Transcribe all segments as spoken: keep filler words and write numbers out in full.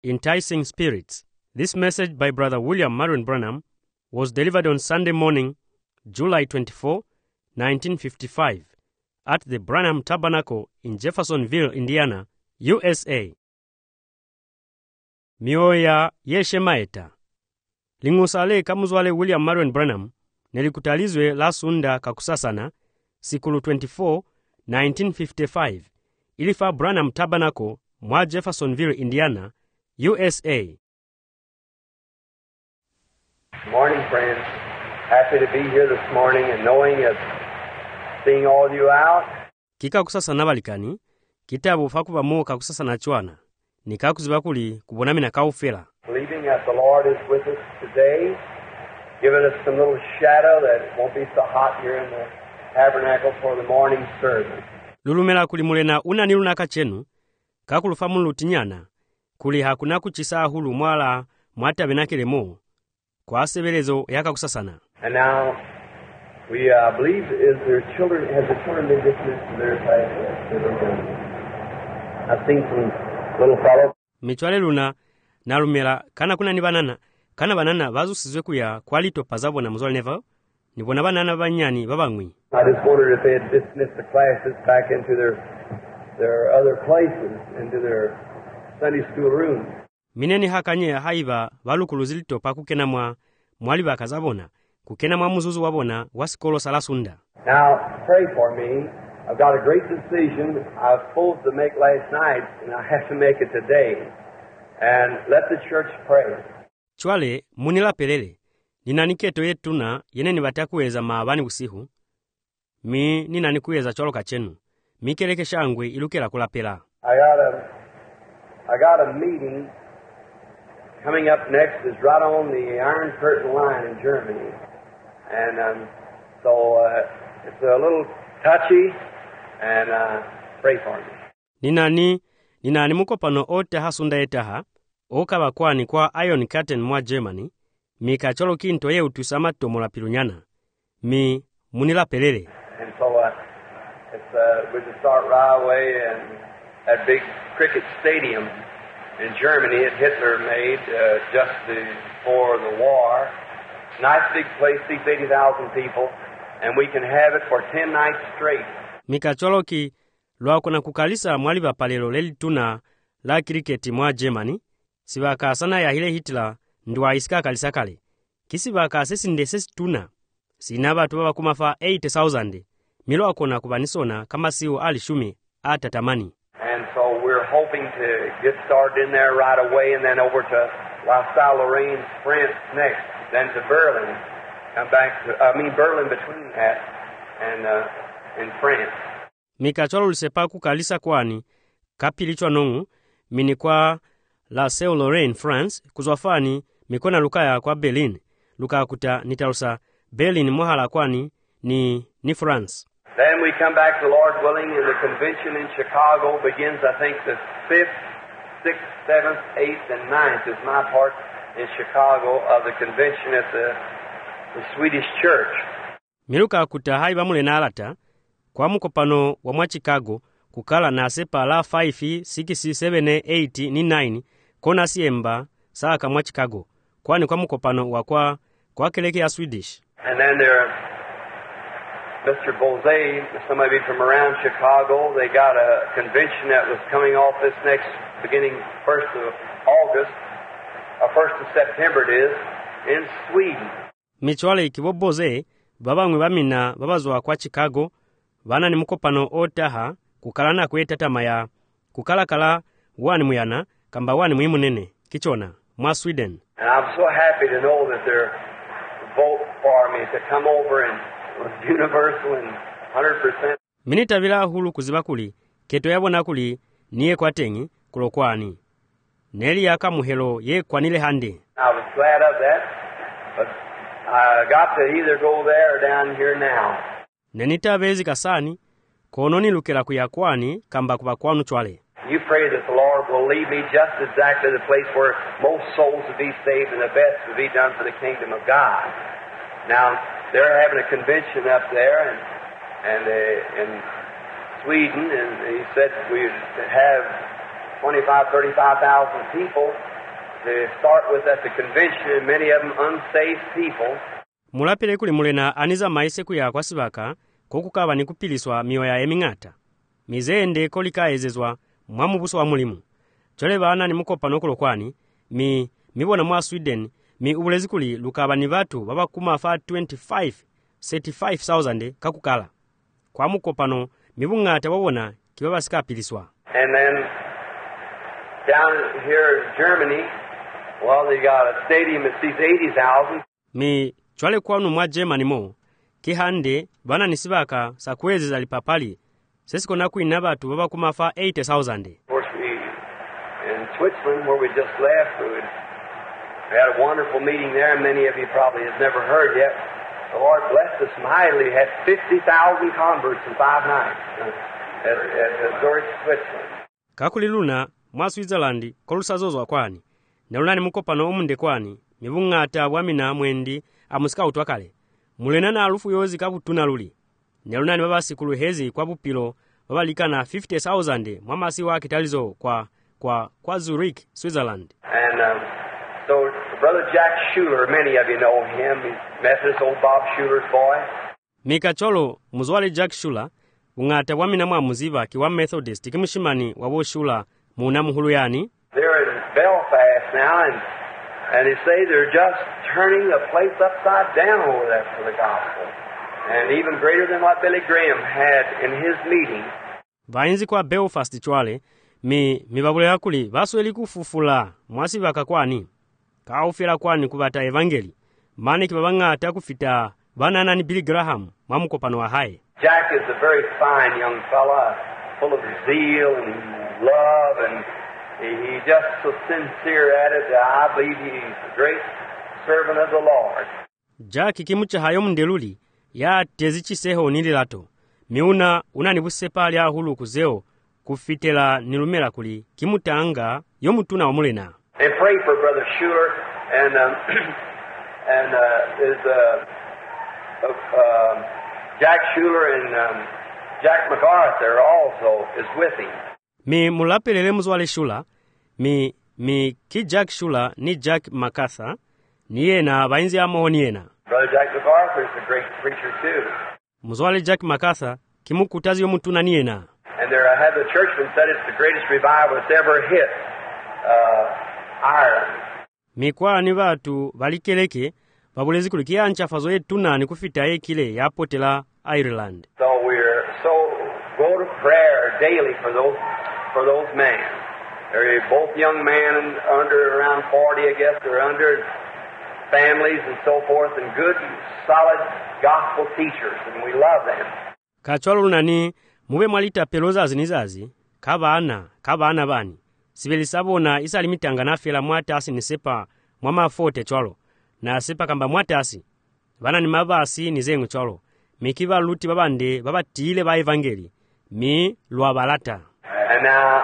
Enticing Spirits. This message by Brother William Marion Branham was delivered on Sunday morning, July twenty-fourth, nineteen fifty-five, at the Branham Tabernacle in Jeffersonville, Indiana, U S A. Mioya yeshemaeta. Lingusale kamuzwale William Marion Branham nelikutalizwe la sunda kakusasana sikulu twenty-four, nineteen fifty-five, ilifa Branham Tabernacle mwa Jeffersonville, Indiana, U S A. Good morning, friends. Happy to be here this morning and knowing of seeing all you out. Kika kusasana balikani, kitabu fakuba mo kakusasana chwana. Nikakuziba kuli kubonamina kaufela. Believing that the Lord is with us today, giving us some little shadow that it won't be so hot here in the tabernacle for the morning service. Lulumela kuli mulena unaniluna kachenu, kakulufamu lutinyana, kuli hakuna kuchisa hulu mwala mwata benakele mo, kwa sebelezo yaka kusasana. And now, we uh, believe is their children, has the children been dismissed to their place? I've seen some little fellow. Michwale luna, nalumela, kana kuna ni banana, kana banana vazu sizwe kuya kwalito pazabo na mzole neva, ni bona banana banyani babangwi. I just wondered if they had dismissed the classes back into their their other places, into their Sunday school rooms. Mineni hakanye haiba valukuluzilito pa kukena mwa mwali bakazabona, kukena mwa muzuzu wabona wasikolo salasunda. Now, pray for me. I've got a great decision I was supposed to make last night, and I have to make it today. And let the church pray. Chwale, munila pelele. Nina niketo yetuna, yene nibatakuweza maabani usihu. Mi nina nikuweza cholo kachenu. Mikeleke shangwe ilukela kulapela. I got a, I got a meeting coming up next is right on the Iron Curtain line in Germany. And um, so uh, it's a little touchy, and uh, pray for me. Nina ni, nina ni mukopano ote hasunda etaha, oka wakwani kwa Iron Curtain mwa Germany, mi kacholo kinto ye utusama tomola pilunyana. Mi munila pelele. And so uh, it's, uh, we just start right away in that big cricket stadium in Germany that Hitler made uh, just before the war. Nice big place, seats eighty thousand people, and we can have it for ten nights straight. Mikacholo ki lwa kuna kukalisa mwali ba palelo leli tuna la cricket mwa Germany, sibaka sana ya hile Hitler ndwa isika kalisa kale. Kisibaka sesi ndesesi tuna, sinaba tuwa kumafa eighty thousand, milo akona kubanisona kama siu alishumi atatamani. And so we're hoping to get started in there right away and then over to La Salle-Lorraine, France next, then to Berlin, come back to, I mean Berlin between that and uh, in France. Mikacholo lisepa kukalisa kwani, kapilichwa nongu, mini kwa La Salle-Lorraine, France, kuzwafani, mikona lukaya kwa Berlin, luka kuta nitarusa Berlin mohala kwani ni, ni France. Then we come back to Lord willing, and the convention in Chicago begins, I think, the fifth, sixth, seventh, eighth, and ninth is my part in Chicago of the convention at the, the Swedish church. Miluka kuta haiba mule na alata, kwa mkopano wa mwa Chicago, kukala na sepa la five, six, seven, eight, ni nine, kona siemba, saka mwa Chicago, kwani kwa mkopano wa kwa, kwa keleke ya Swedish. And then there, Mister Bozay, somebody from around Chicago, they got a convention that was coming off this next, beginning first of August, or first of September it is, in Sweden. Michwale ikibo Bozay, baba ngwe bamina, babazwa kwa Chicago, bana ni mkopano otaha, kukalana kwe tatamaya, kukalakala, wani muyana, kamba wani muhimu nene, kichona, mwa Sweden. And I'm so happy to know that they're vote for me to come over and was universal and one hundred percent. Minita vila hulu kuzibakuli, keto yabona kuli, niye kwa tengi, kulokwani. Neli yaka muhelo ye kwa nile hande. I was glad of that, but I got to either go there or down here now. Nenita bezi kasani, kononi lukela kuyakwani, kamba kubakwanu chwale. You pray that the Lord will lead me just exactly the place where most souls will be saved and the best will be done for the kingdom of God. Now, they're having a convention up there and, and uh, in Sweden, and he said we'd have twenty-five, thirty-five thousand people, to start with at the convention, and many of them unsaved people. Mulapile kuli mulena aniza maise kuya kwa sibaka kokukaba ni kupiliswa mioya emingata. Mizeende kolika ezezwa mwamubuso wa mulimu. Chole bana ni mukopano kulokwani mi mibona mwa Sweden mi ubulezi kuli lukaba ni batu baba kuma fa twenty-five thirty-five thousand kakukala. Kwa mukopano mibungata babona kibaba sikapiliswa. And then down here in Germany, well, they got a stadium that seats eighty thousand. Mi chwale kwanu mwa Germany mo kihande bana nisibaka sakwezi za lipapali sesiko na kuina batu baba kuma fa eighty thousand. Of course, we in Switzerland where we just left, we had a wonderful meeting there, and many of you probably have never heard yet. The Lord blessed us mightily. We had fifty thousand converts in five nights at, at, at Zurich, Switzerland. Kakuliluna mwa Switzerland kolusazozwa kwani nelunani mukopano omunde kwani mibungata bwamina mwendi amusika utwakale mulena na alufu yozi kakutuna luli nelunani baba sikulu hezi kwa bupilo baba likana fifty thousand mwamasi wa kitalizo kwa kwa kwa Zurich, Switzerland. And um, so Brother Jack Schuler, many of you know him. He's Methodist, old Bob Schuler's boy. Mikacholo muzwale Jack Schuler ungata bwamina mwa muziba kiwa Methodist kimushimani wabo Schuler muna muhulu yani. They're in Belfast now, and and they say they're just turning the place upside down over there for the gospel, and even greater than what Billy Graham had in his meeting. Vainzi kwa Belfast chwale mi mibabule yakuli basweli kufufula mwasi bakakwani kaufira kwani kubata evangeli mane kibabanga atakufita banana ni Billy Graham mamukopano wa hai. Jack is a very fine young fella, full of zeal and love, and he, he just so sincere at it that I believe he's a great servant of the Lord. Jack kimucha hayo mndeluli ya tezichi seho nililato miuna unanibusepali ahulu kuzeo kufitela nilumela kuli kimutanga yomutuna omulena. And pray for Brother Schuler and um, and uh, is uh, uh, uh, Jack Schuler and um, Jack MacArthur also is with him. Mi mulapelele muzwale Schuler mi mi ki Jack Schuler ni Jack MacArthur niye na bainzi amo niena. Brother Jack MacArthur is a great preacher too. Muzwale Jack MacArthur kimukutazi yomutuna niena. And there I had the churchman said it's the greatest revival that's ever hit uh, Ireland. Mikwa ni batu balikeleke babulezi kulikia nchafazo etuna ni kufita ekile yapotela Ireland. So we're so go to prayer daily for those for those men. They're both young men under around forty, I guess. They're under families and so forth, and good, solid gospel teachers, and we love them. Kachwalo nani mube mwalita peloza zinizazi kabana kabana bani sibelisabona isalimitanga nafela mwatasi nisepa mwama forte chwalo na sepa kamba mwatasi bana ni mabasi nizengu chwalo mikiba luti babande babatile ba evangeli mi lwa balata. And now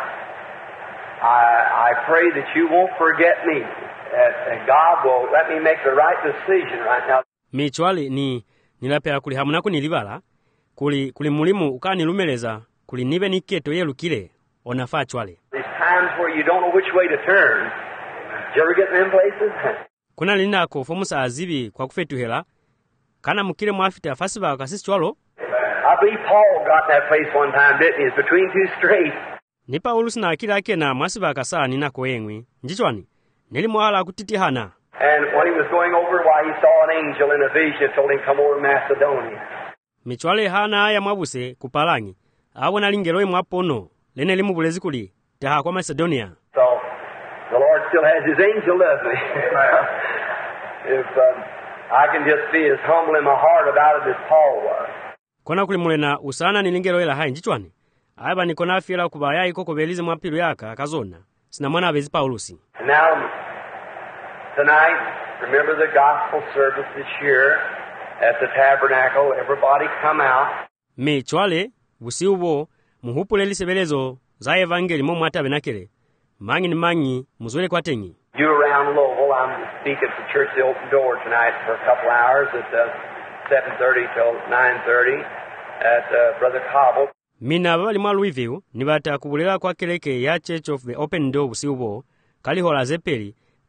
I I pray that you won't forget me, that, that God will let me make the right decision right now. Mi chwali ni nilapela kuli hamuna kunilibala kuli kuli mulimu ukanilumeleza kuli nibe niketo yelukile onafa chwale. There's times where you don't know which way to turn. Did you ever get in them places? Kuna linako fomusa azibi kwa kufetuhela kana mukile mwafita fasiba kasisi chwalo. I believe Paul got that place one time, didn't he? It's between two straits. Ni Paulo sina akila ake na mwasiba kasa ninako engwi njichwani nelimwala kutitihana. And when he was going over, why he saw an angel in a vision told him come over Macedonia. Michwale hana aya mwabuse kupalangi abona lingeloe mwapono lene limu bulezi kuli taha kwa Macedonia. So the Lord still has his angel, doesn't he? If um, I can just be as humble in my heart about it as Paul was. Kona kuli mulena usana nilingeloe la hai njichwani aba nikona afira kubaya iko kobelize mwapilu yaka kazona sina mwana abezi Paulusi. Now tonight, remember the gospel service this year at the tabernacle. Everybody come out. Me chwale busiubo muhupule lisebelezo za evangeli mo mwata benakele mangi ni mangi muzwele kwatengi. You around Louisville, I'm speaking at the church the open door tonight for a couple hours at uh, seven thirty till nine thirty at uh, Brother Cobble. Mina bali mwa Louisville nibata kubulela kwa keleke ya Church of the Open Door busiubo kali hola zepeli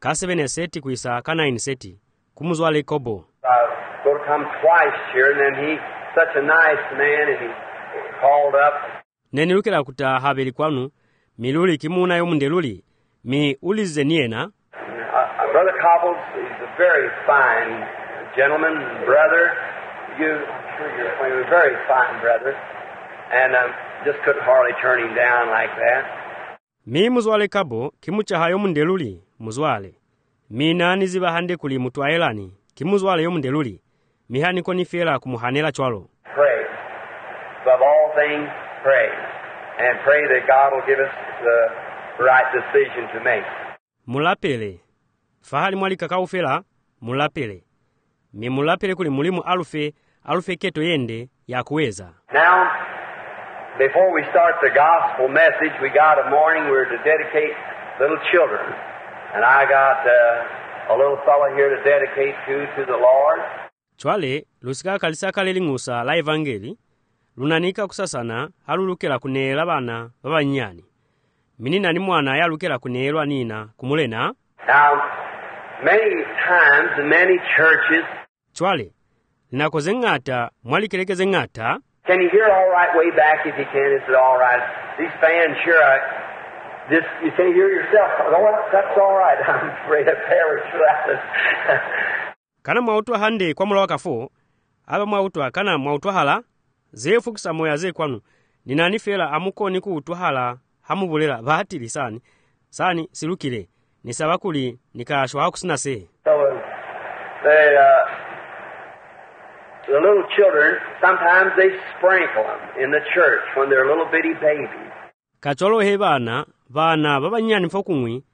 ka seven seti kuisa ka nine seti kumuzwale kobo. I was going to come twice here, and then he, such a nice man, and he called up. Nenilukira kuta habeli kwanu miluli kimuna yomundeluli mi ulize niena. Uh, Brother Cobbles, he's a very fine gentleman, brother. You, I'm sure you're acquainted, a very fine brother, and um, just couldn't hardly turn him down like that. Mi muzwale kabo kimucha hayo mundeluli muzwale. Mi nani ziba hande kuli mutwaelani kimuzwale yo mundeluli. Mi hani koni fiela kumuhanela chwalo. Pray. Above all things, pray. And pray that God will give us the right decision to make. Mulapele. Fahali mwali kakaufela, mulapele. Mi mulapele kuli mulimu alufe, alufe keto yende ya kuweza. Now, before we start the gospel message, we got a morning we were to dedicate little children. And I got uh, a little fellow here to dedicate to to the Lord. Chwale, lusika kalisa kalelingusa la evangeli, lunanika kusasana halulukela kuneela bana babanyani. Minina ni mwana yalukela kuneelwa nina kumulena. Now, many times in many churches, Chwale, linakoze ngata, mwali kelekeze ngata. Can you hear all right way back if you can? Is it all right? These fans, sure, I, just, you can't hear yourself. Oh, that's all right. I'm afraid I perish for that. Kana mautwa hande kwa mula wakafo, aba mautwa kana mautwa hala, zefu kisa moya ze kwanu, ninani fela amuko niku utwa hala, hamubulela, bahati sani, sani silukile, nisabakuli, nikashwa hakusina se. So, they, uh, the little children, sometimes they sprinkle them in the church when they're little bitty babies. Kacholo he bana, bana babanyani mfokungwi,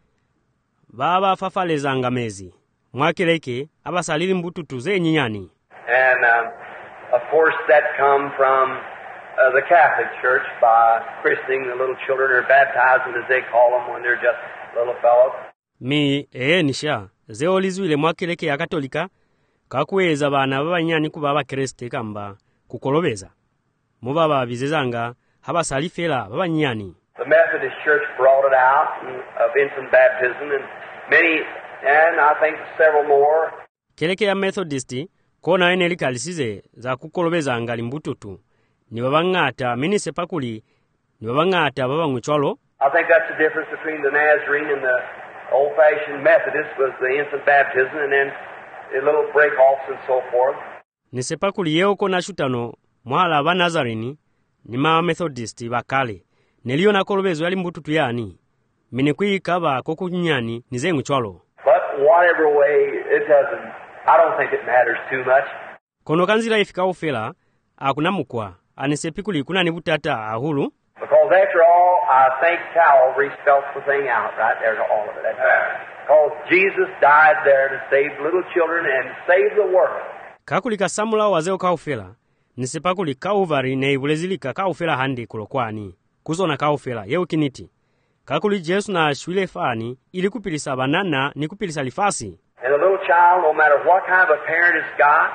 baba fafaleza ngamezi. Mwakileke, abasalili mbututu ze nyinyani. And, um, of course, that come from uh, the Catholic Church by christening the little children, or baptizing as they call them when they're just little fellows. Mi, ee nisha, ze olizwile mwakileke ya katolika, kakuweza bana babanyani kuba abakreste kamba, kukolobeza. Mubaba bizezanga, habasalifela babanyani. The Methodist Church brought it out of infant baptism, and many, and I think several more. Keleke ya Methodisti, kona ene likalisize za kukolobeza ngali mbututu. Ni babangata minise pakuli, ni babangata babangwechwalo. I think that's the difference between the Nazarene and the old-fashioned Methodist, was the infant baptism and then the little break-offs and so forth. Ni sepakuli yeo kona shutano, mwala ba Nazarini, ni ma Methodisti bakale. Neliyo na kolobezo yali mbututu yani. Minikui kaba koko nyani nizengu chwalo. But whatever way, it doesn't, I don't think it matters too much. Kono kanzila ifika ufela, akuna mukwa, anisepikuli kuna nibutata ahulu. Because after all, I think Calvary spells the thing out right there to all of it. That's right. Because Jesus died there to save little children and save the world. Kakuli kasamula wazeo kaufela, nisepakuli kauvari na ibulezilika kaufela handi kulokwani. Kuzona kaufela, yeo kiniti. Kakuli Jesu na shwile fani, ili kupilisa banana ni kupilisa lifasi. And a little child, no matter what kind of a parent it's got,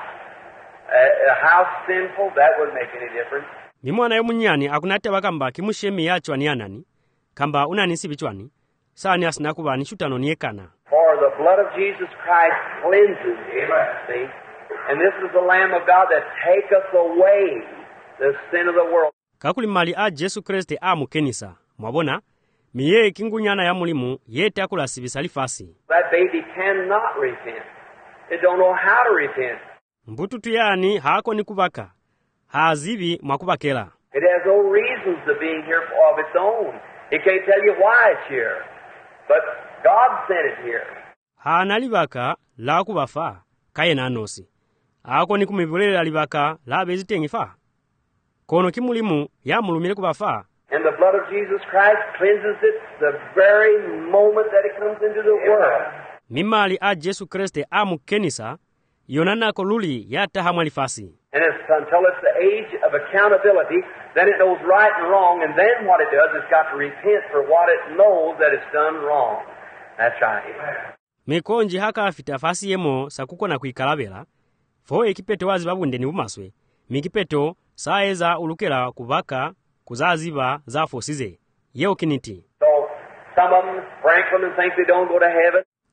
uh, how sinful, that wouldn't make any difference. Mimwana yomunyani akunate wakamba kimushemi yachwa ni anani, kamba unanisi bichwani, sani asinakuba ni shutano niekana. For the blood of Jesus Christ cleanses, amen, see? And this is the Lamb of God that taketh away the sin of the world. Kakuli mali a Jesu Kriste amu kenisa, mwabona, miye kingunyana ya mulimu, yete akula sibisalifasi. That baby cannot repent. It don't know how to repent. Mbututu yani hako ni kubaka, haazibi mwakubakela. It has no reasons to being here of its own. It can't tell you why it's here. But God sent it here. Haana libaka la kubafa, kaye na nosi. Hako ni kumibulela libaka la bezitengifa. Kono kimulimu ya mulumile kubafa. And the blood of Jesus Christ cleanses it the very moment that it comes into the world. Mimali a Jesu Kriste amu kenisa, yonana koluli yata hamwalifasi. And it's until it's the age of accountability, then it knows right and wrong, and then what it does is got to repent for what it knows that it's done wrong. That's right. Mekonji haka afita fasi yemo sakuko na kuikalabela, fo ekipeto wazi babunde ni bumaswe, mikipeto saeza ulukela kubaka, kuzaziba za fosize, yeo kiniti. So, some of them sprinkle and think they don't go to heaven.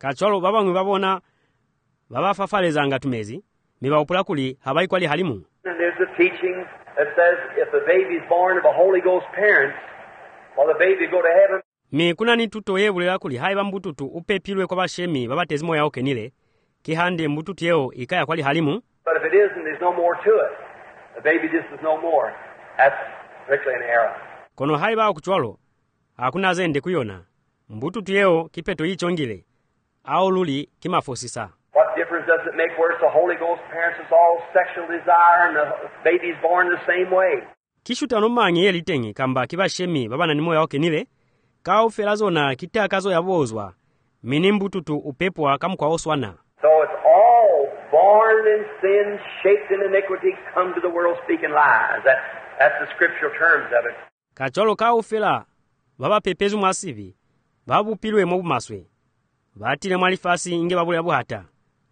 kacholo babamwe babona babafafalezanga tumezi mibawupula kuli habayi kwali halimu. And there's a teaching that says if the baby is born of a Holy Ghost parent, will the baby go to heaven? Mi kuna ni tuto yebulela kuli haiba mbututu upepilwe kwa bashemi babatezi moya okenile kihande mbututu yeo ikaya kwali halimu. But if it isn't, there's no more to it. The baby just is no more. That's strictly an error. Kono haiba okuchwalo hakuna zende kuyona mbututu yeo kipeto ichongile au luli kimafosisa. What difference does it make where it's the Holy Ghost parents? It's all sexual desire and the baby's born the same way. Kishutano mangi yelitengi kamba kibashemi babana ni moya okenile kao felazona kitakazo yabozwa minimbututu upepwa kamukwa oswana. So it's all born in sin, shaped in iniquity, come to the world speaking lies. That, that's the scriptural terms of it. Kacholo kao fela baba pepezu masivi babu pilwe mu maswe batile mwalifasi inge babule abuhata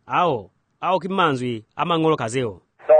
ao ao kimanzwi amangolo kazeo. So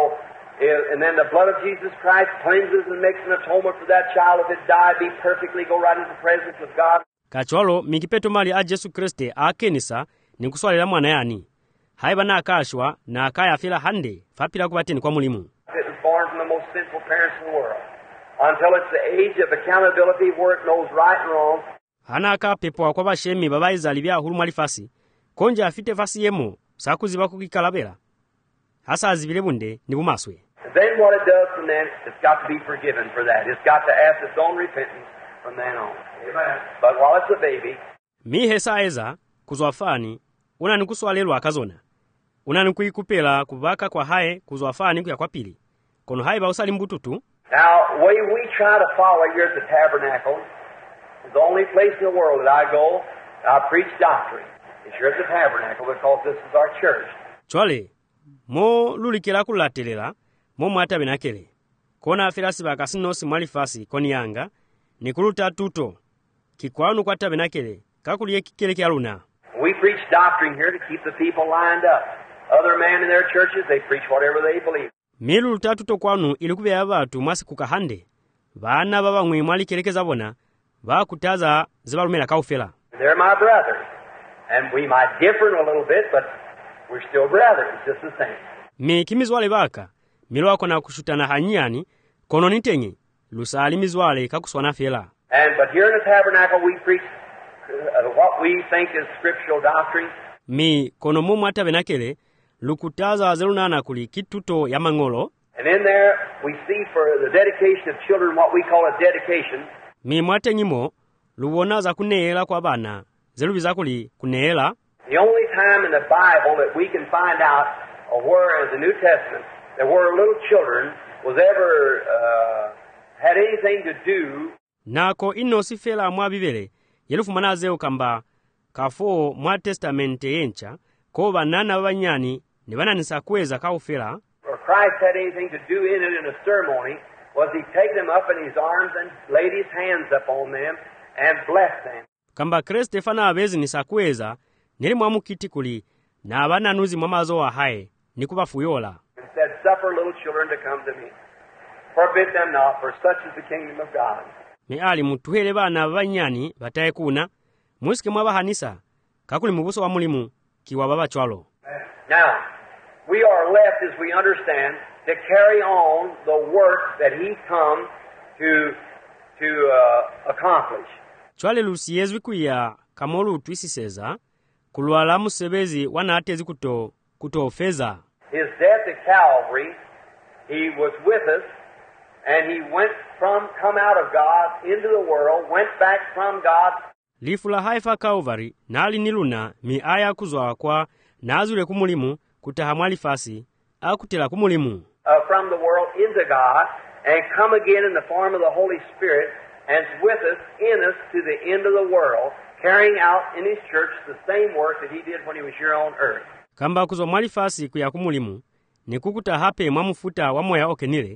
and then the blood of Jesus Christ cleanses and makes an atonement for that child. If it died, be perfectly go right into the presence of God. Kacholo mikipeto mali a Jesu Kriste akenisa nikuswalela mwana yani haiba na akashwa na akaya fila hande fapila kubateni kwa mulimu. It was born from the most sinful parents in the world until it's the age of accountability where it knows right and wrong. Hanaka pepo kwa bashemi babaizali bya huru malifasi konja afite fasi yemo sakuziba kukikalabela hasa azibile bunde ni bumaswe. Then what it does from then, it's got to be forgiven for that. It's got to ask its own repentance from then on. Amen. But while it's a baby, mi hesa eza kuzwafani unanikuswalelwa akazona unanikuikupela kubaka kwa hae kuzwafani kuya kwa pili kono hae ba usali mbututu. Now, way we try to follow here at the tabernacle is the only place in the world that I go, I preach doctrine. It's here at the tabernacle because this is our church. Chwale, mo lulikela kulatelela, mo mwata benakele. Kona filasi bakasino simwalifasi koni yanga, ni kuluta tuto. Kikwanu kwa tabenakele, kakuliye kikele kialuna. We preach doctrine here to keep the people lined up. Other men in their churches, they preach whatever they believe. Milu tatuto kwanu ilikube ya watu mwasi kukahande. Vana baba mwi mwali kelekeza bona, va kutaza zibalumela kaufela. They're my brothers. And we might differ a little bit, but we're still brothers, just the same. Mi kimizwale baka, milo wako na kushutana hanyani, kono nitengi, lusali mizwale kakuswana fela. And but here in the tabernacle we preach uh, what we think is scriptural doctrine. Mi kono mumu hata benakele, lukutaza zelunana kuli kituto ya mangolo. And in there we see for the dedication of children what we call a dedication. Mi mwate ngimo, luwonaza kuneela kwa bana, zelubiza kuli kuneela. The only time in the Bible that we can find out or where in the New Testament that where little children was ever uh, had anything to do. Nako ino sifela mwa bibele, yelufu manazeo kamba kafo mwa testamente yencha, ko banana babanyani ni bananisa kweza kaufela. Or Christ had anything to do in it in a ceremony, was he take them up in his arms and laid his hands upon them and blessed them. Kamba Kriste fana abezi nisakweza, nili mwamukiti kuli, na abananuzi mwamazo wa hae, nikuba fuyola. And said, suffer little children to come to me. Forbid them not, for such is the kingdom of God. Me ali mutuhele bana babanyani bataye kuna, musike mwaba hanisa, kakuli mubuso wa mulimu, kiwa baba chwalo. Now, we are left, as we understand, to carry on the work that he come to, to uh, accomplish. Chwale lusiyezwi kuya kamolu twisiseza, kulwala musebezi wana atezi kuto, kuto ofeza. His death at Calvary, he was with us, and he went from, come out of God into the world, went back from God. Lifula haifa Calvary, nali niluna mi aya kuzwa kwa, nazule kumulimu, kutahamwali fasi, akutela kumulimu. Uh, from the world into God, and come again in the form of the Holy Spirit, and with us, in us, to the end of the world, carrying out in his church the same work that he did when he was here on earth. Kamba kuzwa mwali fasi kuya kumulimu, ni kukuta hape mwamufuta wa moya okenile,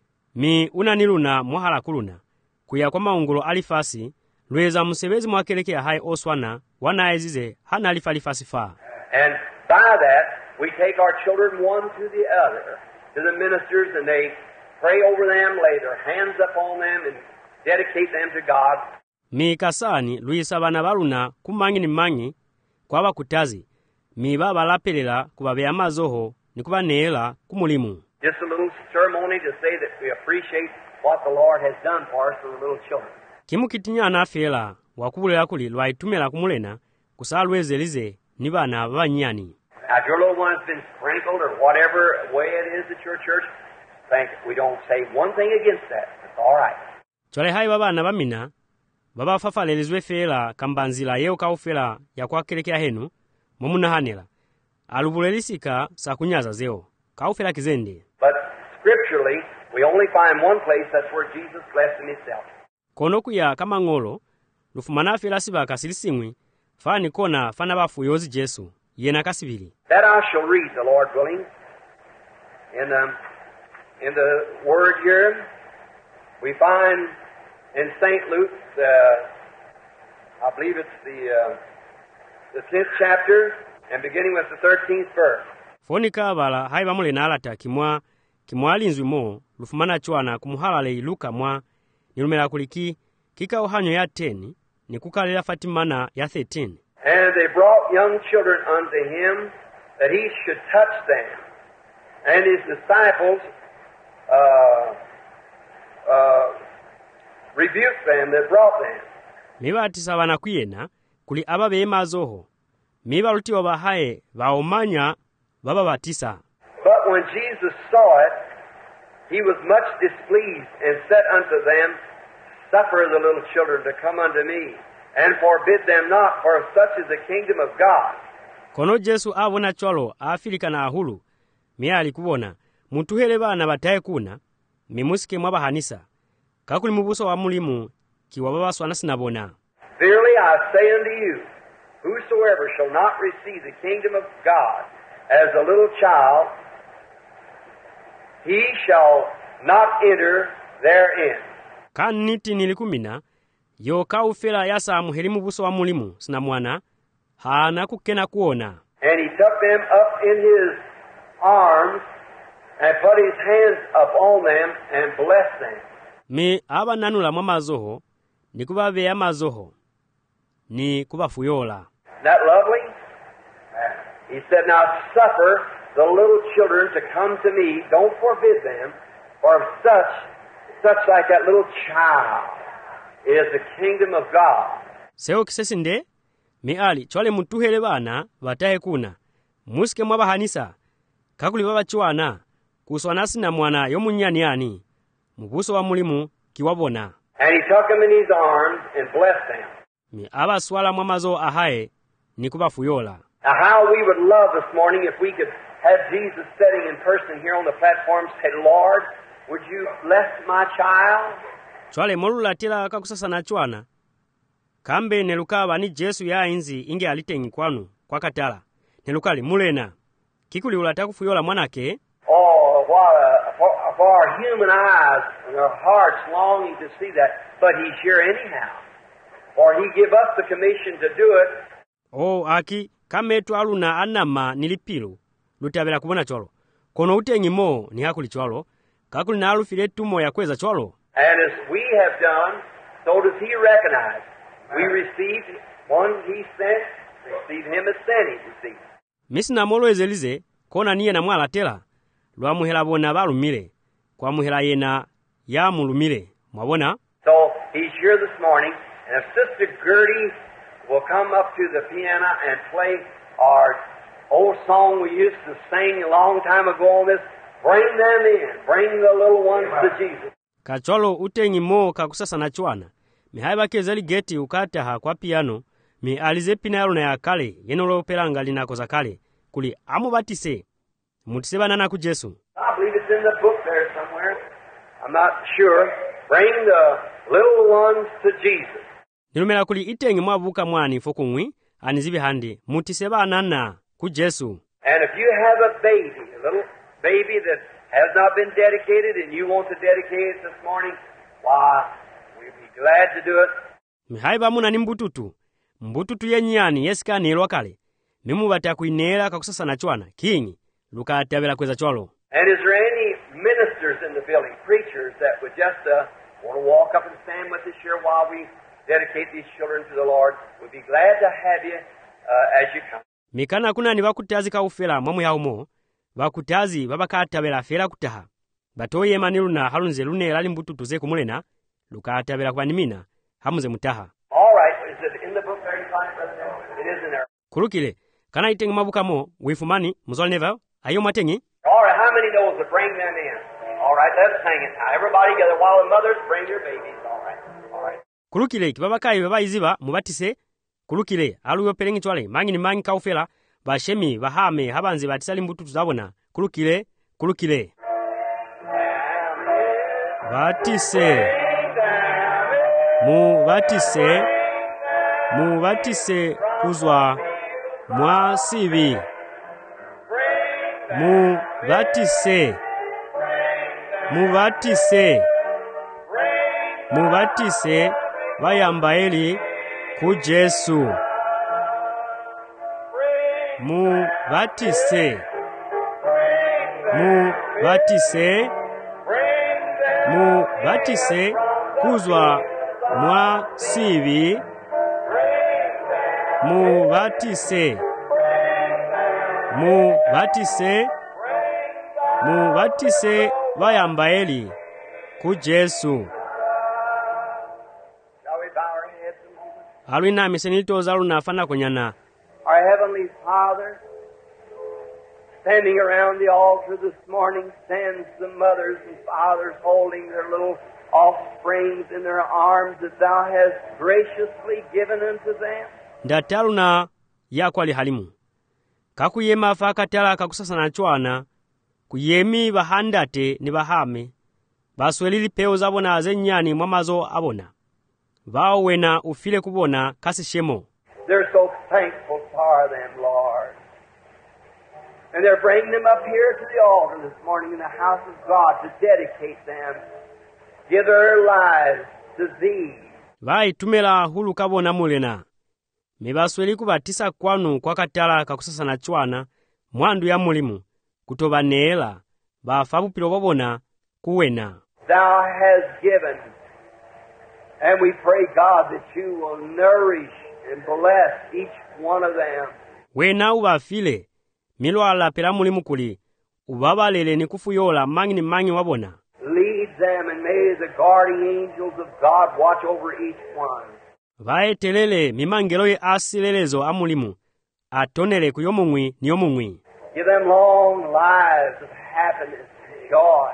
mi unaniluna mwahala kuluna, kuya kwa maungolo alifasi, lweza musebezi mwakeleke ya hai oswana, wana ezize, hana alifalifasi faa. And by that, we take our children one to the other, to the ministers, and they pray over them, lay their hands upon them, and dedicate them to God. Mi kasani, luisa bana baluna, kumangi ni mangi, kwaba kutazi miba balapelela kubabe amazoho nikubaneela kumulimu. Just a little ceremony to say that we appreciate what the Lord has done for us for the little children. Kimu kitinyana afela wakubulela kuli lwaitumela kumulena kusalwezelize ni bana banyani. Now, if your little one has been sprinkled or whatever way it is at your church, think we don't say one thing against that. It's all right. Chole hai babana bamina baba fafalelizwe fela kambanzila yeo kaufela ya kwakelekea henu mumunahanela alubulelisika sakunyaza zeo kaufela kizende. But scripturally, we only find one place, that's where Jesus blessed in himself. Konoku ya kama ngolo lufumana fela siba kasilisimwi fani kona fana bafu yozi Jesu yena kasibili. That I shall read, the Lord willing, in um, in the word here. We find in Saint Luke, uh, I believe it's the uh, the tenth chapter, and beginning with the thirteenth verse. Fonika bala hai bamule na alata kimwa kimwalinzwi mo lufumana chwana kumuhalale Luka mwa nilumela kuliki kika ohanyo ya ten ni kukalela Fatimana ya thirteen. And they brought young children unto him that he should touch them. And his disciples uh, uh, rebuked them that brought them. Miba atisa wana kuyena kuli ababe mazoho. Miba lutiwa bahae baomanya baba batisa. But when Jesus saw it, he was much displeased and said unto them, Suffer the little children to come unto me, and forbid them not, for such is the kingdom of God. Kono Jesu abona chwalo afilika na ahulu, miya alikubona, mutuhele bana bataye kuna, mimusike mwabahanisa, kakuli mubuso wa mulimu, kiwa baba swana sinabona. Verily I say unto you, whosoever shall not receive the kingdom of God as a little child, he shall not enter therein. Kaniti nilikumina, yo kaufela yasa muhelimu buso wa mulimu, sinamwana, hana kukena kuona. And he took them up in his arms and put his hands upon them and blessed them. Mi aba nanula mwa mazoho, ni kubabe ya mazoho, ni kubafuyola. Isn't that lovely? He said, Now suffer the little children to come to me, don't forbid them, for such, such like that little child is the kingdom of God. Seo kisesinde, mi ali, chwale mutuhele bana, bataye kuna, musike mwabahanisa, kakuli baba chwana, kuswanasi na mwana yomunyani yani, mubuso wa mulimu kiwabona. And he took them in his arms and blessed them. Mi aba swala mwamazo ahae, ni kubafuyola. Now how we would love this morning if we could have Jesus sitting in person here on the platform, say, Lord, would you bless my child? Chwale molula tila kakusasa na chwana. Kambe nelukaba ni Jesu ya inzi inge alitengi kwanu, kwa katala. Nelukali mulena. Kikuli ulata kufuyola mwanake. Oh, what a, for, for our human eyes and our hearts longing to see that. But he's here anyhow. For he give us the commission to do it. Oh, aki, kametu aluna anama nilipilu. Lutabela kubona cholo. Kono utengi mo ni hakuli cholo. Kakuli na alufile tumo ya kweza cholo. And as we have done, so does he recognize. We received one he sent, receive him as sent he received. Misi na molo ezelize, kona niye na mwala tela. Lwa muhela bona balumile. Kwa muhela yena ya mulumile. Mwabona? So he's here this morning, and if Sister Gertie will come up to the piano and play our old song we used to sing a long time ago on this, bring them in. Bring the little ones to Jesus. Kacholo utengi mo kakusasa na chwana. Mi haiba kezeli geti ukata ha kwa piano. Mi alize pinaro na ya kale. Yenolo pelanga linako za kale. Kuli amu batise. Mutiseba nana ku Jesu. I believe it's in the book there somewhere. I'm not sure. Bring the little ones to Jesus. Nilumela kuli itengi mwabuka mwani fokungwi. Anizibi handi. Mutiseba nana ku Jesu. And if you have a baby, a little baby that has not been dedicated and you want to dedicate it this morning, why, we'd be glad to do it. Mihaiba muna ni mbututu. Mbututu yenyani yesika nilwa kale. Mimu bata kuinela kakusasa na chwana. Kingi. Luka atabela kweza chwalo. And is there any ministers in the building, preachers that would just uh, want to walk up and stand with us here while we dedicate these children to the Lord? We'd be glad to have you uh, as you come. Mikana kunani bakutazi kaufela mwamu yaumo, bakutazi babakatabela fela kutaha. Batoye maniluna halunze lune lali mbutu tuze kumulena, lukatabela kwa nimina, hamuze mutaha. All right, is it in the book there you find it, Brother? It is in there. Kulukile, kana itengi mabukamo, wifumani, muzol never, ayo matengi? All right, how many knows to bring them in? All right, let's sing it now. Everybody together while the mothers bring their babies. All right, all right. Kulukile, kibabakayi babaiziba, mubatise, kulukile, aluyo pelengi chwale, mangi ni mangi kaufela, bashemi, bahame, habanzi batisali mbutu tuzabona, kulukile, kulukile. Batise, mu batise, mu batise kuzwa mwa sibi. Mu batise, mu batise, mu batise, bayambaeli ku Jesu. Mu batise, mu batise, mu batise kuzwa mwa sibi. Mu batise, mu batise, mu batise bayambaeli ku Jesu. Shall we bow our heads a moment? Alwina misenito zaluna fana konyana. Our Heavenly Father, standing around the altar this morning, stands the mothers and fathers holding their little offsprings in their arms that Thou hast graciously given unto them. Ndataluna yakwali halimu. Kakuyema fakatala kakusasana chwana, kuyemi bahandate ni bahame, baswelili peo zabona azenyani mwamazo abona. Vao wena ufile kubona kasi shemo. They're so thankful for them, Lord. And they're bringing them up here to the altar this morning in the house of God to dedicate them, give their lives to Thee. Vai tumela hulu kabona mulena. Mebasweli kubatisa kwanu kwa katala kakusasana chwana, mwandu ya mulimu, kutoba neela, bafabu pilo babona, kuwena. Thou hast given, and we pray, God, that You will nourish and bless each one of them. Wena ubafile, milo ala pela mulimu kuli, ubabalele ni kufuyola mangi ni mangi wabona. Lead them, and may the guardian angels of God watch over each one. Vae telele mimangelo ye asilelezo amulimu, atonele kuyomungwi ni yomungwi. Give them long lives of happiness and joy.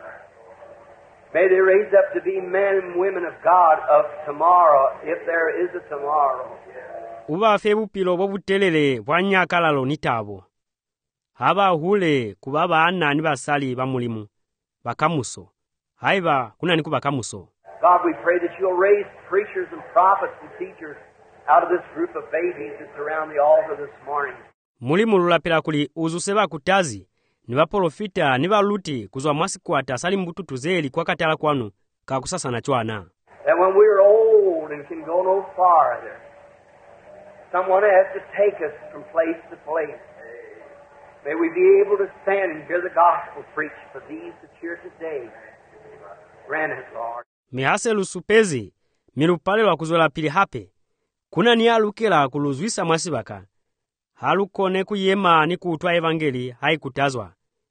May they raise up to be men and women of God of tomorrow, if there is a tomorrow. Ubafe bupilo bobutelele bwanyakalalo nitabo. Haba hule kubaba anani basali bamulimu, bakamuso. Haiba kuna niku bakamuso. God, we pray that You'll raise preachers and prophets and teachers out of this group of babies that's around the altar this morning. Mulimu lulapela kuli uzuseba kutazi, niba profita, niba luti, kuzwa mwasikwata sali mbutu tuzeli kwa katala kwanu, kakusasa na chwana. That when we're old and can go no farther, someone has to take us from place to place. May we be able to stand and hear the gospel preached for these that's here today. Grant it, Lord. Mihase lusupezi, milupale wa kuzola pili hape. Kuna ni alukela kuluzwisa mwasibaka. Halukone kuyema ni kutwa evangeli haikutazwa.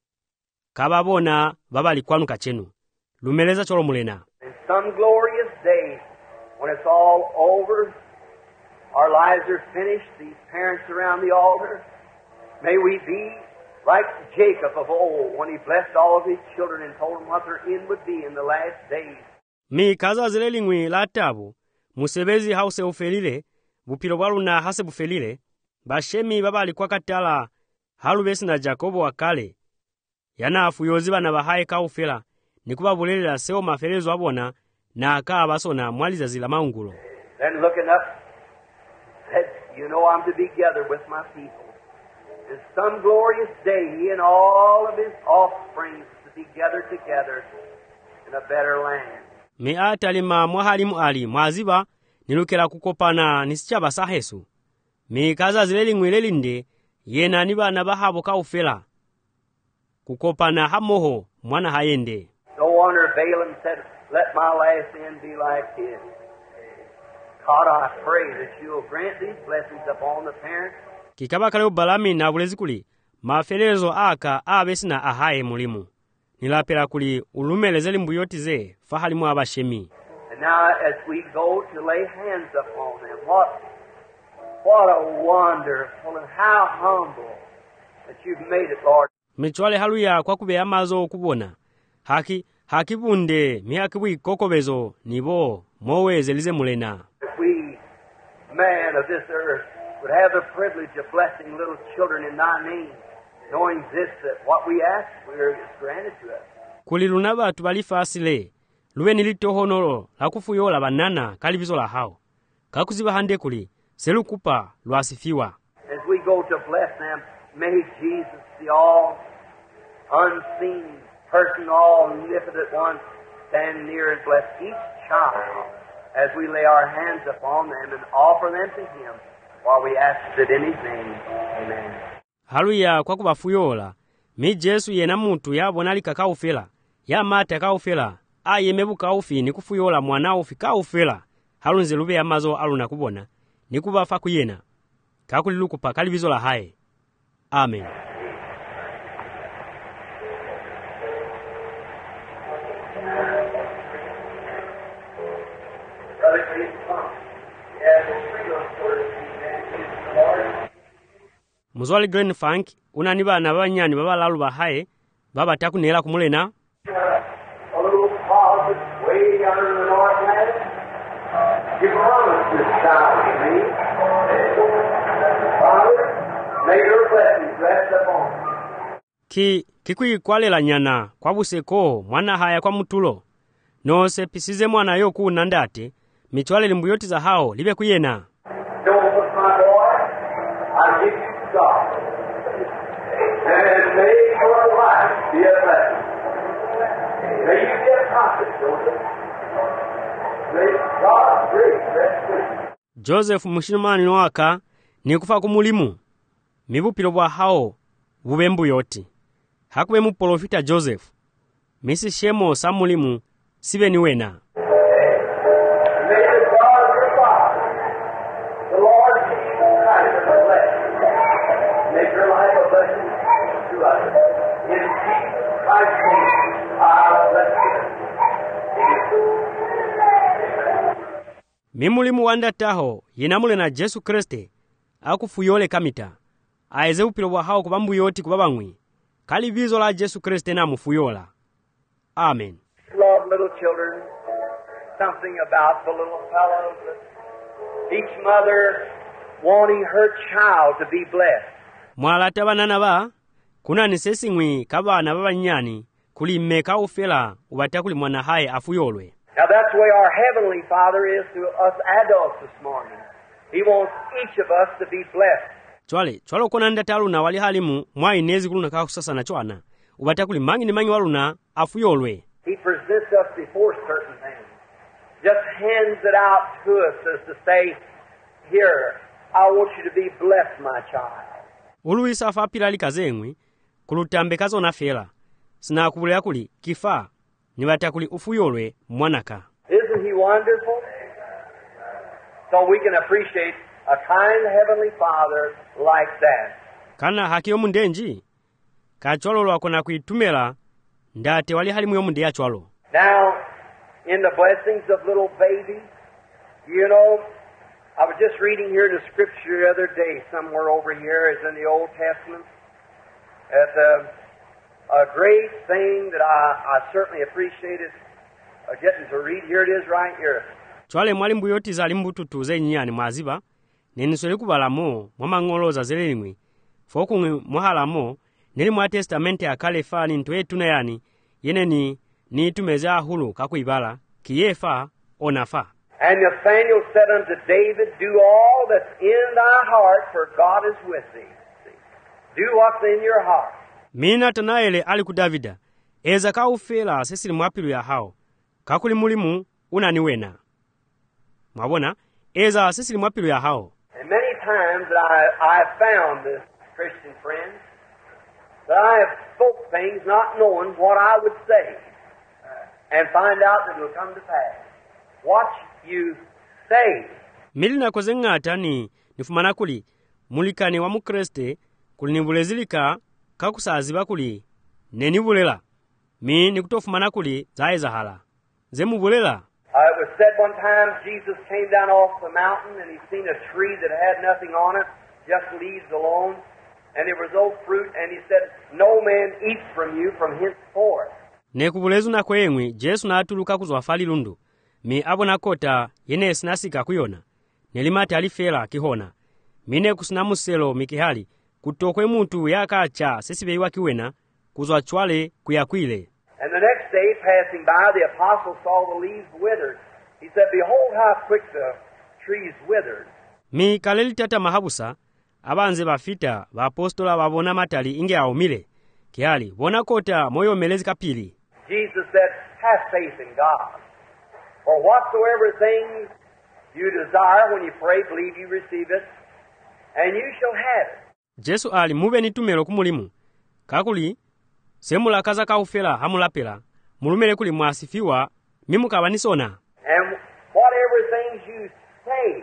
Kababona babali kwanu kachenu. Lumeleza cholo mulena. In some glorious day, when it's all over, our lives are finished, these parents around the altar, may we be like Jacob of old when he blessed all of his children and told them what their end would be in the last days. Mi kaza zilelingwi la tabu, musebezi hause ufelile, bupilo walu na hase bufelile, bashemi babali kwa katala, halubesi na Jakobo wakale, yana afuyoziba na bahaye ka ufela, nikuba bulelela seo mafelezo wabona, na aka abasona mwaliza zila maungulo. Then looking up, said, You know I'm to be gathered with my people. In some glorious day, he and all of his offspring to be gathered together in a better land. Mi atalima mwahalimu ali mwaziba nilukela kukopana nisichaba sahesu. Mi kaza zilelingwi lelinde yena niba na bahabo ka ufela. Kukopana hamoho mwana hayende. No wonder Balaam said, Let my last end be like his. God, I pray that you'll grant these blessings upon the parents. Kikaba kale ubalami na bulezi kuli mafelezo aka abesina ahaye mulimu. Nilapela kuli ulumelezeli mbuyotize fahalimu abashemi. And now as we go to lay hands upon them, what, what a wonderful and how humble that you've made it, Lord. Michwale haluya kwa kube amazo kubona. Haki, haki bunde, mihakibu kokobezo, nibo, mowe zelize mulena. If we, man of this earth, would have the privilege of blessing little children in thy name, knowing this, that what we ask, we're granted to us. Kuli lunaba tubalifa asile, luwe nilitohonolo, lakufuyola banana, kalibizo la hao. Kakuziba hande kuli, selu kupa, luasifiwa. As we go to bless them, may Jesus, the all unseen person, all omnipotent one, stand near and bless each child as we lay our hands upon them and offer them to Him while we ask it in His name. Amen. Haluya kwa kubafuyola, mi Jesu yena muntu yabona likakaufela, ya mata kaufela, aye mebu kaufi ni kufuyola mwana ufi kaufela, halunze lube amazo aluna kubona, ni kubafa kuyena. Kakuliluku pa kalivizo la hae. Amen. Muzwali Glenn Funk, unani bana banyani baba lalu bahaye, baba taku nela kumulena. A little closet way out in the northland. You promised this child to me. Father, may your blessings rest upon me. Ki, kikui kwale la nyana, kwa buseko, mwana haya kwa mutulo. No se pisize mwana yoku nandate, michwale limbuyoti za hao, libe kuyena. Joseph, my boy, I give you God. And may your life be a blessing. May you be a prophet, Joseph. May God's grace rest with you. Joseph mushimani waka, ni kufa kumulimu. Mibupilo bwa hao, bubembu yoti. Hakube mu profita Joseph. Misi shemo sa mulimu, sibe ni wena. May the God of your Father, the Lord Jesus Christ, bless you. Make your life a blessing to us. In Jesus Christ's name, I bless you. Mimulimu wanda taho, yenamule na Jesu Kriste, akufuyole kamita. Aeze upilo bwa hao kubambu yoti kubabangwi. Kali vizo la Jesu Kriste na mufuyola. Amen. Love little children. Something about the little fellows. Each mother wanting her child to be blessed. Mwalata banana ba, kuna nisesi ngwi kabana baba nyani, kuli mmeka ufela, ubatakuli mwana hae afuyolwe. Now that's the way our Heavenly Father is to us adults this morning. He wants each of us to be blessed. Chwale, chwalo kona ndatalu na wali halimu, mwa inezi kuluna kakusasa na chwana, ubatakuli mangi ni mangi waluna afuyolwe. He presents us before certain things. Just hands it out to us as to say, here, I want you to be blessed, my child. Uluisa fapila likazengwi, kulutambe kazo na fela. Sina kubulea kuli, kifa, niwatakuli ufuyolwe mwanaka. Isn't He wonderful? So we can appreciate a kind Heavenly Father like that. Kana hakiyo mundenji, kachwalo lwakona kuitumela, ndate wali halimu yo munde ya chwalo. Now, in the blessings of little babies, you know, I was just reading here in the scripture the other day, somewhere over here, as in the Old Testament, that uh, a great thing that I, I certainly appreciated uh, getting to read. Here it is right here. Chwale mwalimbu yoti za limbututu ze nyani mwaziba, neniswele kubalamo, mwamangoloza zelingwi, fokungwi mwahalamo, nili mwa testamente akale fa ni ntwe tunayani, yene ni, ni tumeze ahulu kakuibala, kiyefa, onafa. And Nathanael said unto David, do all that's in thy heart, for God is with thee. Do what's in your heart. Mina Nathanaele ali ku Davida, eza kaufela sesili mwapilu ya hao, kakuli mulimu unaniwena. Mwabona, eza sesili mwapilu ya hao. And many times that I, I have found this, Christian friends, that I have spoke things not knowing what I would say, and find out that it will come to pass. What you say mili na koze ng'ata ni nifumana kuli mulikani wa mukreste kuli nibulezilika kakusaziba kuli nenibulela mi nikutofumana kuli zaye zahala ze mubulela. Uh, it was said one time Jesus came down off the mountain and he seen a tree that had nothing on it, just leaves alone, and there was no fruit, and he said, "No man eat from you from henceforth." Nekubulezu na kwengwi Jesu na atuluka kuzwafali lundu mi abona kota yene sinasika kuyona nelimati alifela kihona mine kusina muselo mikihali kutokwe muntu yakacha sesibeiwa kiwena kuzwa chwale kuyakwile. And the next day, passing by, the apostle saw the leaves withered. He said, "Behold how quick the trees withered." Mi kaleli tata mahabusa abanze bafita ba apostola babona matali inge aumile kihali bona kota moyo melezi kapili. Jesus said, "Have faith in God. For whatsoever things you desire when you pray, believe you receive it, and you shall have it." Jesu ali mube nitumelo kumulimu kakuli semula kaza kaufela hamulapela mulumele kuli mwasifiwa mimu kabanisona. And whatever things you say,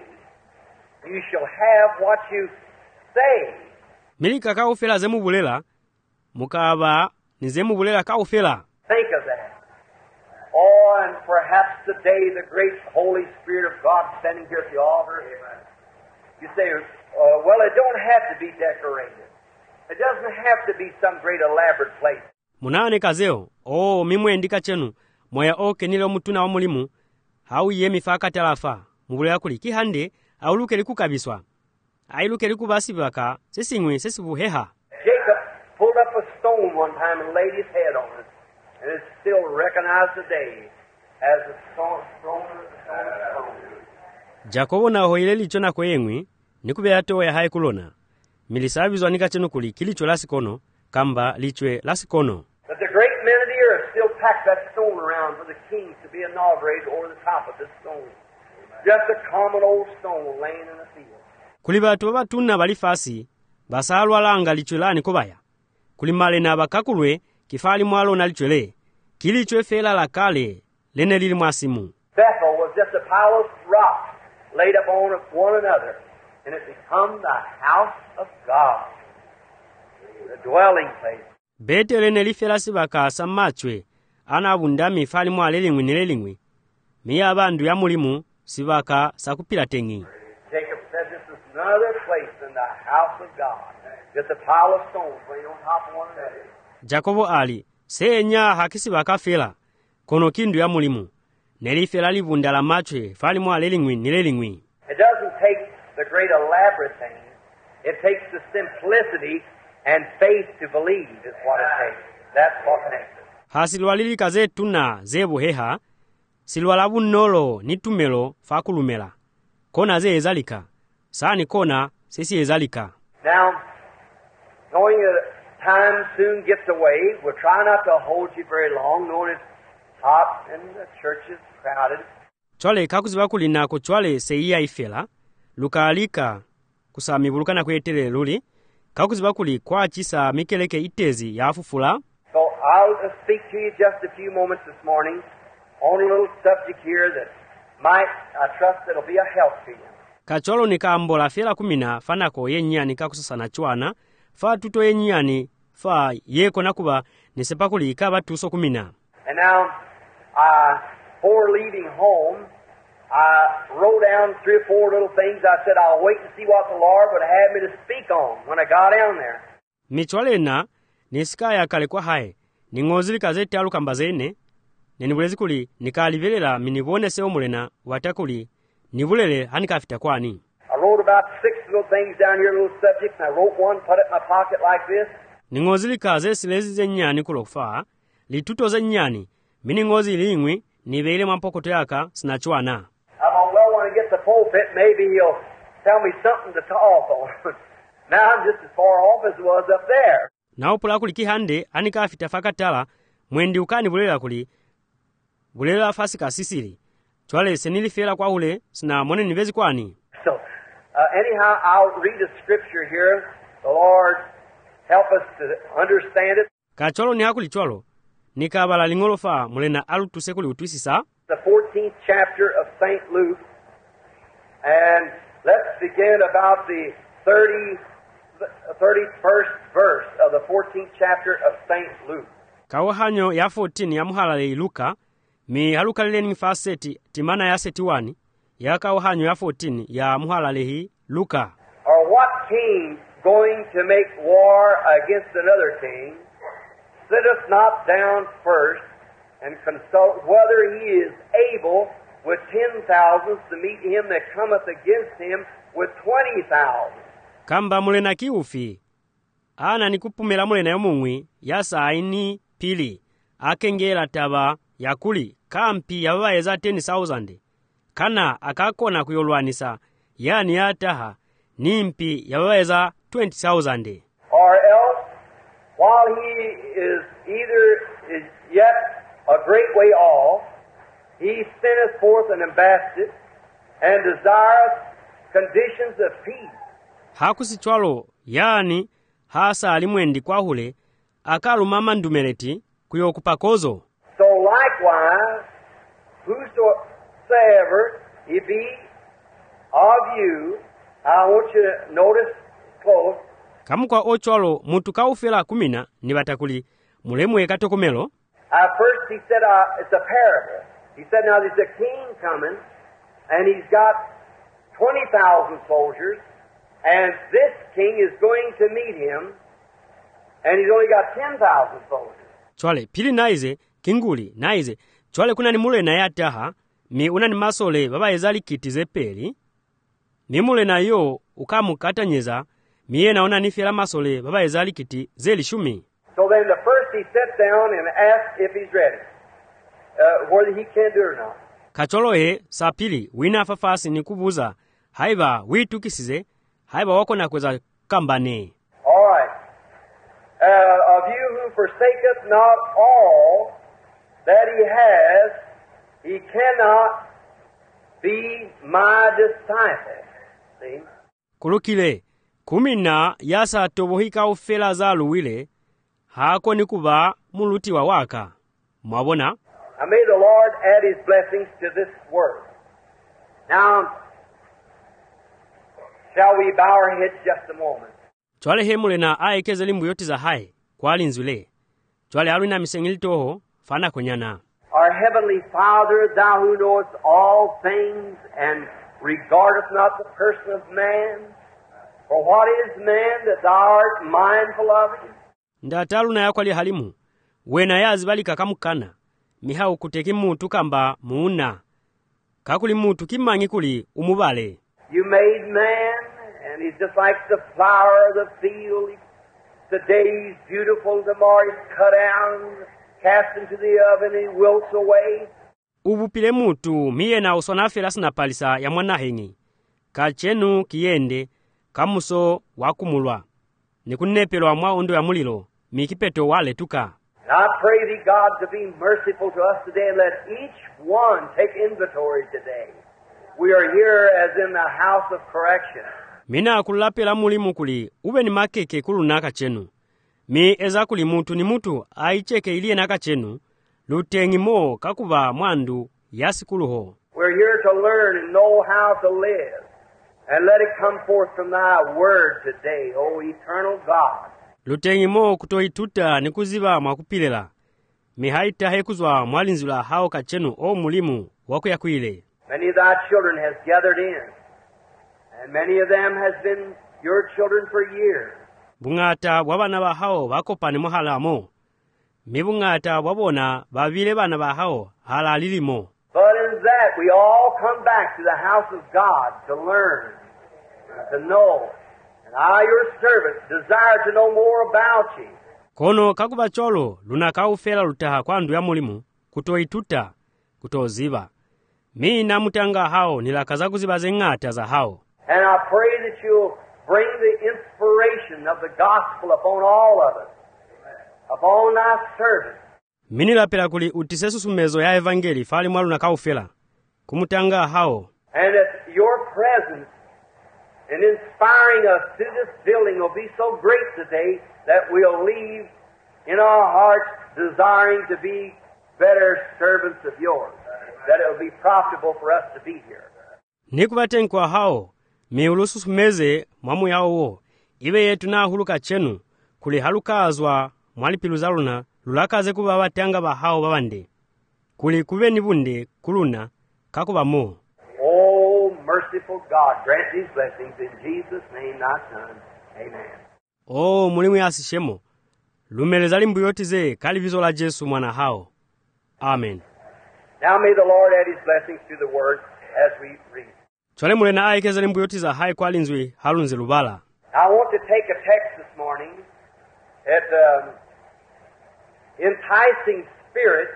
you shall have what you say. Milika kaufela zemu bulela mukaba ni zemu bulela kaufela. Think of that. Oh, and perhaps today the great Holy Spirit of God standing here at the altar. You say, uh, well, it don't have to be decorated. It doesn't have to be some great elaborate place. Munane kazeo, oh mimwe ndika chenu, moya oke nilo mutuna wa mulimu, hau ye mifaka talafa, mbulela kuli kihande, au luke liku kabiswa. Ai luke liku basi baka, sesingwe sesibu heha. Jacob pulled up a stone one time and laid his head on it, and it's still recognized today as a stone, stone, stone, stone. Jakobo na hoile licho na kwengwi, nikube ato ya hai kulona. Milisabizwa nika chenu kuli kilicho lasikono, kamba lichwe lasikono. But the great men of the earth still pack that stone around for the king to be inaugurated over the top of this stone. Just a common old stone laying in the field. Kuli batu babatuna balifasi, basalwa langa lichwe lani kobaya. Kuli male na bakakulwe, kifali mwalo na lichwele. Kilichwe fela la kale, lene lili mwasimu. Bethel was just a pile of rocks laid up on one another, and it became the house of God, the dwelling place. Bete lene lifela sibaka samachwe, ana bundami fali mwale lingwi nilelingwi. Miya abandu ya mulimu, sibaka sakupila tengi. Jacob said this is another place than the house of God. Just a pile of stones laying on top of one another. Jakobo ali, senya hakisibaka fela, kono kindu ya mulimu. Neli fela libunda la machwe, fali mwale lingwi nilelingwi. It doesn't take the great elaborate things. It takes the simplicity and faith to believe is what it takes. That's what makes it. Hasilwalili kaze tuna zebu heha, silwalabu nolo nitumelo fakulumela. Kona ze ezalika, saani kona sisi ezalika. Now, knowing that time soon gets away, we'll try not to hold you very long, knowing it's hot and the church is crowded. Chwale kakuziba kulina ko chwale seiya ifela, lukaalika kusamibuluka na kwetere luli, kakuziba kuli kwa chisa mikeleke itezi ya afufula. So I'll speak to you just a few moments this morning on a little subject here that might, I trust it'll be a help to you. Kacholo nikambola fela kumina fanako yenyani kakusasana chwana, fa tuto yenyani, fa yeko nakuba nisepakuli ikaba tuso kumina. And now, uh, before leaving home, I wrote down three or four little things. I said I'll wait and see what the Lord would have me to speak on when I got down there. Michwalena nisikaya kale kwa hae, ningozili kazeti alu kambazene, nenibulezi kuli nikalivelela minibone seo mulena watakuli nibulele hanikafita kwani. I wrote about six little things down here, little subjects, and I wrote one, put it in my pocket like this. Ningozili kaze silezi zenyani kulokufaa, lituto zenyani, miningozi ilingwi, niveile mampokoto yaka sinachwana. I thought, well, when I get to the pulpit, maybe he'll tell me something to talk on. Now I'm just as far off as it was up there. Na upula kuli kihande, anika afita fakatala, mwendi ukani bulela kuli, bulela fasika sisiri. Chwale senili fela kwa ule, sina mwene nivezi kwani. So, uh, anyhow, I'll read a scripture here. The Lord help us to understand it. Kacholo ni hakuli chwalo. Nikabala lingolofa mulena alu tusekuli utwisisa. The fourteenth chapter of Saint Luke, And let's begin about the thirty, thirty-first verse of the fourteenth chapter of Saint Luke. Kawahanyo ya fourteen ya muhalale Luka, mi halukalileni faseti timana ya seti wani, ya kawahanyo ya fourteen ya muhalale hi Luka. Or what king going to make war against another king sitteth not down first and consult whether he is able with ten thousands to meet him that cometh against him with twenty thousand. Kamba mulena kiufi, ana nikupumela mulena yomungwi, ya saini pili, akengela taba yakuli, kampi ya waeza ten thousand, kana akakona kuyolwanisa, yani ataha, nimpi ya waeza twenty thousand. Or else, while he is either is yet a great way off, he sendeth forth an ambassador and desireth conditions of peace. Hakusichwalo, yani hasa alimwendi kwa hule, akalumama ndumeleti kuyokupakozo. So likewise, whosoever he be of you, I want you to notice close. Kamukwa ochwalo mutu kaufela kumina ni batakuli mulemwe katokomelo. At first he said uh, it's a parable. He said now there's a king coming and he's got twenty thousand soldiers and this king is going to meet him and he's only got ten thousand soldiers. Chwale pili naize kinguli naize chwale kuna ni mule na yataha mi una ni masole baba ezali kitize peli mi mule na yo ukamukatanyeza miye naona nifela masole baba ezali kiti zeli shumi. So then the first he sits down and asks if he's ready, uh, whether he can do it or not. Kacholohe sa pili wina fafasi ni kubuza haiba witukisize haiba wako na kweza kambane. All right. Uh, of you who forsaketh not all that he has, he cannot be my disciple. See? Kulukile kumina yasa tobohika ufela za luwile hako ni kuba muluti wa waka. Mwabona? And may the Lord add his blessings to this word. Now, shall we bow our heads just a moment? Chwale hemule na aekeze limbu yoti za hai kwa alinzule. Chwale alwina misengili toho fana konyana. Our heavenly Father, thou who knowest all things and regardest not the person of man, for what is man that thou art mindful of him? Ndatalu na yakwali halimu, wena yazi bali kakamukana, mihau kuteki mutu kamba muuna. Kakuli mutu kimangi kuli umubale. You made man, and he's just like the flower of the field. Today he's beautiful, tomorrow he's cut down, cast into the oven, and he wilts away. Ubupile mutu miye na usonafela sina palisa ya mwana hengi. Kachenu kiende, kamuso wakumulwa. Nikunepelwa mwa undo ya mulilo, mikipeto wale tuka. And I pray thee, God, to be merciful to us today and let each one take inventory today. We are here as in the house of correction. Mina kulapela mulimu kuli, ube ni makeke kulu naka chenu. Mi eza kuli mutu ni mutu aicheke ilie naka chenu, lutengi mo kakuba mwandu yasi kuluho. We're here to learn and know how to live. And let it come forth from thy word today, O eternal God. Lutengi mo kutoituta ni kuziba mwakupilela. Mihaita hekuzwa mwalinzula hao kachenu o mulimu wako ya kuile. Many of thy children has gathered in. And many of them has been your children for years. Bungata wabana ba hao wako pani mohalamo. Mibungata wabona babile bana ba hao halalilimo. But in that we all come back to the house of God to learn, to know. And I, your servant, desire to know more about you. Kono kakuba cholo lunakaufela lutaha kwa ndu ya mulimu kutoituta kutoziba. Mi namutanga hao nilakaza kuziba zengata za hao. And I pray that you'll bring the inspiration of the gospel upon all of us, upon thy servant. Minila pela kuli utisesu sumezo ya evangeli fali mwalu na kaufela. Kumutanga hao. And that your presence in inspiring us to this building will be so great today that we'll leave in our hearts desiring to be better servants of yours, that it will be profitable for us to be here. nikuvatenkwa hao miulususumeze mwamu yawo iwe yetu na huluka chenu kuli halukazwa mwalipiluza luna lulakaze kuva vatanga va hao vavande kuli kuve ni vunde kuluna kakuva mo. Oh, merciful God, grant these blessings in Jesus' name, thy Son. Amen. O mulimu yasishemo lumeleza limbuyotize kalivizo la Jesu mwana hao. Amen. Now may the Lord add his blessings to the word as we read. Chole mulena aikeza limbuyotiza hai kwa linzwi halunzi lubala. I want to take a text this morning at um, enticing spirits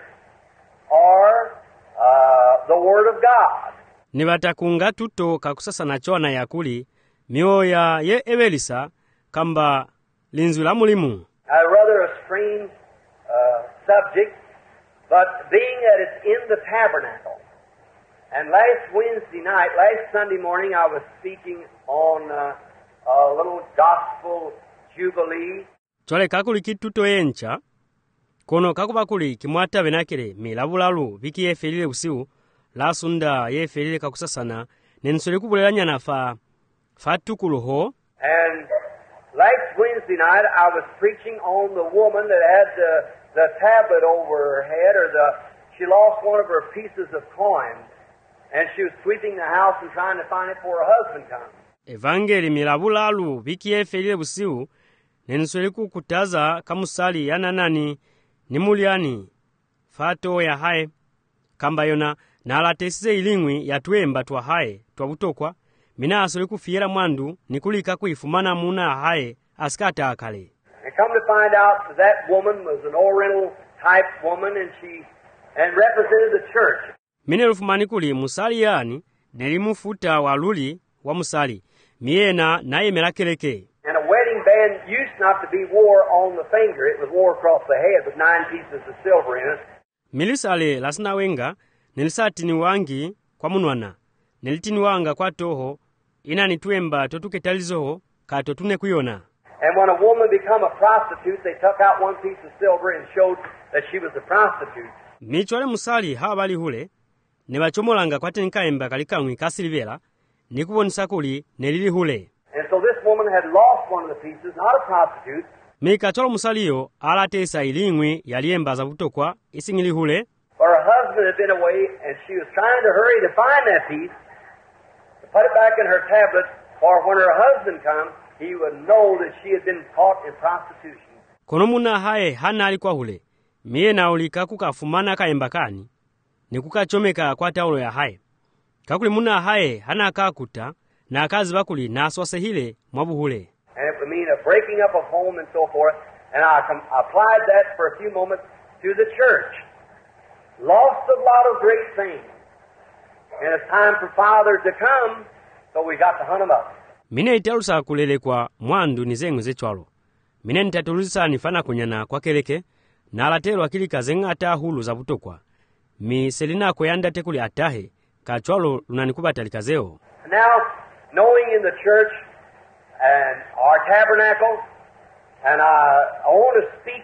or uh, the Word of God. Nivatakunga tuto kakusasana chona yakuli mioya ye evelisa kamba linzwi la mulimu. A rather a strange uh, subject, but being that it's in the tabernacle. And last Wednesday night, last Sunday morning, I was speaking on uh, a little gospel jubilee. Chole kakuli kituto encha kono kakubakuli kimwata venakile milavulalu viki yefelile usiu la sunda yefelile kakusasana nensole kubulelanya na fa fatukuluho. And last Wednesday night I was preaching on the woman that had the, the tablet over her head, or the she lost one of her pieces of coin, and she was sweeping the house and trying to find it before her husband comes. Evangeli milavulalu viki yefelile usiu nensole kukutaza kamusali yananani nimuliani fato ya hae kamba yona nalatesize ilingwi yatwemba twa hae twabutokwa mina asole kufiera mwandu nikulika kuifumana muna hae askata akale. And come to find out that, that woman was an Oriental type woman, and she and represented the church. Mine rufumani kuli musali yani nelimufuta waluli wa musali miena naye melakeleke. And a wedding band used not to be wore on the finger. It was wore across the head with nine pieces of silver in it. Milisale lasina wenga nilisati ni wangi kwa munwana. Nilitini wanga kwa toho ina nituemba totuketalizoho kato tune kuyona. And when a woman became a prostitute, they took out one piece of silver and showed that she was a prostitute. Michwale musali hawa bali hule nebachomolanga kwa tenkaemba kalikangwi kasilivela nikubonisa kuli nelili hule. And so this woman had lost one of the pieces, not a prostitute. Mika cholo musaliyo alatesa ilingwi yaliemba za butokwa isingili hule. For her husband had been away, and she was trying to hurry to find that piece, to put it back in her tablet, for when her husband comes, he would know that she had been caught in prostitution. Kono muna hae hana alikuwa hule. Mie na ulika kukafumana kaemba kani. Ni kukachomeka kwa taulo ya hae. Kakuli muna hae hana kakuta na akazi bakuli na aswase hile mwabu hule. And it would mean a breaking up of home and so forth. And I com- applied that for a few moments to the church. Lost a lot of great things. And it's time for fathers to come, so we got to hunt them up. Mine italusa kulele kwa mwandu nizengu zechwalo. Mine nitatulisa nifana kunyana kwa keleke, na alatelo akilika zenga ata hulu za butokwa. Mi selina kuyanda tekuli atahe, kachwalo lunanikuba talikazeo. Now, knowing in the church and our tabernacle, and I, I want to speak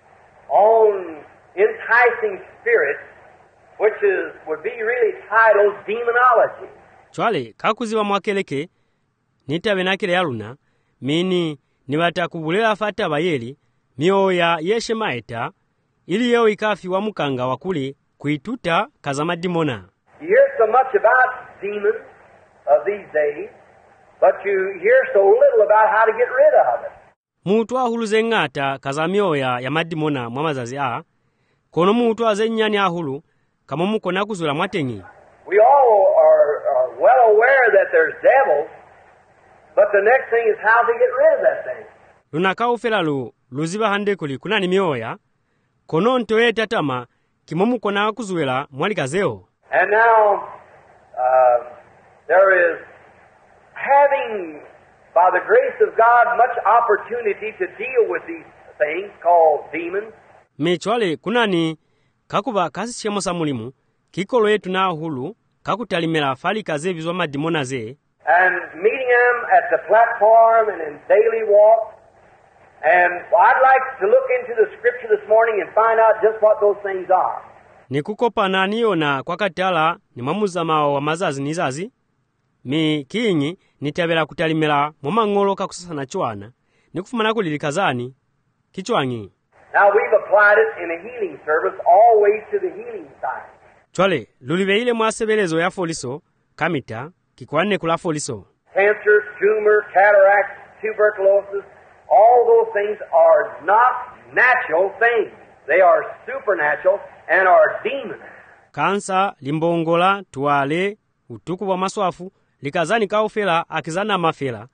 on enticing spirits, which is would be really titled demonology. Chwale kakuziwa mwakeleke nitabe nakile yaluna mini niwata kubulela fata bayeli mioya yeshe maeta ili yeo ikafi wa mukanga wakuli kuituta kazama dimona. You hear so much about demons of these days, but you hear so little about how to get rid of it. Mutu ahulu ngata kazamioya ya madimona mwamazazi a kono mutu azenyani ahulu kama muko nakuzula mwatengi. We all are, are well aware that there's devils, but the next thing is how to get rid of that thing. Lunaka ufelalu luziba hande kuli kuna ni mioya kono ntoye tatama kimomu kona kuzuela mwalikazeo. And now uh, there is having, by the grace of God, much opportunity to deal with these things called demons. Mechwale kunani kakuba kasi chemo sa mulimu kikolo yetu na hulu kakutalimela fali kaze vizwa madimona ze. And meeting them at the platform and in daily walk. And I'd like to look into the scripture this morning and find out just what those things are. Nikukopa na niona kwa katala ni mamuzama wa mazazi nizazi. mi kinyi nitebera kutalimira momang'olo kakusasana chwana nikufumana kulili kazani kichwangi. Now we've applied it in a healing service always to the healing side. Chwale lulibeile mwasebelezo ya foliso kamita kikwanne kula foliso. Cancer, tumor, cataract, tuberculosis, all those things are not natural things. They are supernatural and are demons. Kansa, limbongola, tuwale, utuku wa maswafu, likazani kaufela akizana mafela.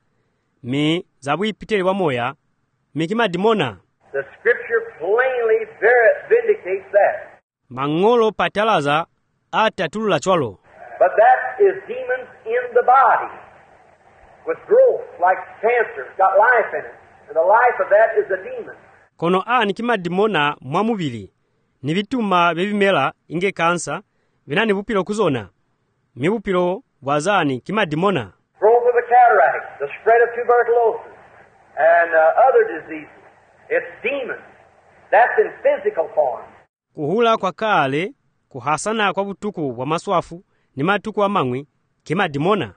Mi zabu ipiteli wa moya, mi kima dimona. The scripture plainly vindicates that. Mangolo patalaza ata tulula chwalo. But that is demons in the body with growth like cancer. It's got life in it. And the life of that is a demon. Kono a nikima dimona mwamubili. Ni vituma bebimela inge kansa, vinani bupilo kuzona. Mi bupilo wazani kima dimona. Growth of the cataract, the spread of tuberculosis, and uh, other diseases. It's demons. That's in physical form. Kuhula kwa kale, kuhasana kwa butuku wa maswafu, ni matuku wa mangwi, kima dimona.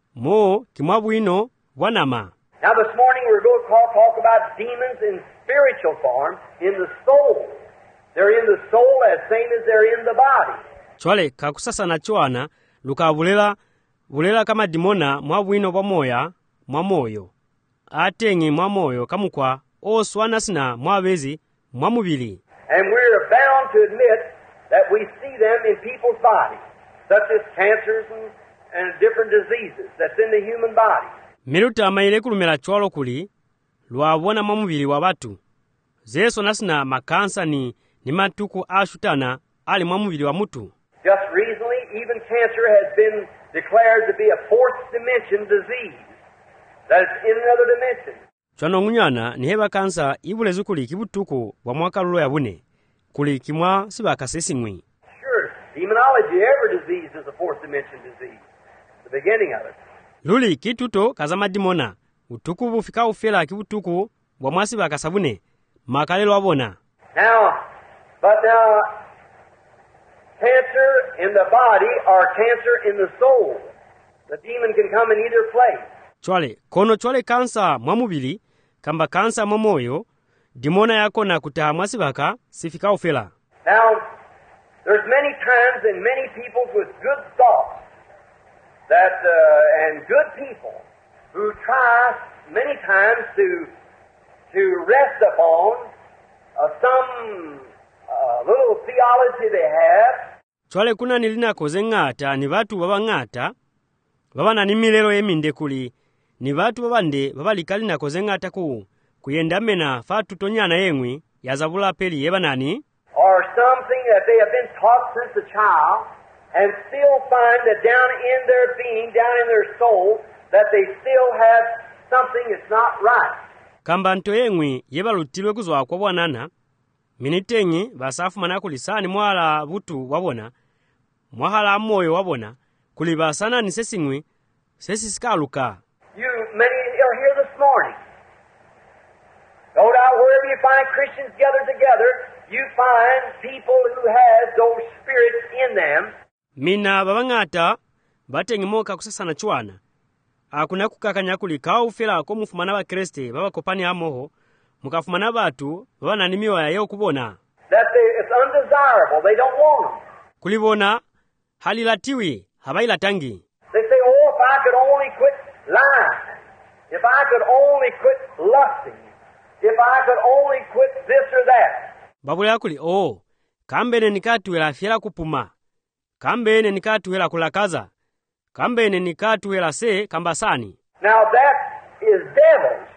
Mo kimwabu ino wanama. Now this morning we're going to talk, talk about demons in spiritual form, in the soul. They're in the soul as same as they're in the body. Chwale kakusasana chwana, luka bulela, bulela kama dimona mwabu ino wa moya, mwa moyo. Atengi mwa moyo kamukwa, o swanasina mwabezi, mwa mubili. And we're bound to admit that we see them in people's bodies, such as cancers and, and different diseases that's in the human body. Miluta maile kulumela chwalo kuli, luawona mwa mubili wa watu. Zeso nasina makansa ni, ni matuku ashutana, ali mwa mubili wa mutu. Just recently, even cancer has been declared to be a fourth dimension disease. That it's in another dimension. Chwano ngunyana ni heba kansa ibulezi kuli kibutuku wa mwaka lulo ya bune. Kuli kimwa siba kasesingwi. Sure, demonology, every disease is a fourth dimension disease. The beginning of it. Luli kituto kazama dimona. Utuku bufika ufela kibutuku wa mwasiba kasabune. Makalelo wabona. Now, but now, cancer in the body or cancer in the soul. The demon can come in either place. Chwale, kono chwale kansa mwa mubili, kamba kansa mwa moyo, dimona yako na kutaha mwasibaka, sifika ufela. Now, there's many times and many people with good thoughts that, uh, and good people who try many times to, to rest upon uh, some uh, little theology they have. Chwale kuna nilina koze ngata, ni watu baba ngata, baba na nimilero eminde kuli, ni watu babande baba likali na koze ngata ku, kuyendamena fatu tonyana yengwi, yazabula peli yeba nani? Or something that they have been taught since a child, and still find that down in their being, down in their soul, that they still have something that's not right. Kamba nto yengwi yeba lutilwe kuzwa kwa bwanana, minitengi basafu manako lisani mwala butu wabona, mwahala moyo wabona, kulibasana ni sesingwi, sesi sikaluka. You, many are here this morning. Go down wherever you find Christians gathered together, you find people who have those spirits in them. Mina babangata, batengi moka kusasana chwana. Akuna kukakanya kulika ufela ko mufumana ba Kriste baba kopani amoho, mukafumana batu baba nanimiwa ya yo kubona. That they, it's undesirable, they don't want them. Kulibona halilatiwi, habaila tangi. They say, oh, if I could only quit lying, if I could only quit lusting, if I could only quit this or that. Babule akuli, oh, kambene nikatuwela fiela kupuma, kambene nikatuwela kulakaza, kambene nikatuwela se kambasani. Now that is devils.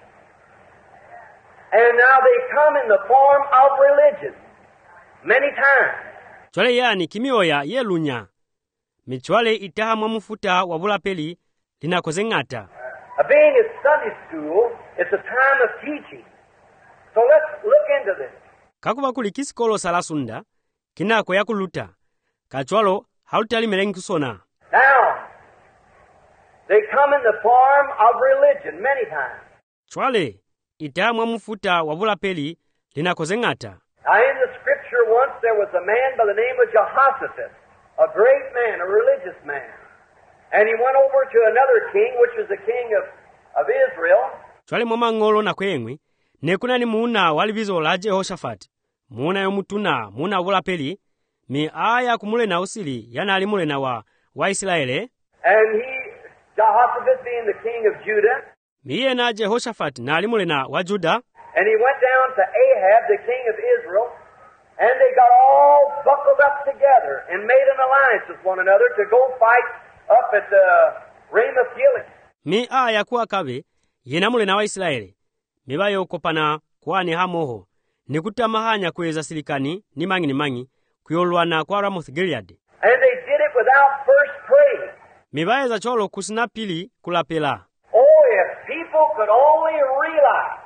And now they come in the form of religion. Many times. Chwale yani kimioya yelunya. Michwale itaha mwamufuta wabula peli linakoze ngata. Uh, being at Sunday school, it's a time of teaching. So let's look into this. Kakuba kuli kisikolo salasunda, kinako ya kuluta. Kachwalo hautali melengi kusona. Now, they come in the form of religion many times. Chwale itaha mwamufuta wabula peli linakoze ngata. Now in the scripture once there was a man by the name of Jehoshaphat, a great man, a religious man. And he went over to another king, which was the king of, of Israel. Chwale mwamang'olo na kwemwe, nekunani muna walivizo la Jehoshaphat. Muna yomutuna, muna vulapeli, mi aya kumule na usili, yana alimule na wa, wa Israeli. And he, Jehoshaphat being the king of Judah. Miye na Jehoshaphat na alimule na wa Juda. And he went down to Ahab, the king of Israel, and they got all buckled up together and made an alliance with one another to go fight up at the Ramoth Gilead. Mi aya kuwa kabe, yenamule na wa Israeli. Mibayo kopana kwani hamoho. Nikutamahanya kuweza silikani ni mangi ni mangi kuyolwana kwa Ramoth Gilead. And they did it without first praying. Mibaye za cholo kusina pili kulapela. Oh, if people could only realize.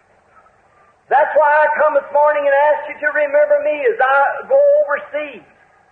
That's why I come this morning and ask you to remember me as I go overseas.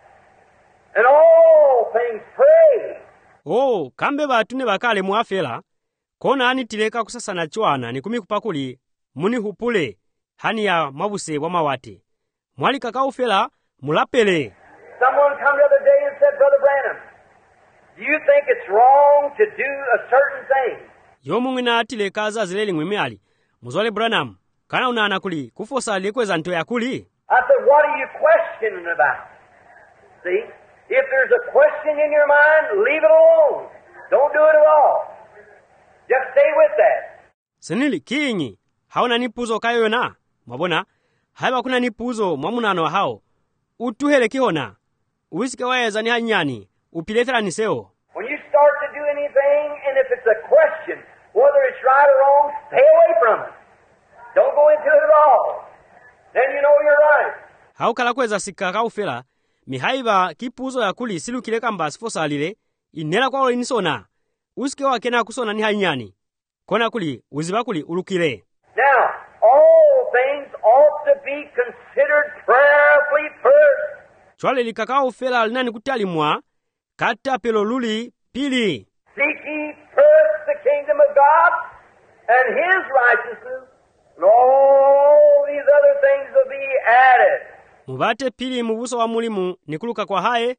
And all things pray. Oh, kambe batune bakale muafela. Kona ani tileka kusasana chwana ni kumikupakuli muni hupule hani ya mabuse wa mawate. Mwali kakaufela mulapele. Someone come the other day and said, Brother Branham, do you think it's wrong to do a certain thing? Yomu ngina tileka za zileli ngwimiali. Muzwale Branham, kana unana kuli kufosa likweza nto ya kuli? I said, what are you questioning about? See, if there's a question in your mind, leave it alone. Don't do it at all. Just stay with that. Senili kinyi, hauna nipuzo kayo yona. Mabona, haiba kuna nipuzo mwamunano wa hao. Utuhele kihona. Uwisike waeza ni hanyani. Upilethera niseo. When you start to do anything, and if it's a question, whether it's right or wrong, stay away from it. Don't go into it at all. Then you know you're right. Haukala kweza sika kaufela. Mihaiba kipuzo ya kuli silu kileka mba sifosa alile. Inela kwa olo inisona. Usike wakena kusona ni hanyani. Kona kuli, uziba kuli ulukile. Now, all things ought to be considered prayerfully first. Chwale likakao fela alinani kutali mwa, kata pelo luli pili. Seek ye first the kingdom of God and His righteousness, and all these other things will be added. Mubate pili mubuso wa mulimu nikuluka kwa hae,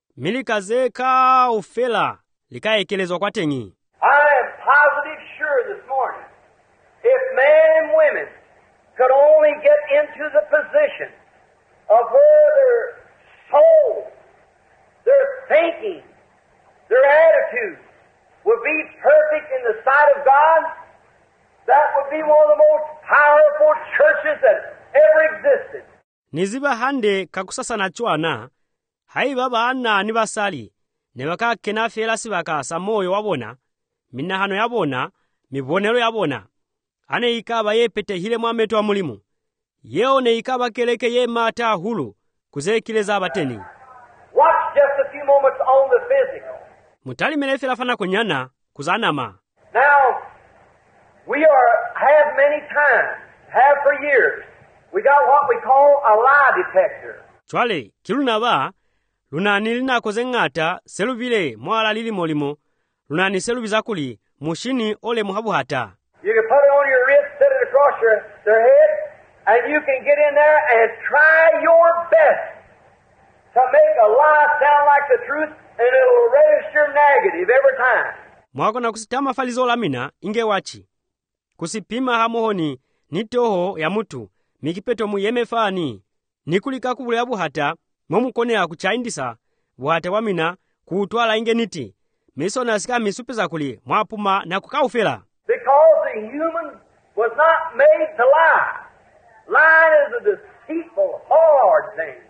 milikazeka ufela, likaekelezwa kwa tengi. I am positive sure this morning, if men and women could only get into the position of where their soul, their thinking, their attitude would be perfect in the sight of God, that would be one of the most powerful churches that ever existed. Niziba hande kakusasa na chwana, hai baba ana nibasali, nebaka kena fela sibaka samoyo wabona, minahano yabona, mibonero yabona. Ane ikaba ye pete hile mwametu wa mulimu. Yeo ne ikaba keleke ye mata hulu, kuze kileza abateni. Watch just a few moments on the physical. Mutali menefela fana kunyana, kuzanama. Now, we are, have many times, have for years, we got what we call a lie detector. Chwale, kiluna ba, luna nilina kozengata, selubile, mwala lili molimo, luna ni selubiza kuli, mushini ole muhabu hata. You can put it on your wrist, set it across your, their head, and you can get in there and try your best to make a lie sound like the truth, and it'll register negative every time. Mwako na kusitama falizo lamina, inge wachi. Kusipima hamohoni, nitoho ya mutu, mikipeto muyeme fani, nikulika kubule abu hata, momu kone ya kuchaindisa, wate wamina, kuutwala inge niti, miso na sika misupeza kuli, mwapuma na kukaufela. Because the human was not made to lie. Lying is a deceitful, hard thing.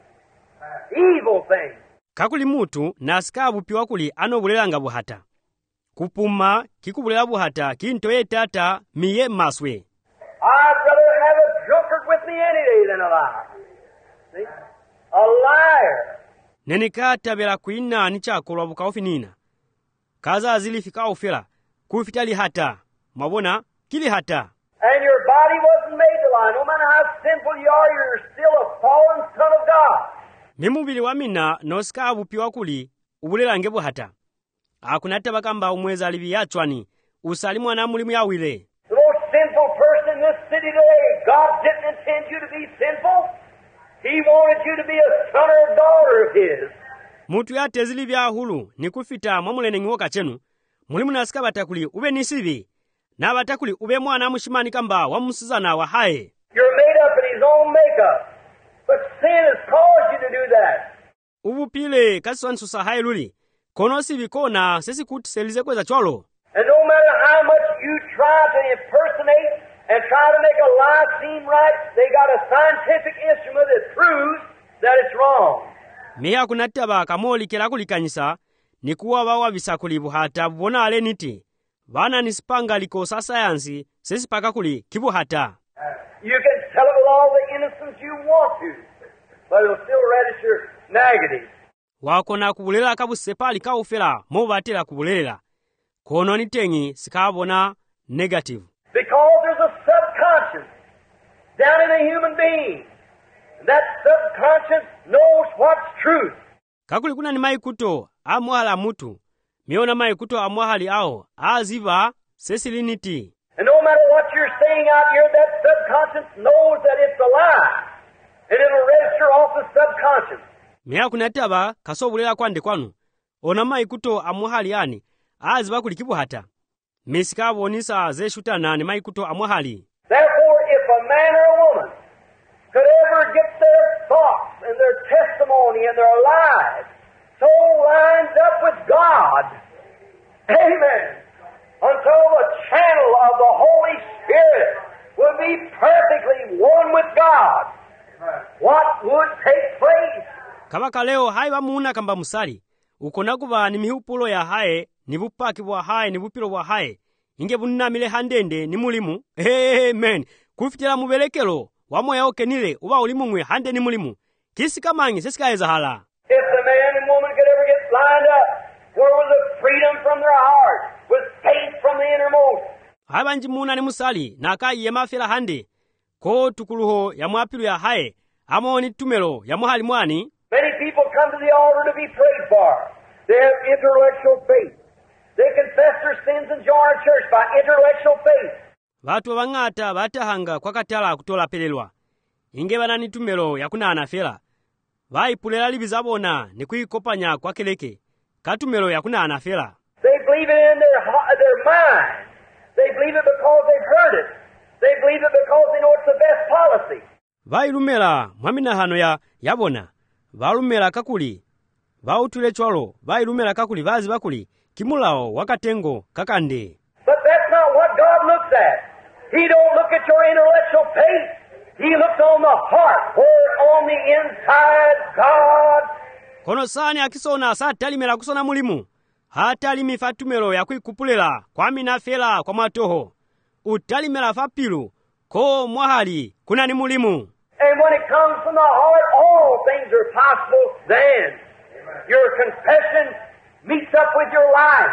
Evil thing. Kakuli mutu na sika bupiwa kuli ano bulelanga buhata. Kupuma kikubulela buhata kintoye tata miye maswe. I'd rather have a drunkard with me any day than a liar. See? A liar. Nenikata bela kuina nichakolwa bukaofi nina. Kaza azili fikao fela. Kufitali hata. Mabona kili hata. And your body wasn't made to lie. No matter how sinful you are, you're still a fallen son of God. Mimubili wamina nosika bupiwa kuli ubulela ngebu hata. Akunata bakamba umweza alibi yachwani. Usalimu anamulimu ya wile. The most sinful person in this city today, God didn't intend you to be sinful. He wanted you to be a son or a daughter of His. mutu ya tezili vya hulu ni kufita mwamulene ngiwoka chenu mulimu nasika batakuli ube nisivi na batakuli ube mwana mushimani kamba wa musizana wa hae. You're made up in his own makeup, but sin has caused you to do that. Ubu pile kasi wansusa hae luli kono sivi kona sesi kuti selize kweza cholo. And no matter how much you try to impersonate and try to make a lie seem right, they got a scientific instrument that proves that it's wrong. Meya kunataba kamoli kela kulikanyisa ni kuwa wawa visakulibu hata bubona ale niti vana nisipanga liko sa sayansi sesi paka kuli kibu hata. You can tell it with all the innocence you want to, but it'll still register negative. Wakona kubulela kabusepali ka ufela mo batela kubulela kono nitengi sikabona negative. Because there's a subconscious down in a human being. That subconscious knows what's truth. Kakuli kuna ni maikuto amwahala mutu miona maikuto amwahali ao aziva sesiliniti. And no matter what you're saying out here, that subconscious knows that it's a lie. And it'll register off the subconscious. Meya kunataba kasobulela kwande kwanu ona maikuto amwahali ani aziva kulikibu hata mesikabonisa zeshutana ni maikuto amwahali. Therefore, if a man or a woman could ever get their thoughts and their testimony and their lives so lined up with God, amen, until the channel of the Holy Spirit will be perfectly one with God, what would take place? Kabaka leo hai bamuuna kamba musali ukona kuba ni mihupulo ya hae ni bupaki bwa hae ni bupilo bwa hae inge bunamile handende ni mulimu. Amen. Kufitira mubelekelo wamoya okenile uba ulimumwe hande ni mulimu kisi kamangi sesikaeza hala. If the man and woman could ever get lined up where was the freedom from their heart with faith from the innermost. Habanji muna ni musali na kai yemafela hande ko tukuluho ya mwapilu ya hae amoni tumelo ya muhali mwani. Many people come to the altar to be prayed for. They have intellectual faith. They confess their sins and join our church by intellectual faith. Watu wangata batahanga kwa katala kutola pelelwa. Inge banani tumelo ya kuna anafela. Vaipulela libizabona ni kuikopanya kwa keleke. Katumelo ya kuna anafela. They believe it in their, their mind. They believe it because they've heard it. They believe it because they know it's the best policy. Vailumela mwamina hano ya yabona. Valumela kakuli. Vautule chwalo. Vailumela kakuli vazi bakuli. Kimulao wakatengo kakande. But that's not what God looks at. He don't look at your intellectual faith. He looks on the heart, where on the inside God. Kono sani akisona sa talimela kusona mulimu. Hatalimi fatumelo ya kuikupulela kwa minafela kwa matoho. Utalimela fapilu ko mwahali kuna ni mulimu. And when it comes from the heart, all things are possible then. Your confession meets up with your life.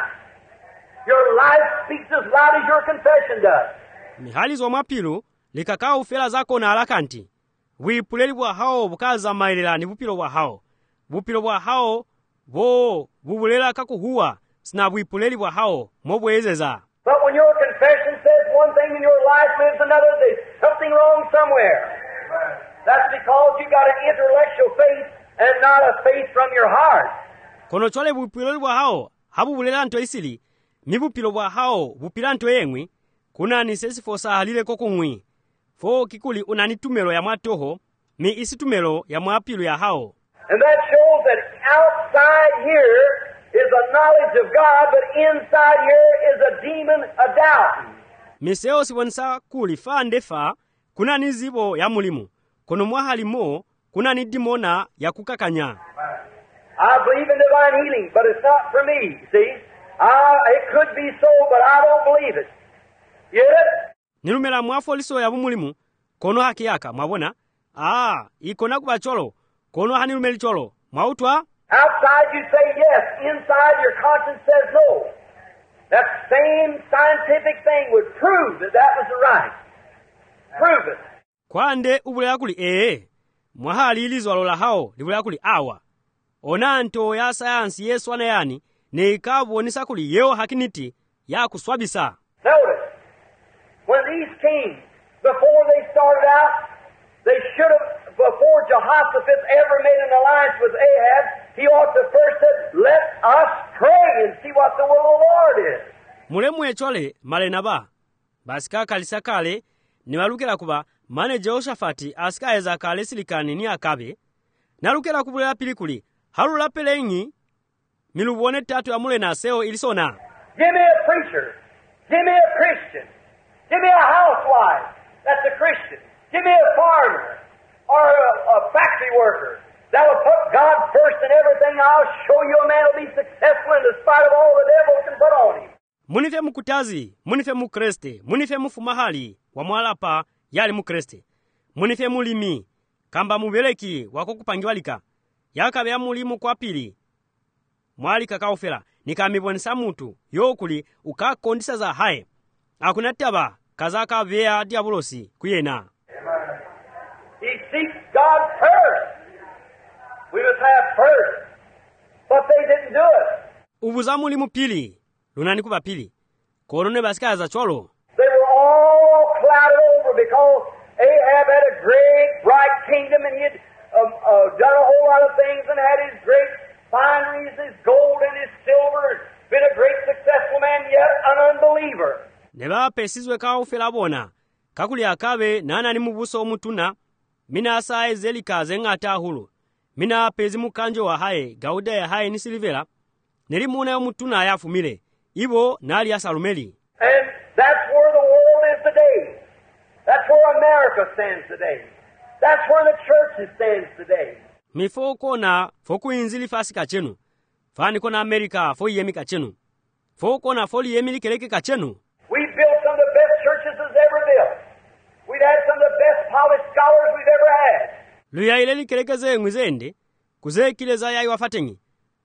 Your life speaks as loud as your confession does. Mihali zo mapilu likakao fela zako na alakanti. Wipuleli bwa hao bukaza mailela ni bupilo bwa hao. Bupilo bwa hao bo bubulela kakuhuwa sina wipuleli bwa hao mobwezeza. But when your confession says one thing and your life lives another, there's something wrong somewhere. That's because you got an intellectual faith and not a faith from your heart. Kono chole bupiloli bwa hao habu bulela nto isili mi bupilo bwa hao bupila nto yengwi kuna ni sesi fosa halile kokungwi fo kikuli unanitumelo ya mwatoho mi isitumelo ya mwapilu ya hao. And that shows that outside here is a knowledge of God, but inside here is a demon, a doubt. Miseo siwonsa kuli fa ndefa kuna ni zibo ya mulimu kono mwahali mo kuna ni dimona ya kukakanya. I believe in divine healing, but it's not for me, see? I, it could be so, but I don't believe it. Get it? Nilumela mwafo liso ya mulimu kono haki yaka mwabona. Ah, ikona kubacholo kono hanilumeli cholo mwautwa. Outside you say yes, inside your conscience says no. That same scientific thing would prove that that was the right. Prove it. Kwande ubulela kuli ee, mwahali ilizo alola hao libulela kuli awa. Onanto ya sayansi yesu anayani ne ikabu onisa kuli yeo hakiniti ya kuswabisa. Notice, when these kings, before they started out, they should have, before Jehoshaphat ever made an alliance with Ahab, he ought to first say, let us pray and see what the will of the Lord is. mulemu echole malenaba basika kalisa kale nibalukira kuba mane Jehoshaphat asika eza kale silikani ni akabe nalukira kubula pilikuli halula pelenyi milubone tatu ya mule na seo ilisona. Give me a preacher. Give me a Christian. Give me a housewife. That's a Christian. Give me a farmer or a, a factory worker that will put God first in everything. I'll show you a man will be successful in spite of all the devil can put on him. Munife mukutazi, munife mukreste, munife mufumahali wa mwalapa yali mukreste. Munife mulimi, kamba mubeleki wako kupangiwalika. Yakabe ya mulimu kwa pili. Mwalika kaufela, nikamibonisa mutu, yokuli ukakondisa za hae. Akunataba, kazaka vea diabulosi, kuyena. He seeks God first. We must have first. But they didn't do it. Ubuza mulimu pili, lunani kuba pili. Korone basika za cholo. They were all clouded over because Ahab had a great, bright kingdom and he had um, uh, done a whole lot of things and had his great fineries, his gold and his silver, and been a great successful man, yet an unbeliever. Neba pesizwe kaufela bona. Kakuli akabe nana ni mubuso mutuna. Mina asae zelika zengata hulu. Mina pezi mukanjo wa hae, gaude ya hae ni silivela. Neri muna ya mutuna ya fumile. Ibo nali ya salumeli. And that's where the world is today. That's where America stands today. That's where the church stands today. Mifoko na foku inzili fasi kachenu. Fani kona Amerika fo yemi kachenu. Foko na foli yemi keleke kachenu. We built some of the best churches that's ever built. We've had some of the best polished scholars we've ever had. Luya ileli kelekeze ngwizende, kuze kileza ya iwafatengi.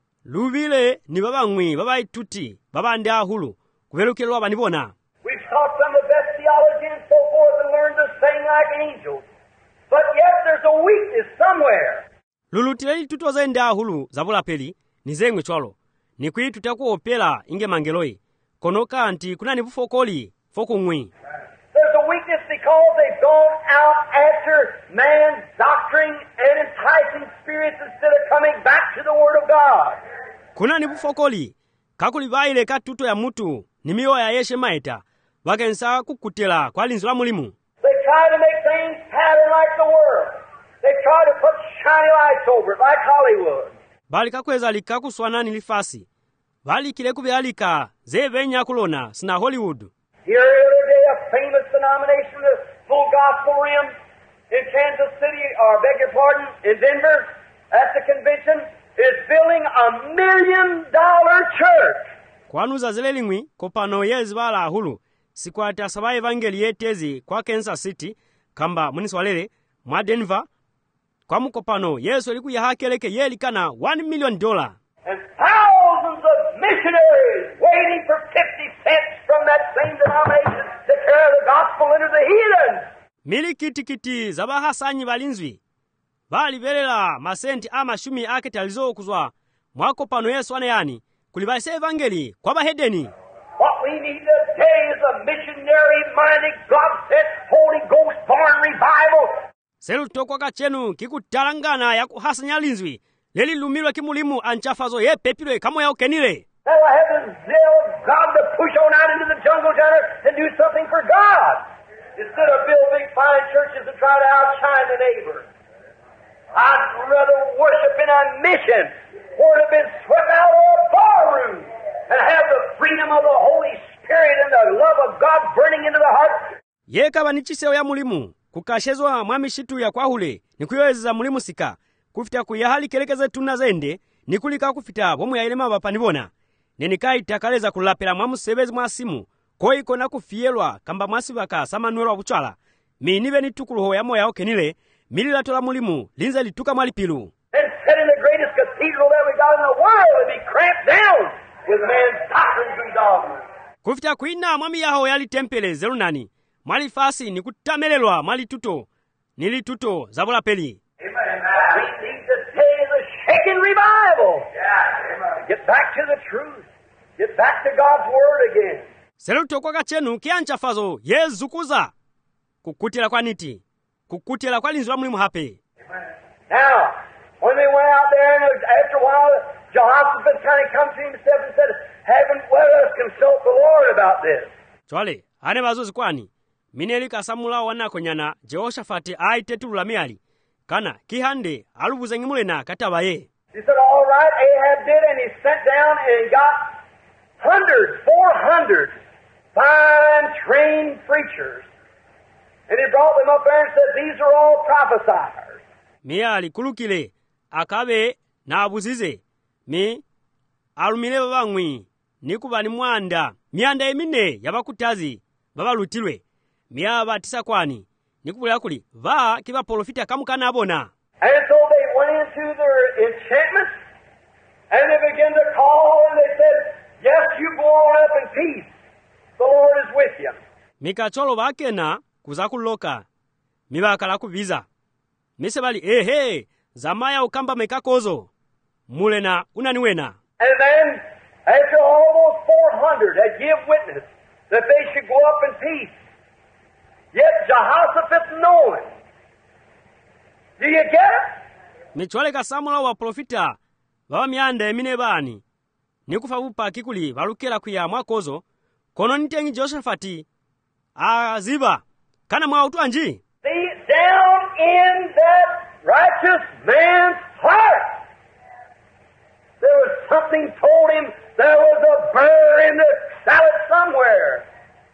Lubile ni baba ngwi, baba ituti, baba ndia hulu, kuvelukilwa banibona. We've taught some of the best theology and so forth and learned to sing like angels. But yet there's a weakness somewhere. Lulutile tutoze ndia hulu, zabula peli, nizengwe chwalo. Nikwi tutaku opela inge mangeloi. Konoka anti kuna ni bufokoli, foku ngwi. There's a weakness because they've gone out after man's doctrine and enticing spirits instead of coming back to the Word of God. Kuna ni bufokoli, kakuli baile katuto ya mutu, ni miyo ya yeshe maeta, wakensa kukutela kwa linzula mulimu. They try to make things pattern like the world. They try to put shiny lights over it like Hollywood. Bali kakweza likaku swana nilifasi. Bali kile kubealika, ze venya kulona, sina Hollywood. Here the other day, a famous denomination, the Full Gospel Rim in Kansas City, or beg your pardon, in Denver, at the convention, is building a million dollar church. Kwanuza zelelingwi, kopano yezi bala hulu, sikwata saba evangeli yetezi kwa Kansas City, kamba muniswalele, mwa Denver, kwa mukopano yesu liku ya hakeleke yelikana one million dollar. And thousands of missionaries waiting for fifty cents from that same denomination to carry the gospel into the heathen. Mili kiti kiti zabaha sanyi balinzwi. Bali belela masenti ama shumi ake talizo kuzwa. Mwako pano yesu ane yani. Kulibaise evangeli kwa bahedeni. What we need today is a missionary-minded, God-sent, Holy Ghost-born revival. Selu tokwa kachenu kikutalangana ya kuhasanya linzwi. Leli lumilwa kimulimu anchafazo ye pepilwe kamo ya okenile. That will have the zeal of God to push on out into the jungle yonder and do something for God. Instead of build big fine churches and try to outshine the neighbor. I'd rather worship in a mission or to have been swept out of a barroom and have the freedom of the Holy Spirit and the love of God burning into the heart. Yeka banichiseyo ya mulimu. Kukashezwa mwamishitu ya kwahule. Nikuyoweza mulimu sika. Kufita kuyahali kelekeze tunazende. Nikulika kufita bomu ya ilema bapanibona. Nenikai takaleza kulapela mwamu sebezi mwasimu. Koi kona kufielwa kamba mwasi baka samanwelwa kuchwala. Minibe ni tukuluho ya moya okenile. Milila tola mulimu. Linza lituka mwalipilu. And set in the greatest cathedral that we got in the world to be cramped down with man's doctrines and dogmas. Kufita kuina mwami yaho yali tempele zelunani. Mwali fasi ni kutamelelwa mwali tuto. Nili tuto zabula peli. Amen. We need today the shaking revival. Yeah. Get back to the truth. Get back to God's Word again. Selu tokwa kachenu kiancha fazo yezu kuza. Kukutila kwa niti. Kukutila kwa linzula mulimu hape. Now, when they went out there, and after a while, Jehoshaphat kind of come to himself and said, haven't let us consult the Lord about this. Chwale, ane bazozi kwani, mineli kasamula wana konyana, Jehoshaphat aitetulula miali, kana kihande alubuze ngimule na katabaye. He said, all right, Ahab did, and he sent down and got hundreds, four hundred fine, trained preachers. And he brought them up there and said, these are all prophesiers. Miali kulukile, akabe na abuzize, mi alumile babangwi, nikuba ni mwanda, mianda emine yabakutazi, babalutilwe, miaba tisa kwani, nikubula kuli, va kiba polofita kamukana abona. And so they went into their enchantments, and they began to call, and they said, yes, you go on up in peace. The Lord is with you. Mikacholo bakena kuzakuloka, mibakala kubiza. Misebali, eh, hey, zamaya ukamba mekakozo, mulena unaniwena. And then, after all those four hundred had give witness that they should go up in peace, yet Jehoshaphat knowing. Do you get it? Michwale kasamula wa profita, baba mianda emine bani, nikufa bupa kikuli, balukela kuya mwakozo, kono nitengi Jehoshaphat, aziba, kana mwa utu anji. See, down in that righteous man's heart, there was something told him there was a burr in the salad somewhere.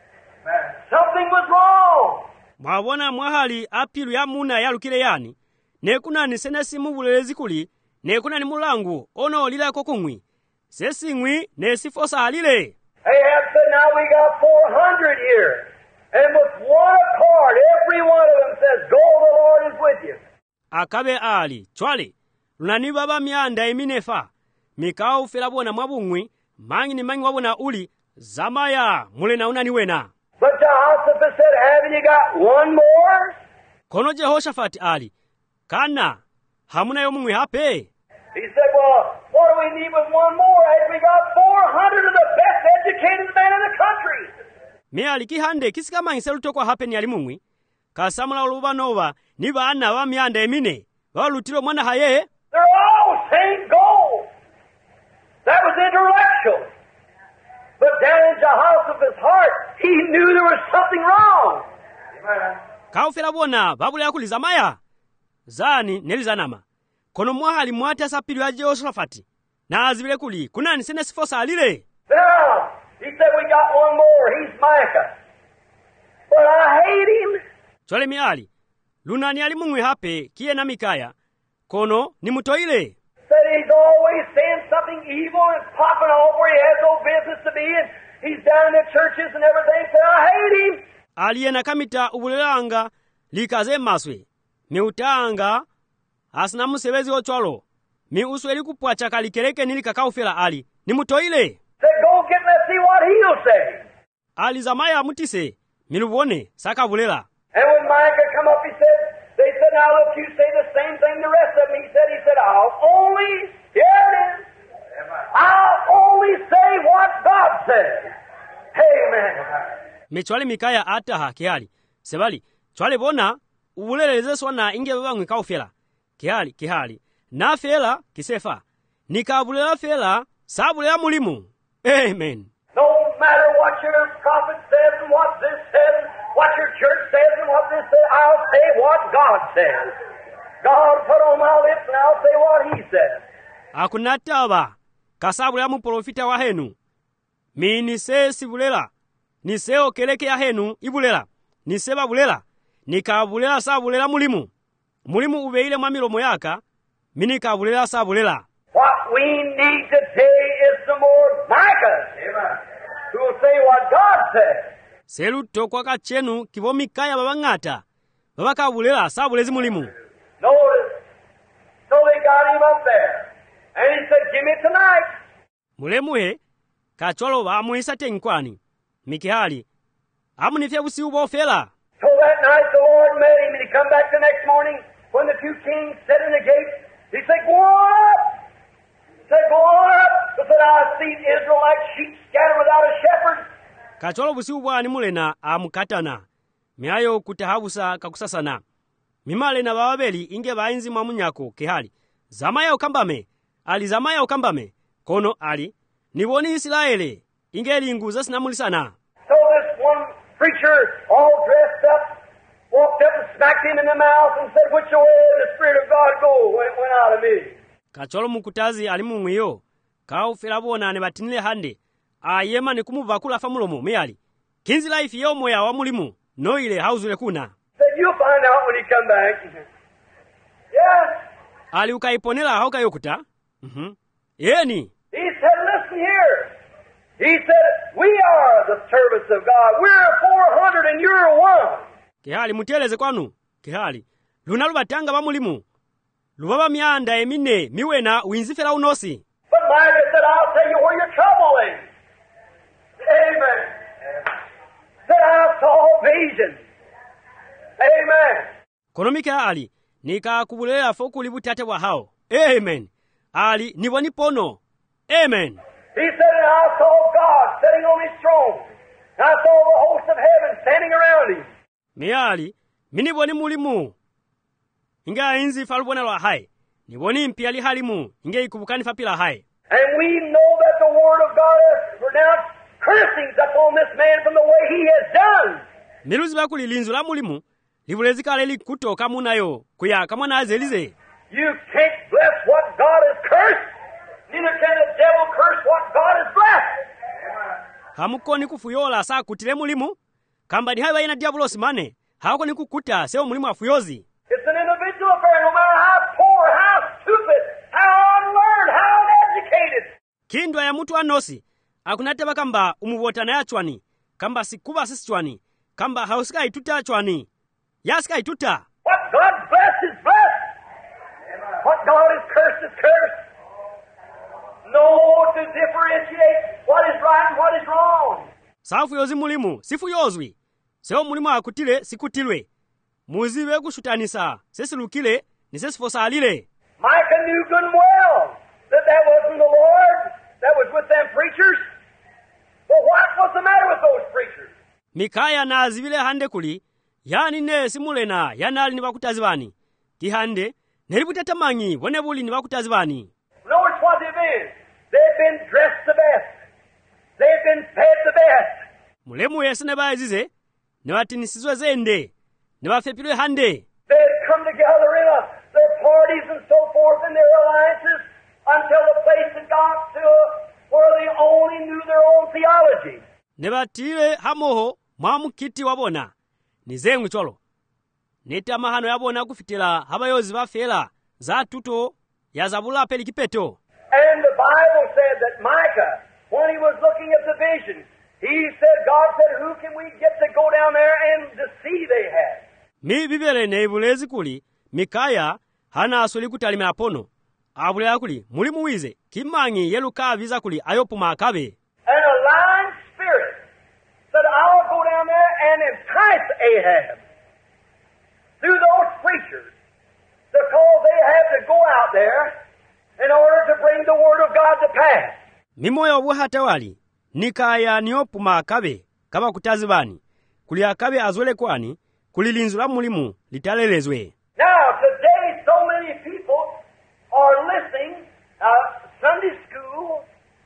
Something was wrong. Mwabona mwahali apilu ya muna ya lukile yani, nekuna ni senesi mubulelezi kuli, nekuna ni mulangu, ono lila kokungwi, sesi ngwi, nesifosa halile. Ahab said, now we got four hundred here. And with one accord, every one of them says, go, the Lord is with you. Akabe ali, chwale, lunani baba mianda eminefa, mikao filabona mwabungwi, mangi ni mangi wabona uli, zamaya, mulena unaniwena. But Jehoshaphat said, haven't you got one more? Kono Jehoshaphat ali, kana, hamuna yomungwi hape. He said, well, what do we need with one more? As we got four hundred of the best educated men in the country. Me alikihande kisikama ngiselu kwa hape ni alimungwi, kasamula uluba nova, ni baana wa mianda emine, walutilo mwana haye. They're all same goal. That was intellectual. But down in Jehoshaphat's heart, he knew there was something wrong. Kaufela bona, babule ya kulizamaya. Zani, nelizanama. Kono mwahali mwata sapilu ya Jehoshaphat. Na azibile kuli, kuna nisene sifosa alile. Now, he said, we got one more. He's Micah. But I hate him. Chole miali, luna ni alimungwi hape, kie na Mikaya. Kono, ni mutoile. Said he's always saying something evil and popping off where he has no business to be, and he's down in the churches and everything. Said, I hate him. Aliena kamita ubulelanga, likaze maswe. Mi utanga, asina musebezi ochwalo. Mi usweli kupwacha kalikereke nili kakaufela ali. Ni mutoile. Said, go get, let's see what he'll say. Ali zamaya mutise, milubone, saka bulela. And when Micah come up, he said, they said, now look, you say the same thing the rest of them. He said, he said, I'll only, here it is, I'll only say what God says. Amen. Me chwale Mikaya ataha kihali. Sebali, chwale bona, ubuleleze swana inge babangwi kaufela. Kihali, kihali. Na fela, kisefa. Nikabulela fela, sabulela mulimu. Amen. No matter what your prophet says and what this says, what your church says and what this says, I'll say what God says. God put on my lips and I'll say what he says. Akunataba, kasabulela mu profita wa henu. Mi nise sibulela. Nise okeleke ya henu ibulela. Nise babulela. Nikabulela sabulela mulimu. Mulimu ubeile mwamilomo yaka. Minikabulela sabulela. What we need today is some more Micahs. Amen. Who will say what God says. Selu tokwa kachenu kibo Mikaya babangata. Babakabulela sabulezi mulimu. Notice. So they got him up there. And he said, give me tonight. Mulemuhe, kacholo wa amuisa tenkwani. Mikihali, amunifia usi ubo fela. So that night the Lord met him, and he come back the next morning when the two kings sat in the gate. He said, go on up. He said, go on up. He said, I see Israel like sheep scattered without a shepherd. Kacholo busi ubo animulena amukatana. Miayo kutahabusa kakusasana. mimale na bawabeli inge bainzi mwa munyako kehali zamaya ukambame ali zamaya ukambame kono ali niboni Israeli inge linguza sinamulisana. So this one preacher, all dressed up, walked up and smacked him in the mouth and said, "Which way the Spirit of God go?" When it went out of me. Kacholo mukutazi ali mumwiyo kao felabona ne batinile hande ayema ne kumuvakula famulomo meali kinzi life yo moya wa mulimu no ile hauzule kuna. Said, "You'll find out when you come back." Yes. Ali ukaiponela hauka yokuta. Mhm. Mm Yeni. He said, "Listen here." He said, "We are the servants of God. We're four hundred and you're one." Kihali muteleze kwanu. Kihali. Luna lubatanga ba mulimu. Lubaba mianda emine miwena winzifela unosi. But Micah said, "I'll tell you where your trouble is." Amen. Said, "I saw vision." Amen. Konomika ali nika kubulela foku libutate wa hao. Amen. Ali niboni pono. Amen. He said, "And I saw God sitting on his throne. And I saw the host of heaven standing around him." Miali miniboni mulimu. Inga inzi falubona lwa hai. Niboni mpiali halimu. Inga ikubukani fapila hai. And we know that the word of God has pronounced cursings upon this man from the way he has done. Miluzi bakuli linzu la mulimu. Libulezika leli kutoka munayo. Kuya kama na azelize. You can't bless what God has cursed. Neither can the devil curse what God has blessed. Hamukoni kufuyola saa kutile mulimu. Kamba ni hawa ina diabolos mane. Hawako ni kukuta seo mulimu afuyozi. It's an individual affair, no matter how poor, how stupid, how unlearned, how uneducated. Kindwa ya mutu anosi. Akunateba kamba umuvota na ya chwani. Kamba sikuba sisi chwani. Kamba hausika ituta chwani. Yasika ituta. What God blessed is blessed. What God has cursed is cursed. No to differentiate what is right and what is wrong. Safu yozi mulimu, sifu yozwi. Seo mulimu akutile, sikutilwe. Muziwe kushutanisa, sesi lukile, ni sesi fosalile. Micah knew good and well that that wasn't the Lord that was with them preachers. But what was the matter with those preachers? Mikaya na azivile hande kuli, yani ne simulena, yanali ni bakutazibani. Kihande, neributeta mangi, wonebuli ni bakutazibani. Notice what they've been. They've been dressed the best. They've been fed the best. Mulemu yese ne baezize, ne batinisizwe zende, ne bafepilwe hande. They had come together in a, their parties and so forth and their alliances until the place had got to where they only knew their own theology. Ne batile hamoho mwamukiti wabona. Nizengwe cholo. Neta mahano yabona kufitila habayozi bafela za tuto ya zabula peli kipeto. And the Bible said that Micah, when he was looking at the vision, he said, God said, "Who can we get to go down there and to see they had?" Mi bibele ne ibulezi kuli, Mikaya hana asuli kutalime apono. Abule akuli, mulimu wize, kimangi yeluka viza kuli ayopu makabe. And a lying spirit said, "I'll go down there and entice Ahab through those preachers because they have to go out there in order to bring the word of God to pass." Mimoyo buhata wali, nikaya niopu makabe, kaba kutazibani. Kuli akabe azwele kwani, kulilinzu la mulimu, litalelezwe. Now, today so many people are listening, uh, Sunday school.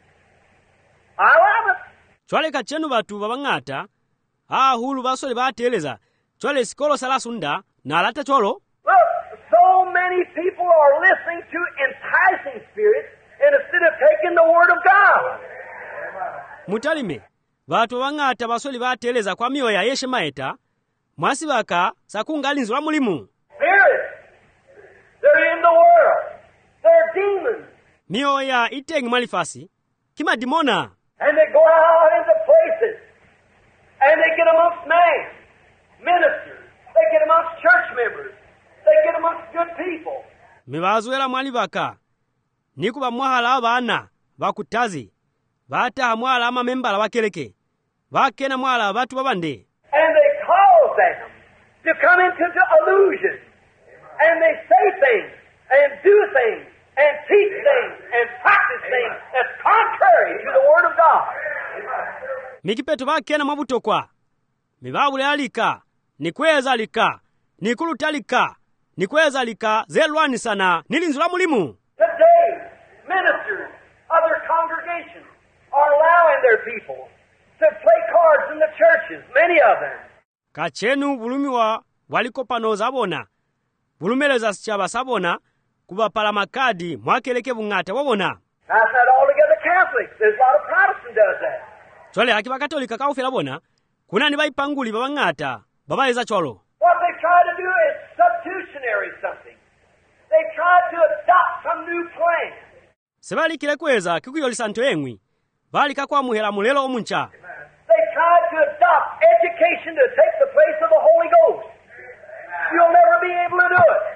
I love it. Chwale kachenu batu babangata, haa hulu basole bateleza, chwale sikolo salasunda, na alata cholo. Look, so many people are listening to enticing spirits instead of taking the word of God. Mutalime, batu babangata basole bateleza kwa miyo ya yeshe maeta, mwasi baka sakungalinzu la mulimu. Spirits. They're in the world. They're demons. Miyo ya itengi malifasi, kima dimona. And they go out into places. And they get amongst men, ministers. They get amongst church members. They get amongst good people. Mibazuela mwali baka. Nikuba mwahala abana, bakutazi. Bata mwala ama membala wakeleke. Bakena mwala batu babande. And they cause them to come into the illusion. And they say things and do things and teach things and practice things that's contrary to the Word of God. Mikipeto bakena mabutokwa. Mibabule alika, nikweza alika, nikulutalika, nikweza lika zelwanisana ni linzu la mulimu. Today, ministers, other congregations are allowing their people to play cards in the churches, many of them. Kachenu bulumiwa waliko pano zabona. Bulumeleza sichaba sabona kubapala makadi mwakeleke bungate wabona. That's not altogether Catholics. There's a lot of Protestant does that. Chole haki bakatolika kaufela bona. Kuna ni baipanguli babangata. Babaeza cholo. What they try to do is substitutionary something. They try to adopt some new plan. Sebali kile kweza kikuyolisa nto engwi. Bali kakwa muhela mulelo omuncha. They try to adopt education to take the place of the Holy Ghost. You'll never be able to do it.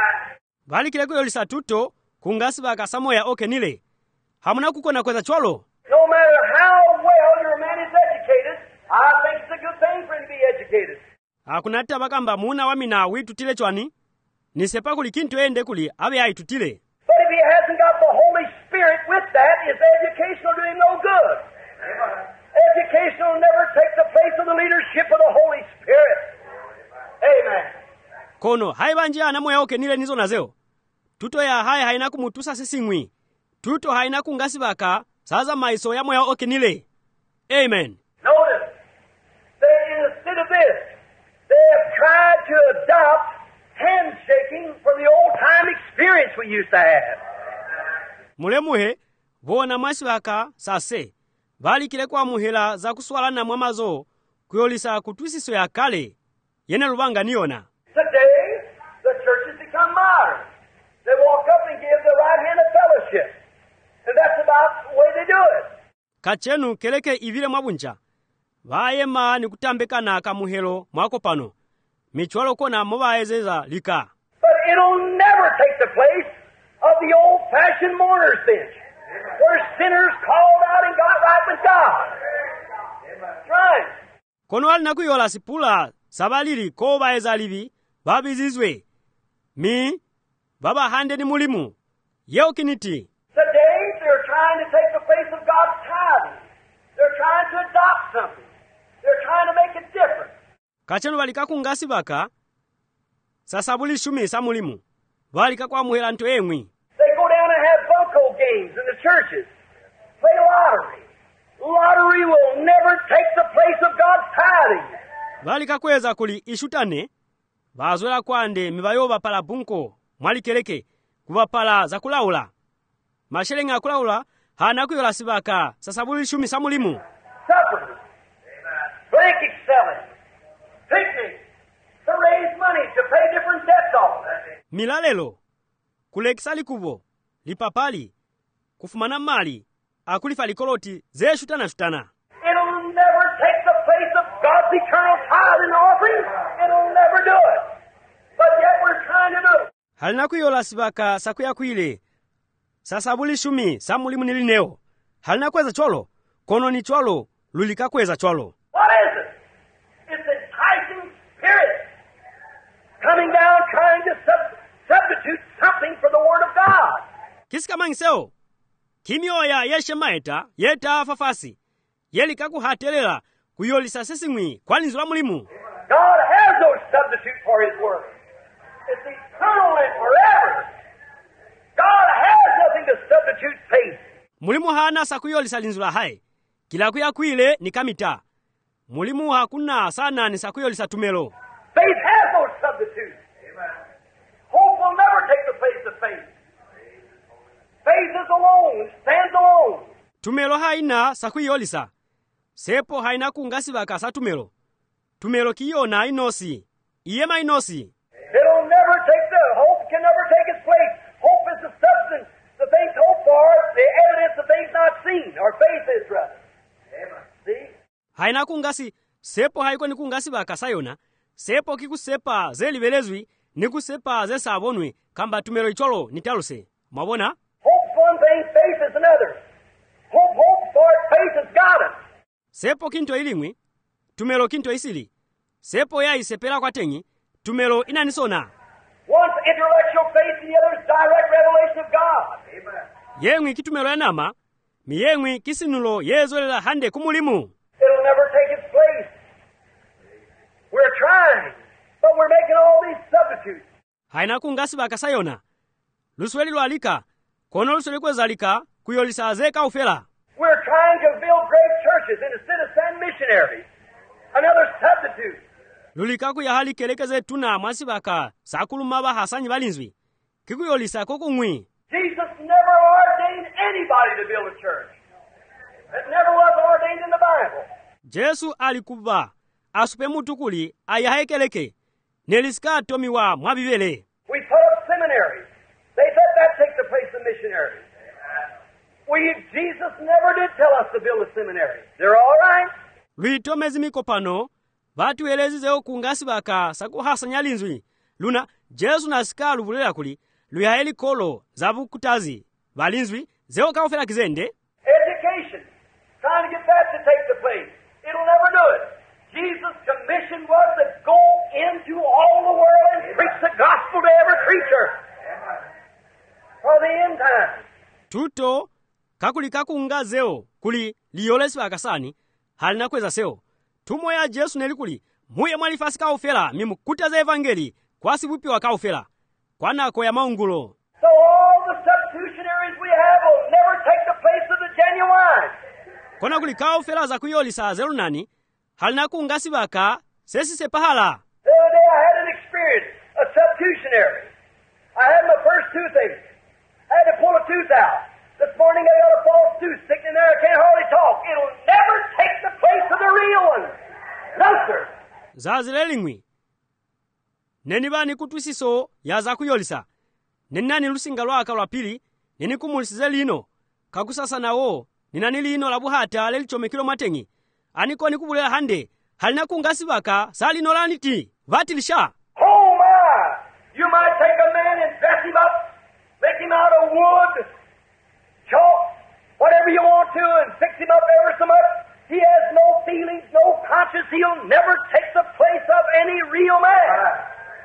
Bali kile kuyolisa tuto kungasi baka samoya okenile. Hamuna kukona kweza cholo. No matter how well your man is educated, I think it's a good thing for him to be educated. Hakuna hata bakamba muna wamina witu tile chwani. Nisepa kuli kintu ende kuli abe hai tutile. But if he hasn't got the Holy Spirit with that, his education will do him no good. Education will never take the place of the leadership of the Holy Spirit. Amen. Kono hai banje ana moya okenile nizo nazeo. Tuto ya hai haina kumutusa sisingwi. Tuto haina kungasi baka saza maiso ya moya okenile. Amen. Notice, they, instead of this, they have tried to adopt handshaking for the old-time experience we used to have. Mulemuhe, bona mwasi baka sase. Bali kile kwa muhela za kuswala na mwamazo kuyolisa kutwisiso ya kale. Yene lubanga niona. Today, the church has become modern. They walk up and give the right hand of fellowship. And that's about the way they do it. Kachenu keleke ivile mwabuncha. Vayema ni kutambekana kamuhelo mwako pano. Michwalo kona mobaezeza lika. But it'll never take the place of the old-fashioned mourner's bench, where sinners called out and got right with God. That's right. Kono alina kuyola sipula sabalili ko baeza libi babizizwe. Mi baba hande ni mulimu. Yeo kiniti. Today, they're trying to take the place of God's tithing. They're trying to adopt something. They're trying to make it different. Kachenu balika kungasi baka sasabuli shumi sa mulimu. Balika kwa muhela nto engwi. They go down and have bunco games in the churches. Play lottery. Lottery will never take the place of God's tithing. Balika kweza kuli ishutane. Bazwela kwande mibayoba pala bunko. Mwali keleke kubapala za kulaula. Mashelenga ya kulaula hana kuyola sibaka sasabuli shumi sa mulimu. Suppers. Blanket selling. Picnics. To raise money to pay different debts off. Milalelo. Kulekisali kubo. Lipapali. Kufumana mali. Akulifa likoloti ze shutana shutana. It'll never take the place of God's eternal tithe and offering. It'll never do it. But yet we're trying to do it. Halina kuyola sibaka sakuya kuile. Sasabuli shumi sa mulimu nilineo. Halina kweza cholo. Kono ni cholo. Lulika kweza cholo. What is it? It's enticing spirit coming down trying to sub- substitute something for the Word of God. Kisika mangiseo. Kimioya yeshe maeta yeta fafasi. Yelika kuhatelela kuyolisa sisingwi kwa linzu la mulimu. God has no substitute for His Word. It's eternal and forever. God has nothing to substitute faith. Mulimu hana sakuyolisa linzu la hai. Kila kuya kuile ni kamita. Mulimu hakuna sana ni sakuyolisa tumelo. Faith has no substitute. Hope will never take the place of faith. Faith is alone, stands alone. Tumelo haina sakuyolisa. Sepo haina kungasi baka sa tumelo. Tumelo kiyona inosi. Iyema inosi. It'll never take the, hope can never take its place. Hope is the substance, the things hoped for, the evidence of things not seen, or faith is rather. See? Haina kungasi, sepo haiko ni kungasi baka sayona. Sepo kikusepa zelibelezwi, ni kusepa ze sabonwi, kamba tumelo icholo nitaluse. Mabona? Hope's one thing, faith is another. Hope hopes for it, faith has got it. Sepo kinto ilingwi, tumelo kinto isili. Sepo ya isepela kwa tengi, tumelo inanisona. One's intellectual faith and the other's direct revelation of God. Amen. Yengwi kitumelo enama, mi yengwi kisinulo yezolela hande kumulimu. It'll never take its place. We're trying, but we're making all these substitutes. haina kungasi bakasayona lusweli lwalika kono lusweli kwezalika kuyolisa zeka ufela. We're trying to build great churches and instead of send missionaries, another substitute. Lulika kuyahali kelekeze tuna mwasi baka sakuluma bahasanyi balinzwi kikuyolisa kokungwi. Jesus never ordained anybody to build a church. It never was ordained in the Bible. Jesu alikuba asupe mutukuli ayahekeleke nelisika tomiwa mwabibele. We put up seminaries. They said that takes the place of missionaries. We, Jesus never did tell us to build a seminary. They're all right. Lwitomezi mikopano batu elezizeo kungasi baka sakuhasanya linzwi luna Jesu nasika lubulela kuli luyaheli kolo zabukutazi balinzwi zeo kaofela kizende. Education, trying to get that to take the place. It'll never do it. Jesus' commission was to go into all the world and preach the gospel to every creature for the end time. Tuto kakuli kakunga zeo kuli liyolesi bakasani halina kweza seo. Tumo ya Jesu nelikuli muye mwalifasi kaofela mimukutaza evangeli kwasi bupi wa kaofela kwana ko ya maungulo. So all the substitutionaries we have will never take the place of the genuine. Kona kuli kaofela za kuyolisa zelu nani halina kungasi baka sesi sepahala. The other day I had an experience, a substitutionary. I had my first toothache. I had to pull a tooth out. This morning I got a false tooth sticking in there. I can't hardly talk. It'll never take the place of the real one. No, sir. Zazilelingwi. Neni bani kutwisiso ya za kuyolisa. Neni nani lusinga lwaka lwa pili. Neni kumulisize lino. Kakusasa na wo. Ninani lino la buhata lelichomekilo matengi. Aniko ni kubulela hande. Halina kungasi baka salino laniti. Vatilisha. Oh my! You might take a man and dress him up. Make him out of wood. Chalk. Whatever you want to and fix him up ever so much. He has no feelings, no conscience. He'll never take the place of any real man.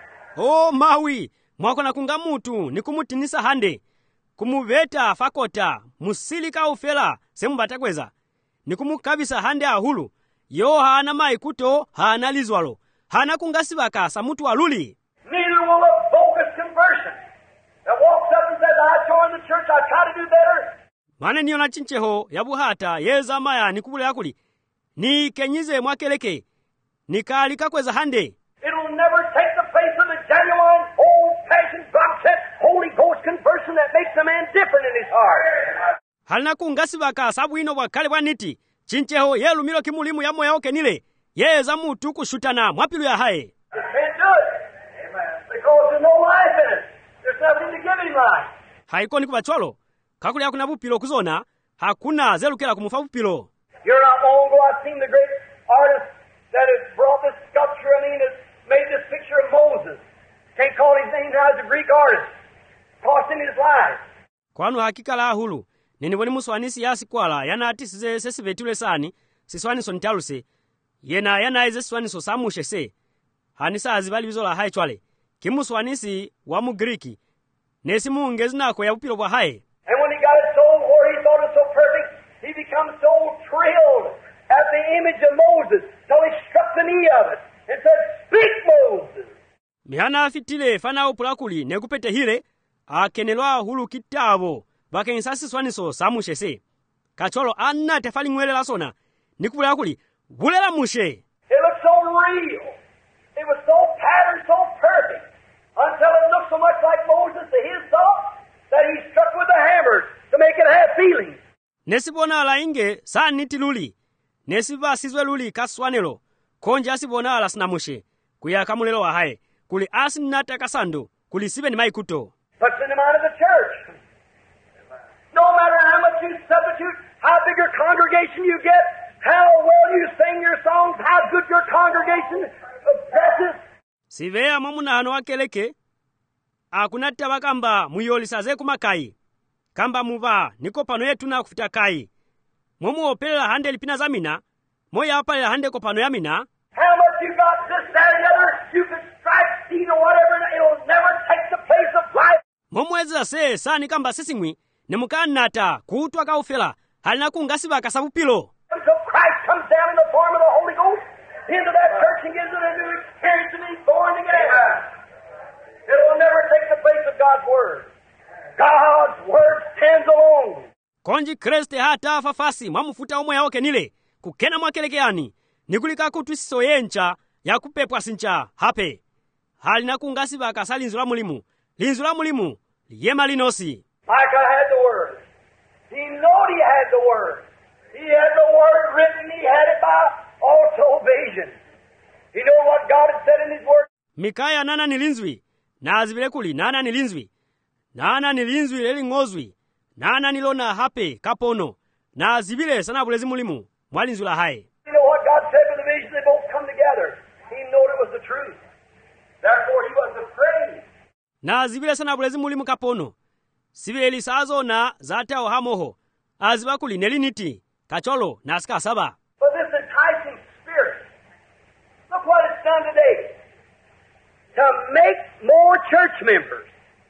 Oh mawi, mwako na kunga mutu ni kumutinisa hande. Kumuveta fakota, musilika ufela, semu batakweza. Ni kumukabisa hande ahulu. Yo haana maikuto, haana lizwalo. Haana kungasi baka sa mutu aluli. Neither will a bogus conversion that walks up and says, I joined the church, I try to do better. Mane niyo na chincheho, ya buhata, yeza maya, ni kubule yakuli. Ni kenyize mwakeleke. Ni kaalika kweza hande. It'll never take the place of the genuine, old-fashioned, God-sent, Holy Ghost conversion that makes a man different in his heart. Halina kungasi baka sabu ino wakale waniti. Chincheho yelu milo kimulimu ya moya oke nile. Yeza mutu kushutana mwapilu ya hae. You can't do it. Because there's no life in it. There's nothing to give him life. Haiko ni kubachwalo. Kakuli hakuna bupilo kuzona. Hakuna zelu kela kumufa bupilo. You're not long ago, I've seen the great artist that has brought this sculpture, I mean, has made this picture of Moses. Can't call his name now, he's a Greek artist. Cost him his life. Kwanu hakika la hulu. Nini wani muswanisi yasi kwala. Yana atisize sesi vetule sani. Siswani sontaluse. Yena yana ize siswani so samushe se. Hanisa azibali vizola hai chwale. Kimuswanisi wa mu Griki. Nesi muungezi nako ya upilo wa hai. And when he got it so where he thought it so perfect, he becomes so thrilled at the image of Moses till he struck the knee of it and said, Speak, Moses! Mihana afitile fana upulakuli nekupete hile, akenelwa hulu kitabo, bake insasi swaniso samushe se. Kacholo anna tefali ngwele la sona, nikupulakuli, bulela mushe. It looked so real. It was so patterned, so perfect, until it looked so much like Moses to his thought that he struck with a hammer to make it have feelings. Nesibona ala inge saa niti luli. Nesiba sizwe luli kaswanelo. Konja asibona ala sinamushe. Kuya kamulelo wa hae. Kuli asinata kasando. Kuli sibe ni maikuto. Puts in the mind of the church. No matter how much you substitute, how big your congregation you get, how well you sing your songs, how good your congregation dresses. Sivea mamuna ano wakeleke. Akunata wakamba muyolisaze kumakai. Kamba muva niko pano yetu na kufita kai. Momu opelela hande lipina zamina. Moya apalela hande ko pano yamina. How much you got this, that, and the other, you can strike seed or whatever, and it'll never take the place of life. Momu eza se sani kamba sisingwi. Nemukanata kuutwa kaufela. Halina kungasiba kasabu pilo. Until Christ comes down in the form of the Holy Ghost into that church and gives it a new experience and he's born again. It'll never God's Word. God's Word stands alone. konji kreste hata fafasi mwamufuta omwe yaoke nile kukena mwakelekeyani nikulika kutwisiso yencha yakupepwa sincha hape hali nakungasi bakasa linzu la mulimu linzu la mulimu liyema linosi. Micah had the Word. He knowed he had the Word. He had the Word written. He had it by also vision. He knew what God had said in His Word. Mikaya nana nilinzwi na azivile kuli nana nilinzwi nana nilinzwi leli ngozwi nana nilona hape kapono na azivile sana bulezi mulimu mwalinzu la hae. You know what God said with the vision? They both come together. He knew it was the truth. Therefore he wasn't afraid. Na azivile sana bulezi mulimu kapono sivile lisazo na zatao hamoho azibakuli neliniti kacholo na asika saba. But this enticing spirit, look what it's done today. To make more church members.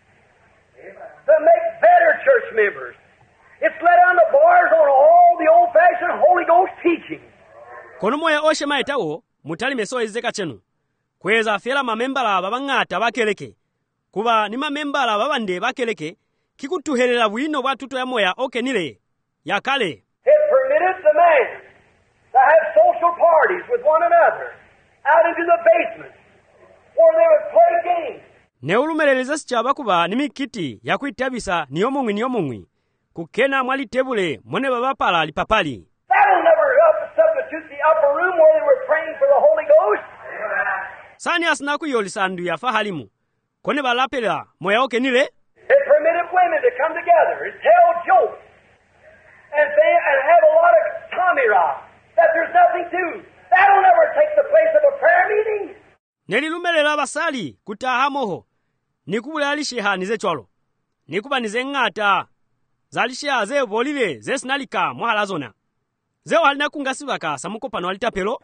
To make better church members. It's let down the bars on all the old-fashioned Holy Ghost teaching. Kono moya oshe maetawo mutali meso ezeka chenu. Kweza fela mamembala babangata bakeleke. Kuba ni mamembala babande bakeleke kikutuhelela bwino bwatuto ya moya oke nile ya kale. It permitted the man to have social parties with one another out into the basement where they would play games. Neulumeleleza sichaba kuba ni mikiti ya kuitabisa niyomungwi niyomungwi. Kukena mwali tebule mwene babapala lipapali. That'll never help substitute the upper room where they were praying for the Holy Ghost. Sani asinaku yolisandu ya fahalimu. Kone balapela moya oke nile. It permitted women to come together and tell jokes and say, and have a lot of tommy rot that there's nothing to. That'll never take the place of a prayer meeting. Nelilumelela basali kutaha moho. Nikubule alisheha nize chwalo. Nikuba nize ngata. Zalisheha ze volile ze sinalika mwahala zona. Zeo halina kungasibaka samukopano walitapelo.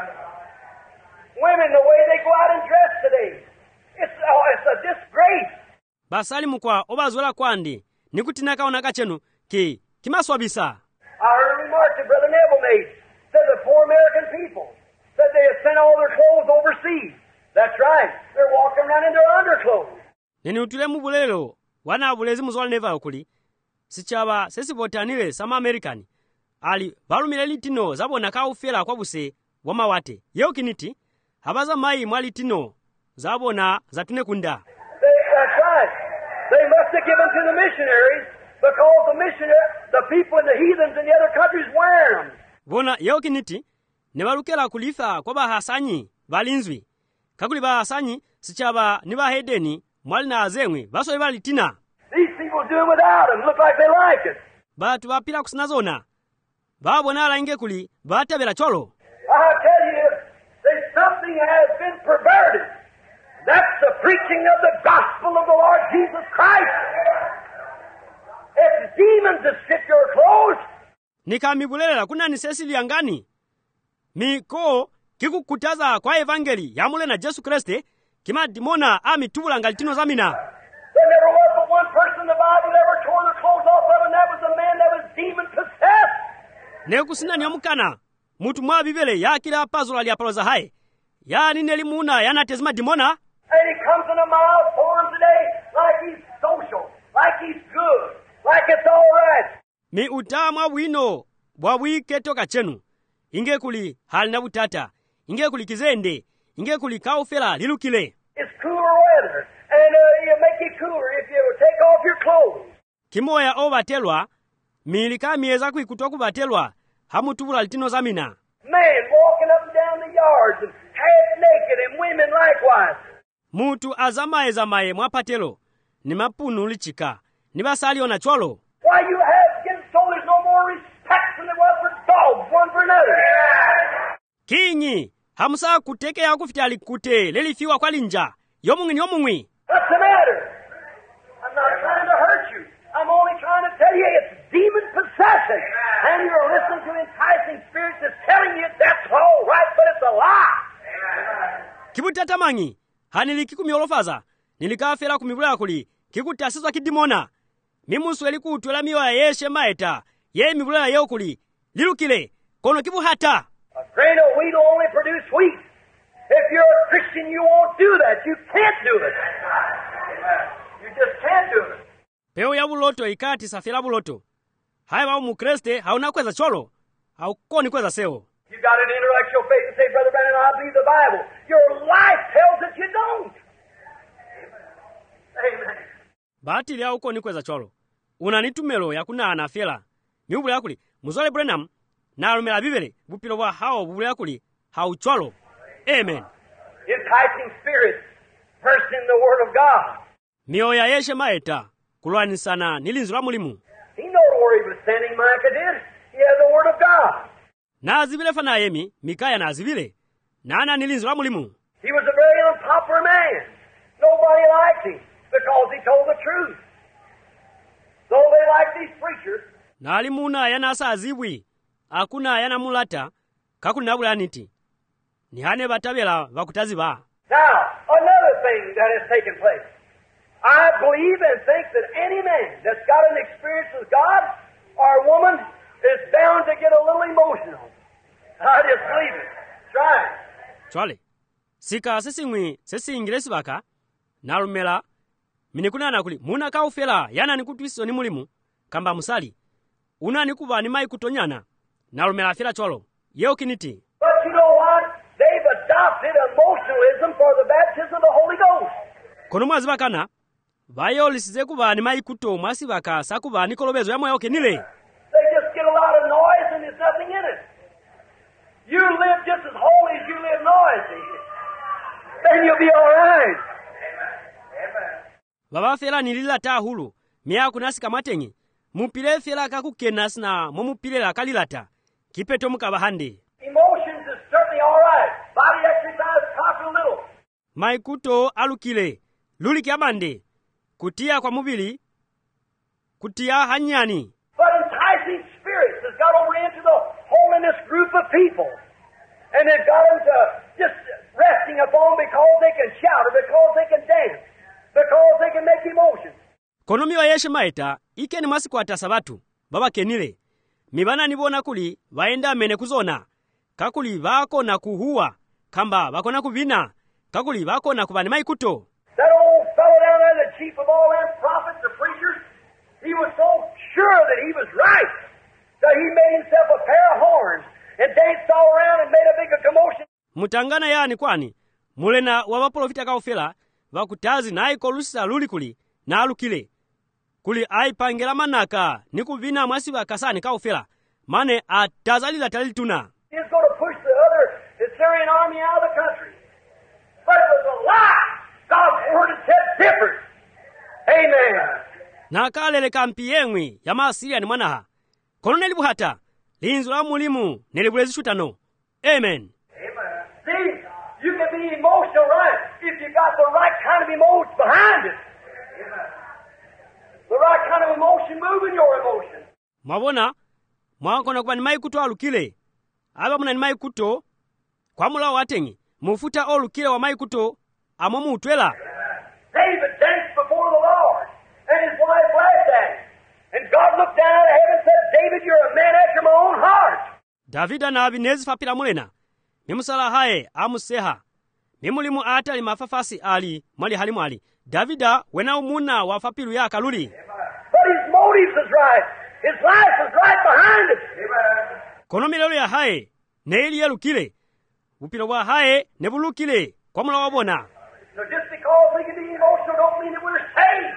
Women, the way they go out and dress today, it's, oh, it's a disgrace. Basali mukwa obazola kwandi. Nikutinaka onaka chenu ki kimaswabisa. I heard a remark that Brother Neville made. Said the poor American people said they had sent all their clothes overseas. That's right. They're walking around in their underclothes. Neni utule mubulelo wana bulezi muzola neva okuli. Sichaba sesi botanile sama Amerikani. Ali balumile litino zabona ka ufela kwa buse wama wate. Yeo kiniti habaza mai mwali tino zabona zatune kunda. They, that's right. They must have given to the missionaries because the missionary, the people in the heathens in the other countries wearing them. Bona yeo kiniti nebalukela kulifa kwa bahasanyi balinzwi. Kakuli bahasanyi sichaba niba hedeni mwali na azengwe baso ibali tina. These people do them without them. Look like they like it. Batu bapila kusinazona. Babona ala inge kuli batabela cholo. I tell you, that something has been perverted. That's the preaching of the gospel of the Lord Jesus Christ. It's demons that strip your clothes. Nikamibulela kuna nisesi liangani. Miko kikukutaza kwa evangeli ya mule na Jesu Kriste kima dimona ami tubula ngalitino zamina. There never was but one person in the Bible that ever tore their clothes off of, and that was a man that was demon possessed. Nekusina nyamukana mutu mwa bibele ya kila pazola li apaloza hai. Ya ninelimuna yana tezima dimona. And he comes in a mild form today like he's social, like he's good, like it's all right. Mi utamwa wino bwabwi keto kachenu. Inge kuli halina butata. Inge kuli kizende. Inge kuli kaufela lilukile. It's cooler weather, and uh, you make it cooler if you take off your clothes. Kimoya o batelwa, milika mieza kuikutoku batelwa, hamu tubula litino zamina. Men walking up and down the yards and half naked, and women likewise. Mutu azamaye zamaye mwapatelo, ni mapunu lichika, ni basali ona cholo. Why you have getting so there's no more respect than there was for dogs, one for another. Kinyi, hamusa kuteke ya kufitali kute, lelifiwa kwa linja, yomungwi yomungwi. What's the matter? I'm not trying to hurt you. I'm only trying to tell you it's demon possession. And you're listening to enticing spirits that's telling you that's all right, but it's a lie. Kibutata mangi, haniliki kumiolofaza, nilikafela kumibula kuli, kikutasizwa kidimona. Mimusu eliku utwela miwa yeshe maeta, ye mibula yeo kuli, lilukile, kono kibu hata. A grain of wheat will only produce wheat. If you're a Christian, you won't do that. You can't do it. You just can't. Peo ya buloto ikati safira buloto. Hai wa mukreste hauna kweza cholo. Haukoni kweza seo. You got an intellectual faith and say, Brother Brandon, I believe the Bible. Your life tells that you don't. Amen. Bahati ya ukoni kweza cholo. Unanitumelo ya kuna anafela. Miubule yakuli. Muzole Branham. Na alumela bibele. Bupilo wa hao bubule yakuli. Hau cholo. Amen. Enticing spirits. First in the Word of God. Mio ya yeshe maeta. Kulwani sana nilinzula mulimu. He knowed where he was standing, Micah did. He had the Word of God. Na azivile fana yemi. Mikaya na azivile. Nana nilinzula mulimu. He was a very unpopular man. Nobody liked him because he told the truth. Though they liked these preachers. Na alimuna yana asa azibwi. Akuna yana mulata. Kakuna nabula niti. Nihane batabela vakutazi ba. Now, another thing that has taken place. I believe and think that any man that's got an experience with God or woman is bound to get a little emotional. I just believe it. Try it. Chwale. Sika sesingwi sesi ingilesi baka. Narumela. Minikuna nakuli. Muna kaufela yana nikutuiso ni mulimu. Kamba musali. Una nikuba ni mai kutonyana. Narumela fila chwalo. Yeo kiniti. But you know what? They've adopted emotionalism for the baptism of the Holy Ghost. Kono mwazi bakana. Vayo lisize kuba ni mai kuto mwasi baka sakuba nikolobezo ya moya oke nile. They just get a lot of noise and there's nothing in it. You live just as holy as you live noisy. Then you'll be all right. Amen. Baba fela nilila ta hulu. Mia kunasika matengi. Mupile fela kakukenas na momupile la kalilata. Kipeto mukabahande. Emotions is certainly all right. Body exercise, talk a little. Maikuto alukile. Luli kiamande. Kutia kwa mubili. Kutia hanyani. But enticing spirits has got over into the holiness group of people. And they've got them to just resting upon because they can shout or because they can dance. Because they can make emotions. Konomi wa yeshe maeta. Ike ni masiku atasabatu. Baba kenile. Mibana nibona kuli. Vaenda mene kuzona. Kakuli vako na kuhua. Kamba vako na kuvina. Kakuli vako na kubani maikuto. That old fellow down there, the chief of all them prophets, the preachers, he was so sure that he was right that he made himself a pair of horns and danced all around and made a big commotion. Mutangana yani kwani. Mulena wawaprofita kaufela. Vakutazi na aikolusa lulikuli. Na alukile. Kuli aipangela manaka. Nikuvina mwasi wakasani kaufela. Mane atazalila talituna. He's going to push the other Assyrian army out of the country. But it was a lie. God's word had said different. Amen. Na kalele kampi yengwi ya Asiria ni mwanaha. Koloneli buhata. Linzu la mulimu nelibulezi shutano. Amen. Amen. See, you can be emotional right if you got the right kind of emotion behind it. Amen. The right kind of emotion moving your emotion. Mwabona, mwakona kwa ni maikuto alukile. Aba muna ni maikuto, kwa mula watengi, mufuta olukile wa maikuto, amomu utwela. David danced before the Lord, and his wife laughed at him. And God looked down out of heaven and said, David, you're a man after my own heart. Davida na abinezi fapila mulena. Mimusala hae, amuseha. Mimulimu atali mafafasi ali, mwali hali mwali. Davida, wena umuna wa fapilu ya kaluli. But his motives is right. His life is right behind it. Amen. Kono milelo ya hae, neili ya lukile. Upilo wa hae, nebulukile, kwa mula wabona. So just because we can be emotional don't mean that we're saved.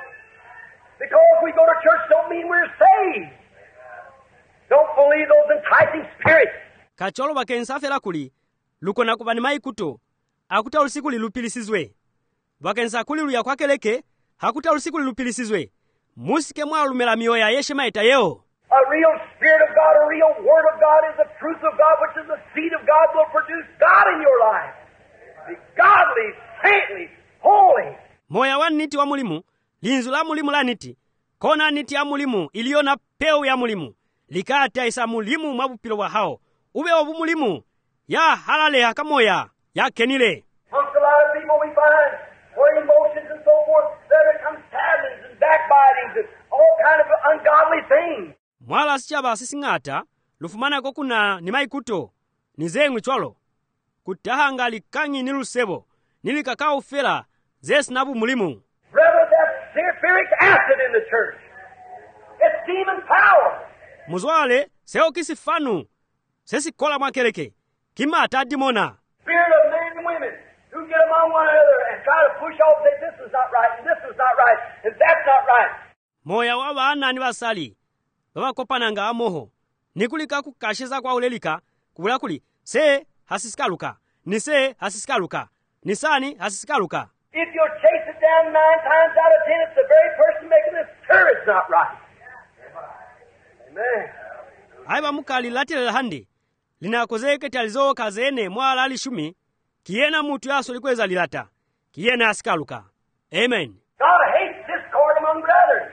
Because we go to church don't mean we're saved. Don't believe those enticing spirits. Kacholo bakensafela kuli, lukona kubani maikuto, akuta usiku lilupilisizwe. Bakensa kuli luya kwa keleke, hakuta usiku lilupilisizwe. Musike mwa lumela miyo ya yeshe maita yeo. A real Spirit of God, a real Word of God is the truth of God, which is the seed of God, will produce God in your life. Be godly, saintly, holy. Moya wa niti wa mulimu, linzu la mulimu la niti. Kona niti ya mulimu, iliona peo ya mulimu. Likata isa mulimu mabupilo wa hao. Ube wabu mulimu, ya halale haka moya, ya kenile. Amongst a lot of people we find, where emotions and so forth, there becomes sadness and backbitings and all kind of ungodly things. Mwala sichaba sisingata, lufumana kokuna ni maikuto, nizengwi chwalo. Kutahanga likangi nilusebo, nilikakao fela, zes nabu mulimu. Brother, that spirit sulfuric acid in the church. It's demon power. muzwale seo kisifanu sesikola mwakeleke kimata dimona. Spirit of men and women who get among one another and try to push off, say this is not right, and this is not right, and that's not right. moya wa vana ni vasali vavakopananga amoho nikulika kukashiza kwa ulelika kubula kuli se hasisikaluka ni se hasisikaluka ni sani hasisikaluka. If you'll chase it down nine times out of ten, it's the very person making this stir it's not right. Amen. aiva mukali latilela handi linakozeke talizo kazene mwala alishumi kiyena mutu yaso likweza lilata kiyena asikaluka. Amen. God hates discord among brothers.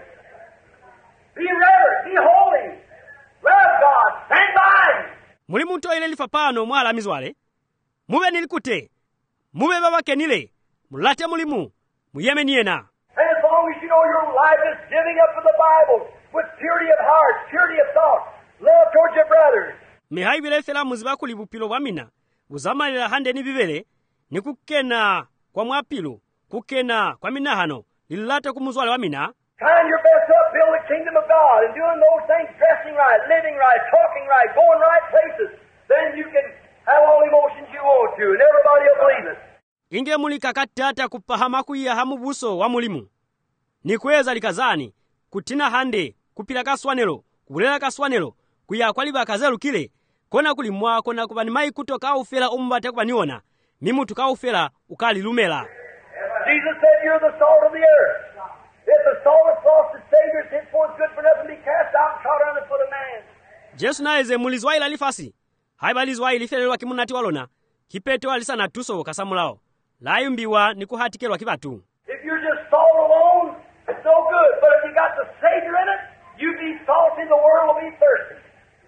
Be reverent, be holy, love God, stand by Him. muli muntu ile lifa pano mwala mizwale mube nilikute mube babakenile mulate mulimu muyeme niyena. And as long as you know your life is giving up for the Bible with purity of heart, purity of thought, love towards your brothers. mihaibile fela muziba kuli bupilo bwamina buzamalira hande ni bibele ni kukena kwa mwapilo kukena kwa minahano lilate kumuzwale wamina. Trying your best to build the kingdom of God and doing those things, dressing right, living right, talking right, going right places. Then you can have all the emotions you want to, and everybody will believe it. inge muli kakatata kupahama kuiya hamu buso wa mulimu ni kweza likazani kutina hande kupila kaswanelo kubulela kaswanelo kuya kwaliba kazelu kile kona kuli mwako na kubani mai kutoka ufela umbate kubaniona mimutu ka ufela ukali lumela. Jesus said, you're the salt of the earth. If the salt is lost its Savior, it's henceforth good for nothing, be cast out and trod under the foot of man. Jesu naeze mulizwaila lifasi haibalizwaili felelwa kimunati walona kipeto alisana tuso kasamulao layumbiwa ni kuhatikelwa kibatu. If you're just salt alone, it's no good. But if you got the Savior in it, you be salty, the world will be thirsty.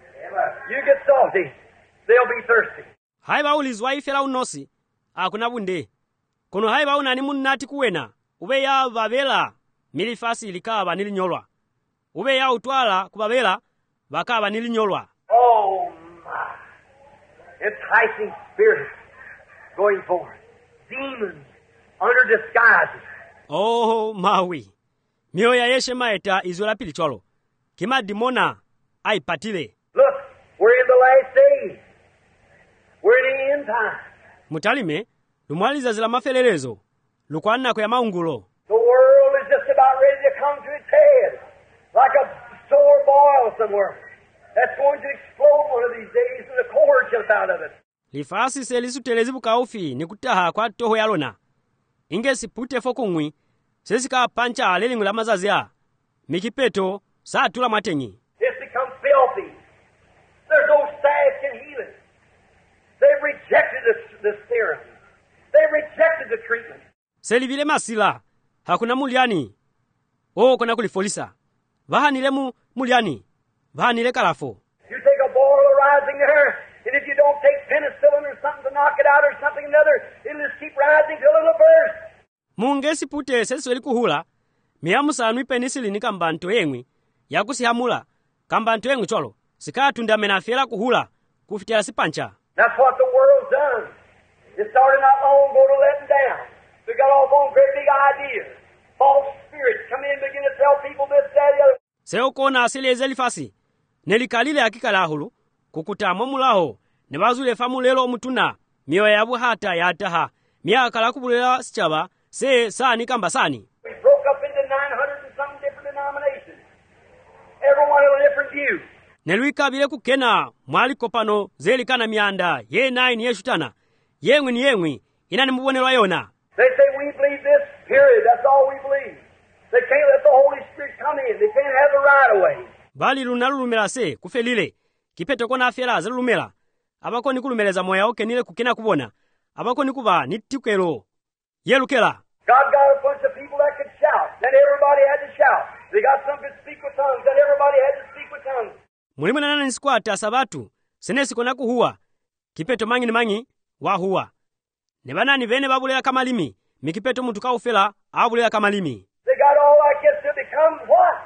You get salty, they'll be thirsty. haiba ulizwa ifela unosi akuna bunde kono haiba unani munnati kuwena ube ya babela milifasi likaba nilinyolwa ube ya utwala kubabela bakaba nilinyolwa. Oh my! Enticing spirits going forth, demons under disguises. Oh mawi mioya yeshe maeta izola pilicholo kima dimona aipatile. Look, we're in the last days. We're in the end time. mutalime lumwaliza zila mafelelezo lukwanna kwa maungulo. The world is just about ready to come to its head, like a sore boil somewhere. That's going to explode one of these days, and the cord jump out of it. lifasi selisutelezi bukaufi ni kutaha kwa toho yalona inge sipute fokungwi sesika pancha alelingwe la mazazi ya mikipeto saatula mwatenyi. It's become filthy. There's no salve can heal it. They've rejected the, the serum. They've rejected the treatment. selivile masila hakuna muliani o kona kulifolisa vahanile mu muliani vahanile kalafo. You take a boil arising there, and if you don't take penicillin or something to knock it out or something another, it'll just keep rising till it'll burst. munge sipute sesweli kuhula miyamusanu ipenisilini kambanto yengwi yakusihamula kambanto yengwi cholo sikatunda menafela kuhula kufitela sipancha. That's what the world's done. It started not long ago to let them down. They got off on great big ideas. False spirits come in and begin to tell people this, that, the other. seo kona asili ezelifasi nelikalile akikala hulu kukutamo mulaho ne bazule famulelo omutuna miyo yabu hata yataha miakala kubulela sichaba se sani kamba sani. We broke up into nine hundred and some different denominations. Everyone had a different view. nelwikabile kukena mwalikopano zelikana mianda ye nine yeshutana yengwi ni yengwi inani mubonelwa yona. They say we believe this, period. That's all we believe. They can't let the Holy Spirit come in. They can't have the right of way. bali lunalulumela se kufelile kipeto kona afela zelulumela abako ni kulumeleza moya okenile kukena kubona abako ni kuba nitikelo yelukela. God got a bunch of people that could shout. Then everybody had to shout. They got some could speak with tongues. Then everybody had to speak with tongues. mulimu nanana nisikwata sabatu senesikona kuhuwa kipeto mangi ni mangi wahuwa ne banani bene babulela kamalimi mikipeto muntu kaufela abulela kamalimi. They got all that gets to become what?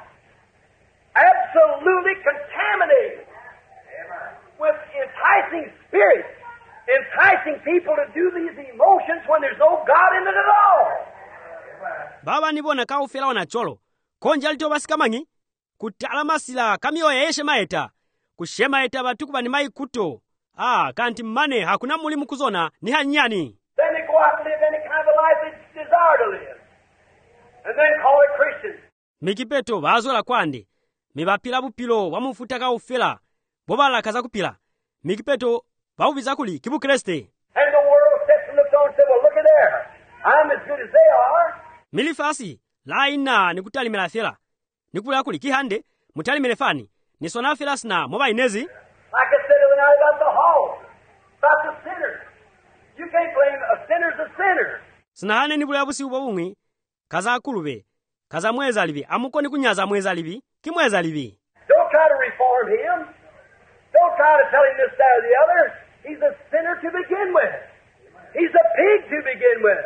Absolutely contaminated with enticing spirits, enticing people to do these emotions when there's no God in it at all. baba nibona kaufela wanacholo konja litobasika mangi kutala masila kamioya yeshe maeta kushema eta batuku bani maikuto ah kanti mmane hakuna mulimu kuzona ni hanyani. Then they go out and live any kind of life they desire to live, and then call it Christian. Mikipeto bazola kwande mibapila bupilo wamufutaka ufela bobala kaza kupila mikipeto baubiza kuli kibu Kriste. And the world sits and looks on and says, well, look at there. I'm as good as they are. Milifasi la ina nikutali milafela nikula kuli kihande mutali milefani nisona fela sina moba inezi. Like I said the other night about the hog, about the sinner. You can't blame a sinner's a sinner. Sinahane nibula yabusi ubabungi kaza kulube kaza mweza libi amukoni kunyaza mweza libi kimweza libi. Don't try to reform him. Don't try to tell him this, that, or the other. He's a sinner to begin with. He's a pig to begin with.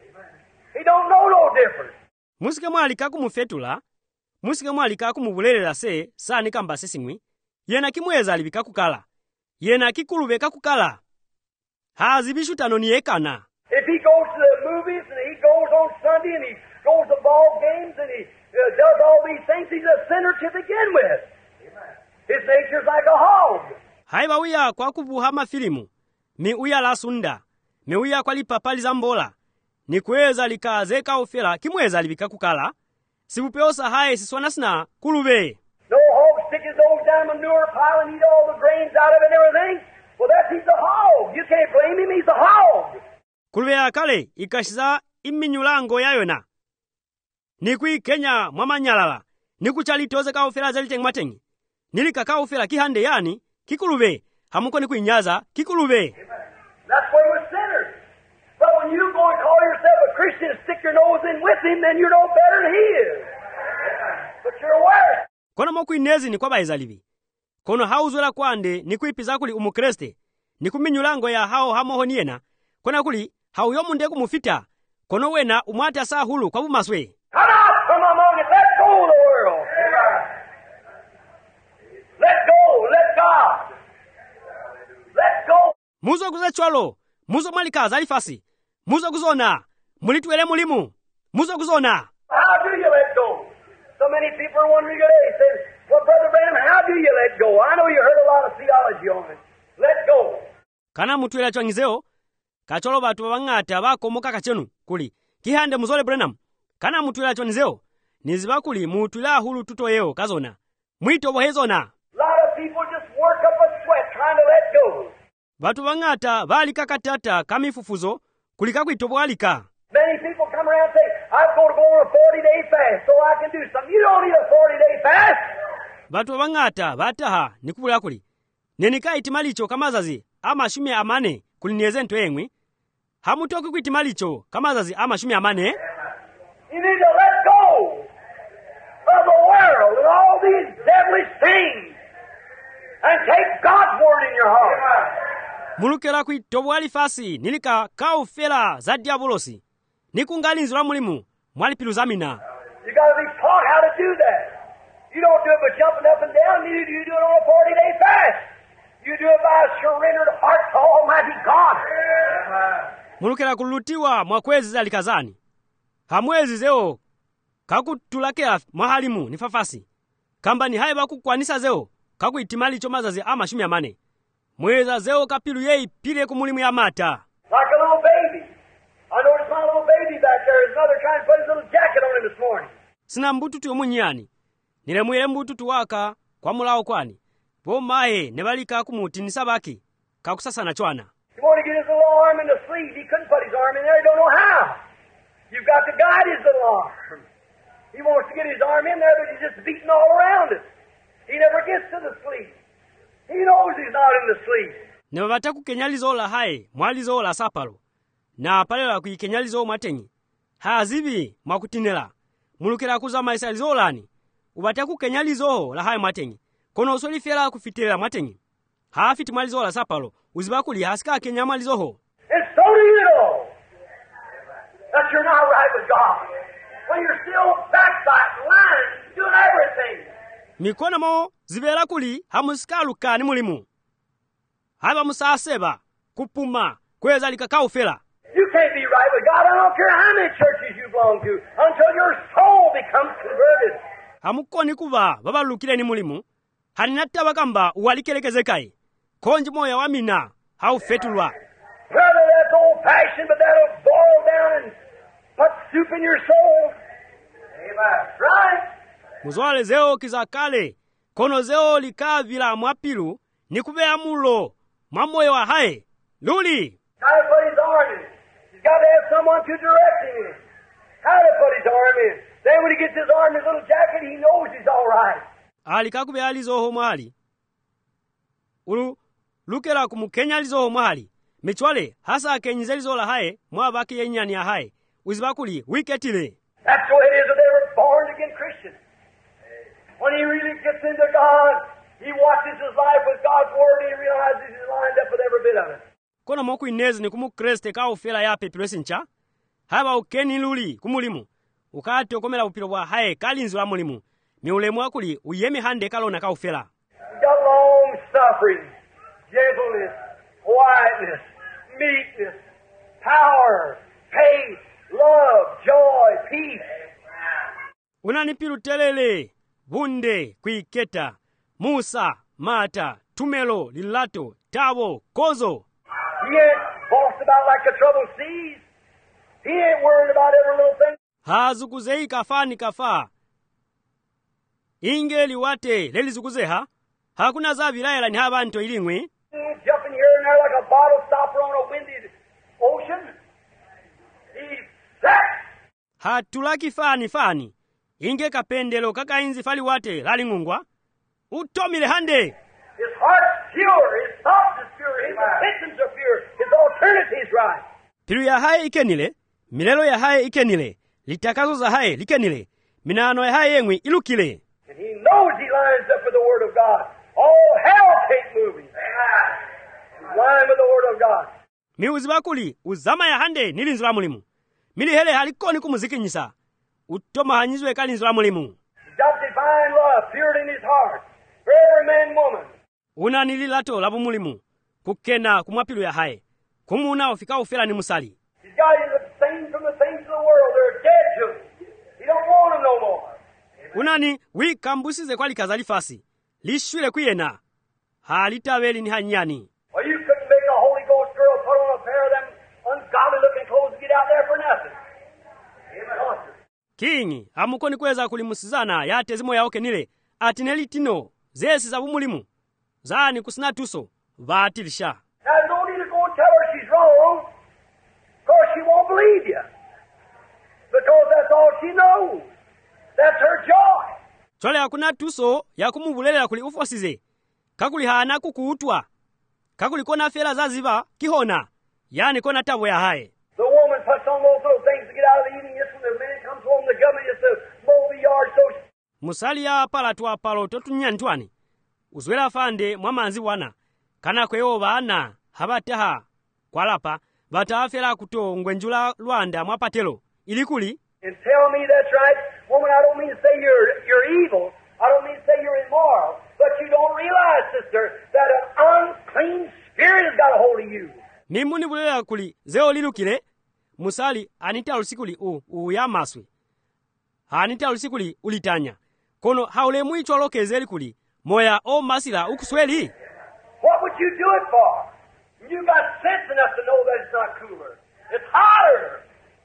He don't know no difference. Musike mwalika kumufetula, musike mwalika kumubulelela se sani kamba sesimwi, yena kimweza libi kakukala, yena kikulube kakukala. Hazibishu tanoni ekana. If he goes to the movies and he goes on Sunday and he goes to ball games and he uh, does all these things, he's a sinner to begin with. His nature's like a hog. Haiba uya kwa kubuhama filimu, mi uya la sunda, mi uya kwa lipapali zambola, ni kweza likazeka ufela kimweza libika kukala, sibupeosa hae siswanasina kulube. No hog stick his nose down a manure pile and eat all the grains out of it and everything. Well, that's he's a hog. You can't blame him, he's a hog. Kulube ya kale ikashiza iminyulango yayona. Nikui Kenya mwamanyalala, nikuchalitoze ka ufela zaliteng matengi. Nilika ka ufela kihande yani, kikulube, hamuko ni kuinyaza, kikulube. That's why we're sinners. But when you go and call yourself a Christian and stick your nose in with him, then you're no better than he is. But you're worse. Kono moku inezi ni kwa baizalivi. Kono hauzula kwande ni kuipiza kuli umukreste. Ni kuminyulango ya hao hamoho niena. Kona kuli hauyomu ndeku mufita. Kono wena umwata saa hulu kwa bumaswe. Come out from among it. Let go of the world. Let go. Let God. Let go. Muzo kuze chwalo. Muzo malika zalifasi. Muzo kuzona. Mulituele mulimu. Muzo kuzona. How do you let go? So many people are wondering today, saying, well, Brother Branham, how do you let go? I know you heard a lot of theology on it. Let go. Kana mutuela chwangizeo, kacholo batu babangata bako moka kachenu, kuli. Kihande muzole Branham, kana mutuela chwangizeo, niziba kuli mutuela hulu tuto yeo, kazona. Mwito bohezona. A lot of people just work up a sweat trying to let go. Batu bangata bali kakatata kamifufuzo, kulika kuitobo alika. Many people come around and say, I'm going to go on a forty-day fast so I can do something. You don't need a forty-day fast. Batu bangata bataha nikubula kuli. Nenika itimalicho kamazazi ama shumi amane kulinieze nto engwi. Hamutoki kuitimalicho kamazazi ama shumi amane. You need to let go of the world and all these devilish things and take God's word in your heart. Mulukela kuitobo alifasi nilika kaufela za diabolosi. Nikungalinzi la mulimu mwali piluzamina. You got to be taught how to do that. You don't do it by jumping up and down. Neither do you do it on a forty-day fast. You do it by a surrendered heart to Almighty God. Mulukela kulutiwa mwakwezi za likazani. Hamwezi zeo kakutulakela mahalimu nifafasi. Kamba ni haiba kukwanisa zeo kakuitimali chomazazi ama shumi amane. Mweza zeo kapilu yei pile kumulimu ya mata. Like a little baby. I noticed my little baby back there. His mother trying to put his little jacket on him this morning. Sina mbututu yomunyani. Nile mwile mbututu waka kwa mulao kwani. Po mae nebalika kumuti nisabaki. Kakusasa na chwana. He wanted to get his little arm in the sleeve. He couldn't put his arm in there. He don't know how. You've got to guide his little arm. He wants to get his arm in there, but he's just beating all around it. He never gets to the sleeve. He knows he's not in the sleeve. Nebabata kukenyalizo la hae, mwalizo la sapalo. Na palela kuikenyalizo matenyi. Hazibi mwakutinela. Mulukela kuza maisalizo lani. Ubata kukenyalizo la hae matenyi. Kono usoli fiela kufitela matenyi. Haafiti mwalizo la sapalo. Uzibakuli hasika kenyamalizo ho. And so do you know that you're not right with God. When you're still backbiting, lying, doing everything. Mikona mo zibela kuli hamusikalu kani mulimu. Haba musaseba kupuma kweza likakaufela. You can't be right with God. I don't care how many churches you belong to until your soul becomes converted. amukoni kuva vavalukile ni mulimu halinatta vakamba uwalikelekeze konji moya wa mina haufetulwa. Brother, that's old-fashioned, but that'll boil down and put soup in your soul. Amen. Right? Muzwale zeo kizakale, kono zeo likavila mwapilu, ni kuveya mulo, mwamoyo wa hae. Luli! How to put his arm in. He's got to have someone to direct him in. How to put his arm in. Then when he gets his arm in his little jacket, he knows he's all right. Ali kakuveya lizoho mwali. Ulu, lukela kumukenya lizoho mwali. Michwale, hasa akenyize lizola hae, mwabaki yenyani ya hae. Uzibakuli, wiketile. That's the way it is if they were born again Christians. When he really gets into God, he watches his life with God's Word, and he realizes he's lined up with every bit of it. Kona moku inezi ni kumu kreste ka ufela ya pepilwesi ncha. Haba ukeni luli kumulimu. Ukati okomela upilo wa hae kalinzi wa mulimu. Miulemu wakuli uyemi hande kalona ka ufela. He's got long suffering, gentleness, quietness, meekness, power, faith, love, joy, peace. Unanipilu telele, bunde, kuiketa, Musa, mata, tumelo, lilato, tabo, kozo. He ain't bossed about like the troubled seas. He ain't worried about every little thing. Hazukuzei kafani kafa. Inge liwate, lelizukuzeha. Hakuna za vilayela ni habanto ilingwi. Jumping here and there like a bottle stopper on a windy ocean. He's set. Hatulaki fani fani. Inge kapendelo kaka inzi fali wate lalingungwa. Utomile hande. His heart's pure. His thoughts is pure. His intentions are pure. His alternative's right. Pilu ya hae ikenile. Milelo ya hae ikenile. Litakazo za hae likenile. Minano ya hae yengwi ilukile. And he knows he lines up with the Word of God. All hell can't move him. He's lined with the Word of God. Mi uzibakuli uzama ya hande nilinzi la mulimu. Mili hele halikoni kumuzikinyisa. Utoma hanyizwe kalinzi la mulimu. He's got divine love pure in his heart for every man and woman. Una nililato labu mulimu. Kukena kumwapilu ya hae. Kumuna ofika ufela ni musali. He's got his abstain from the things of the world. They're dead to him. He don't want them no more. Unani wikambusize kwa likazali fasi. Lishwile kuyena. Halitaweli ni hanyani. Well, you couldn't make a Holy Ghost girl put on a pair of them ungodly looking clothes and get out there for nothing. Amen. Kingi, hamukoni kweza kulimusizana yate zimo yaoke nile. Atineli tino, zesi za umulimu. Zani kusina tuso, vatilisha. Now, no need to go and tell her she's wrong, because she won't believe you. Because that's all she knows. That's her joy. Chole hakuna tuso ya kumubulelela kuli ufosize. Kakuli hana kukuutwa. Kakuli kona fela zaziva kihona. Yani kona tabo ya hae. The woman puts on those little things to get out of the evening. Yes, when the man comes home, the government just to mow the yard so. Musali ya pala tuwa palo totu nyantwani. Uzwela fande mwamanzi wana. Kana kweo vana habataha kwa lapa. Vatafela kuto ngwenjula luanda mwapatelo. Ilikuli. And tell me that's right. Woman, I don't mean to say you're, you're evil. I don't mean to say you're immoral. But you don't realize, sister, that an unclean spirit has got a hold of you. Mimuni bulela kuli zeo lilukile. Musali anita usikuli u uyamaswe. Anita usikuli ulitanya. Kono haule muicho lokezeli kuli. Moya o masila ukusweli. What would you do it for? You got sense enough to know that it's not cooler. It's hotter.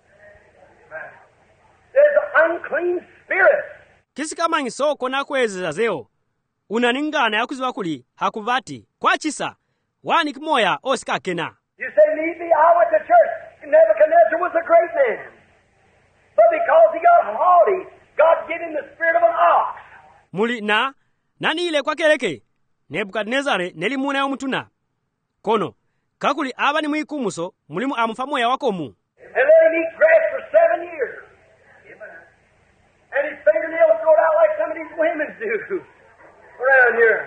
There's an unclean spirit. Kisi kama ngisoko na kwezeza zeo. Unaningana ya kuziwa kuli hakuvati. Kwa chisa. Wani kimoya osika kena. You say, me, me, I went to church. Nebuchadnezzar was a great man. But because he got haughty, God gave him the spirit of an ox. Muli na, nani ile kwa keleke? Nebukadnezare nelimuna ya mutuna. Kono, kakuli aba ni muikumuso, mulimu amufamu ya wakomu. And let him eat grass for seven years. And his fingernails growed out like some of these women do around here.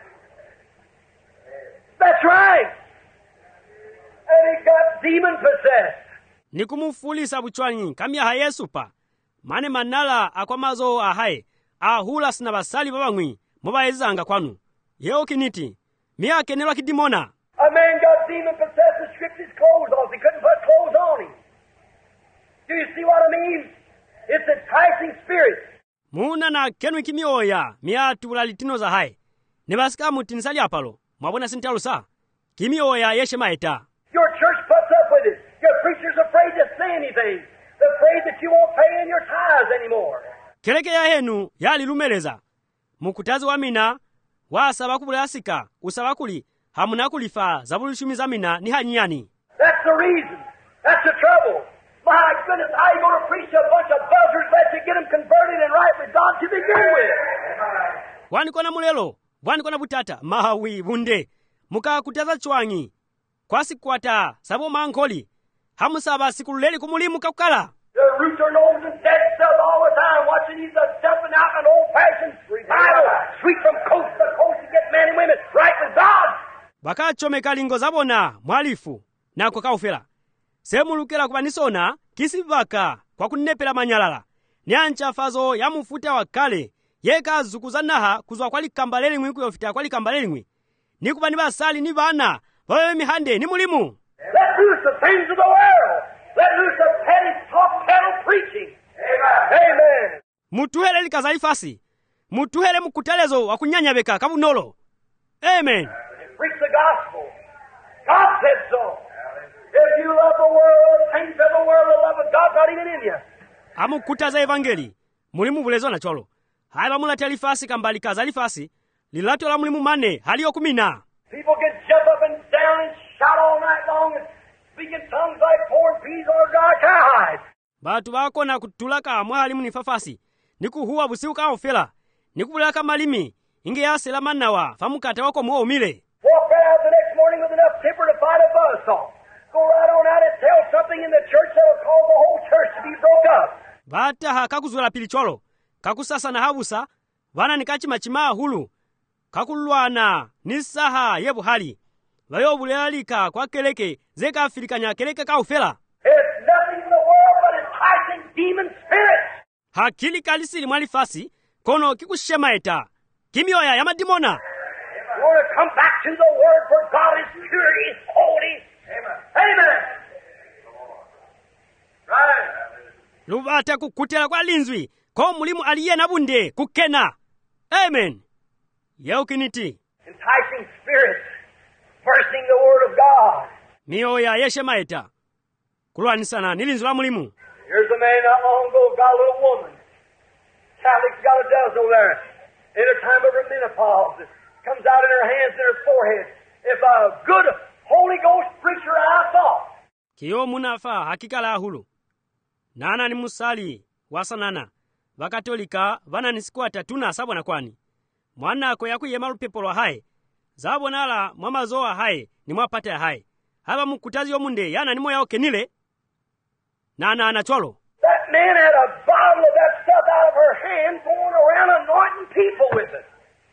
That's right. And he got demon possessed. Nikumufulisa buchwanyi kamya ha Yesu pa. Mane manala akwamazo ahae. Ahula sina basali babangwi. Mubaezanga kwanu. Yeo kiniti. Mia kenelwa kidimona. A man got demon possessed and stripped his clothes off. He couldn't put clothes on him. Do you see what I mean? It's enticing spirits. muna na kenwi kimioya miatula litino za hai nebasika mutinisali apalo mwabona sintalusa kimioya yeshe maeta. Your church puts up with it. Your preacher's afraid to say anything. They're afraid that you won't pay in your tithes anymore. Keleke ya henu yali lumeleza mukutazi wa mina wasaba kubulasika usabakuli hamuna kulifa zabulishumi za mina ni hanyani. That's the reason. That's the trouble. My goodness, how are you going to preach to a bunch of buzzards that you get them converted and right with God to begin with? Wani kona mulelo, wani kona butata, mahawi, bunde, muka kutaza chwangi, kwasi kwata, sabo mankoli, hamusaba sikuleli kumulimu kakukala. The roots are nose and dead cells all the time, watching these uh, jumping out an old-fashioned revival, sweep from coast to coast to get men and women right with God. Baka chomeka lingo zabona, mwalifu, na kwa kaufela. Semu lukela kubanisona, kisi baka, kwa kunepela manyalala. Nyancha fazo ya mufuta wa kale, yeka zukuzanaha kuzwa kwali kambaleli ngwi kuyofita kwali kambaleli ngwi. Ni kubani basali ni bana, wawe mihande ni mulimu. Let loose the things of the world. Let loose the petty talk, pedal preaching. Amen. Amen. Mutuhere likazaifasi. Mutuhere mukutalezo wa kunyanyabeka kabunolo. Amen. Preach the gospel. God said so. If you love the world, things of the world, the love of God's not even in you. Amu kutaza evangeli. Mulimu bulezo na cholo. Haiba mula telifasi kambali kazalifasi. Lilato la mulimu mane hali okumina. People can jump up and down and shout all night long and speak in tongues like pouring peas on a dry cowhide. Batu bako na kutulaka mwalimu ni fafasi. Niku huwa busiu ka ofela. Niku bulaka malimi. Inge ya selama nawa. Famukata wako muo umile. Walk right out the next morning with enough temper to fight a buzzsaw. Go right on out and tell something in the church that will cause the whole church to be broke up. Bata ha kakuzula pilicholo. Kakusasa na habusa. Vana nikachi machima hulu. Kakulwana nisaha yebu hali. Vayo bulealika kwa keleke zeka afirikanya keleke ka ufela. There's nothing in the world but enticing demon spirits. Hakili kalisili mwali fasi kono kikushema eta. Kimioya ya madimona. You want to come back to the Word, for God is pure, He is holy. Amen. Amen. Right. Lubata kukutela kwa linzwi. Ko mulimu aliye na bunde kukena. Amen. Yaukiniti. Enticing spirits. Versing the Word of God. Mioya yeshe maeta. Kulwani sana nilinzwi la mulimu. Here's a man not long ago got a little woman. Catholic's got a dozen over there. In a time of her menopause. It comes out in her hands and her forehead. If a good Holy Ghost preacher I saw. Kiyo munafa hakika la hulu. Nana ni musali wasanana. Vakatolika vana nisikuata tuna sabona kwani. Mwana ako yaku yemalu pepolo hai. Zabonala mwamazoa hai ni mwapate hai. Haba mukutazi yomunde yana ni moya okenile. Nana anacholo. That man had a bottle of that stuff out of her hand going around anointing people with it.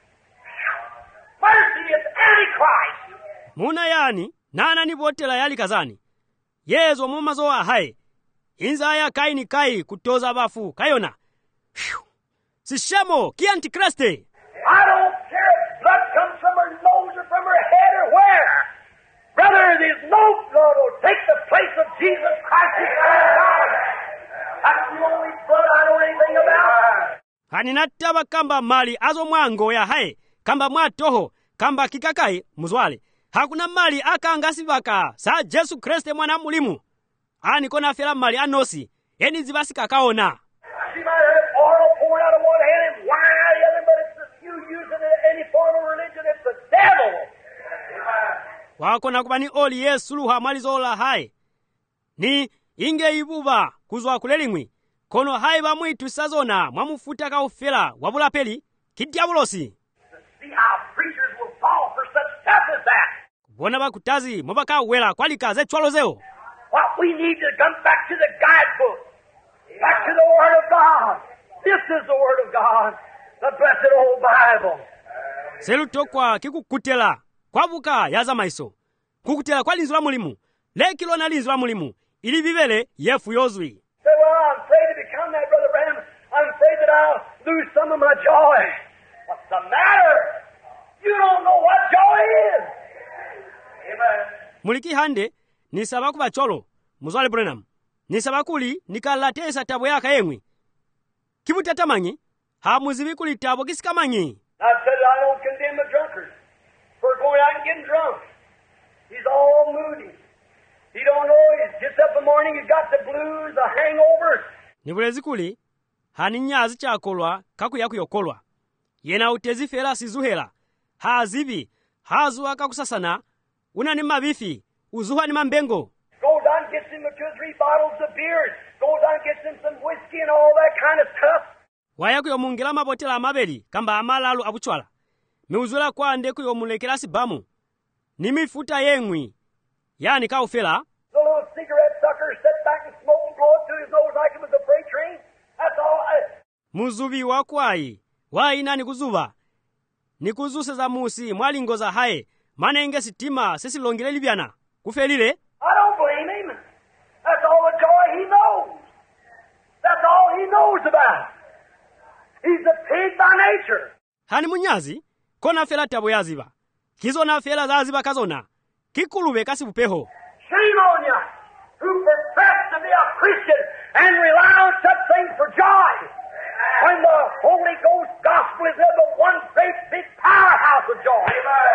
Mercy, it's Antichrist. Muna yani, nana ni botela yali kazani. Yezo mwamazoa hai. Inza ya kai ni kai kutoza bafu. Kayona. Sishamo, ki Antichrist. I don't care if blood comes from her nose or from her head or where. Brother, there's no blood will take the place of Jesus Christ. That's the only blood I know anything about. Haninataba kamba mali azo mwango ya hai. Kamba mwatoho. Kamba kikakai muzwale. Hakuna mali aka angasivaka. Sa Jesu Kriste mwana mulimu. Ani kona fela mali anosi. Eni zivasi kakaona. She might have oil poured out of one hand and wine out of the other, but it's you using any form of religion, it's the devil. Wako na kubani oli Yesu luha malizola hai. Ni inge ibuba kuzwa kulelingwi. Kono hai ba mwitu sazona mwamufuta ka ufela wabula peli kidiabulosi. See how preachers will fall for such stuff as that. Bona bakutazi mobaka wela kwalika ze chwalozeo. What we need to come back to the guidebook. Back to the Word of God. This is the Word of God. The blessed old Bible. Selutokwa kikukutela. Kwabuka yaza maiso. Kukutela kwa linzula mulimu. Lekilo na linzula mulimu. Ili vivele yefu yozwi. Say, well, I'm afraid to become that, Brother Branham. I'm afraid that I'll lose some of my joy. What's the matter? You don't know what joy is. Amen. Muliki hande ni sabaku bacholo. Muzwale Branham. Ni sabakuli nikalatesa tabo yaka yemwi. Kibutatamanyi hamuzivi kuli tabo kisikamanyi. I said I don't condemn the drunkards for going out and getting drunk. He's all moody. He don't know. He gets up in the morning, he's got the blues, the hangover. Nibulezi kuli haninyazi chakolwa kakuyakuyokolwa. Yena utezifera sizuhera. Hazibi hazu akakusasana unani mabifi uzuha ni mambengo. Goes out and gets him two or three bottles of beer. Goes out and gets him some whiskey and all that kind of stuff. Wayakuyomungela mabotela amabeli kamba amalalu abuchwala. Miuzula kwa ande kuyomulekela sibamu. Nimifuta yengwi. Yani kaufela. The little cigarette sucker sat back and smoked and blow it to his nose like it was a freight train. That's all. I... Muzubi wakwai. Wai nani kuzuba. Nikuzuse za musi mwalingo za hae. Manenge sitima sisi longile libyana. Kufelile. I don't blame him. That's all the joy he knows. That's all he knows about. He's a pig by nature. Hani munyazi, kona fela tabo yaziba. Kizona fela zaziba kazona. Kikulube kasi bupeho. Shame on you, who profess to be a Christian and rely on such things for joy. When the Holy Ghost gospel is in the one great big powerhouse of joy.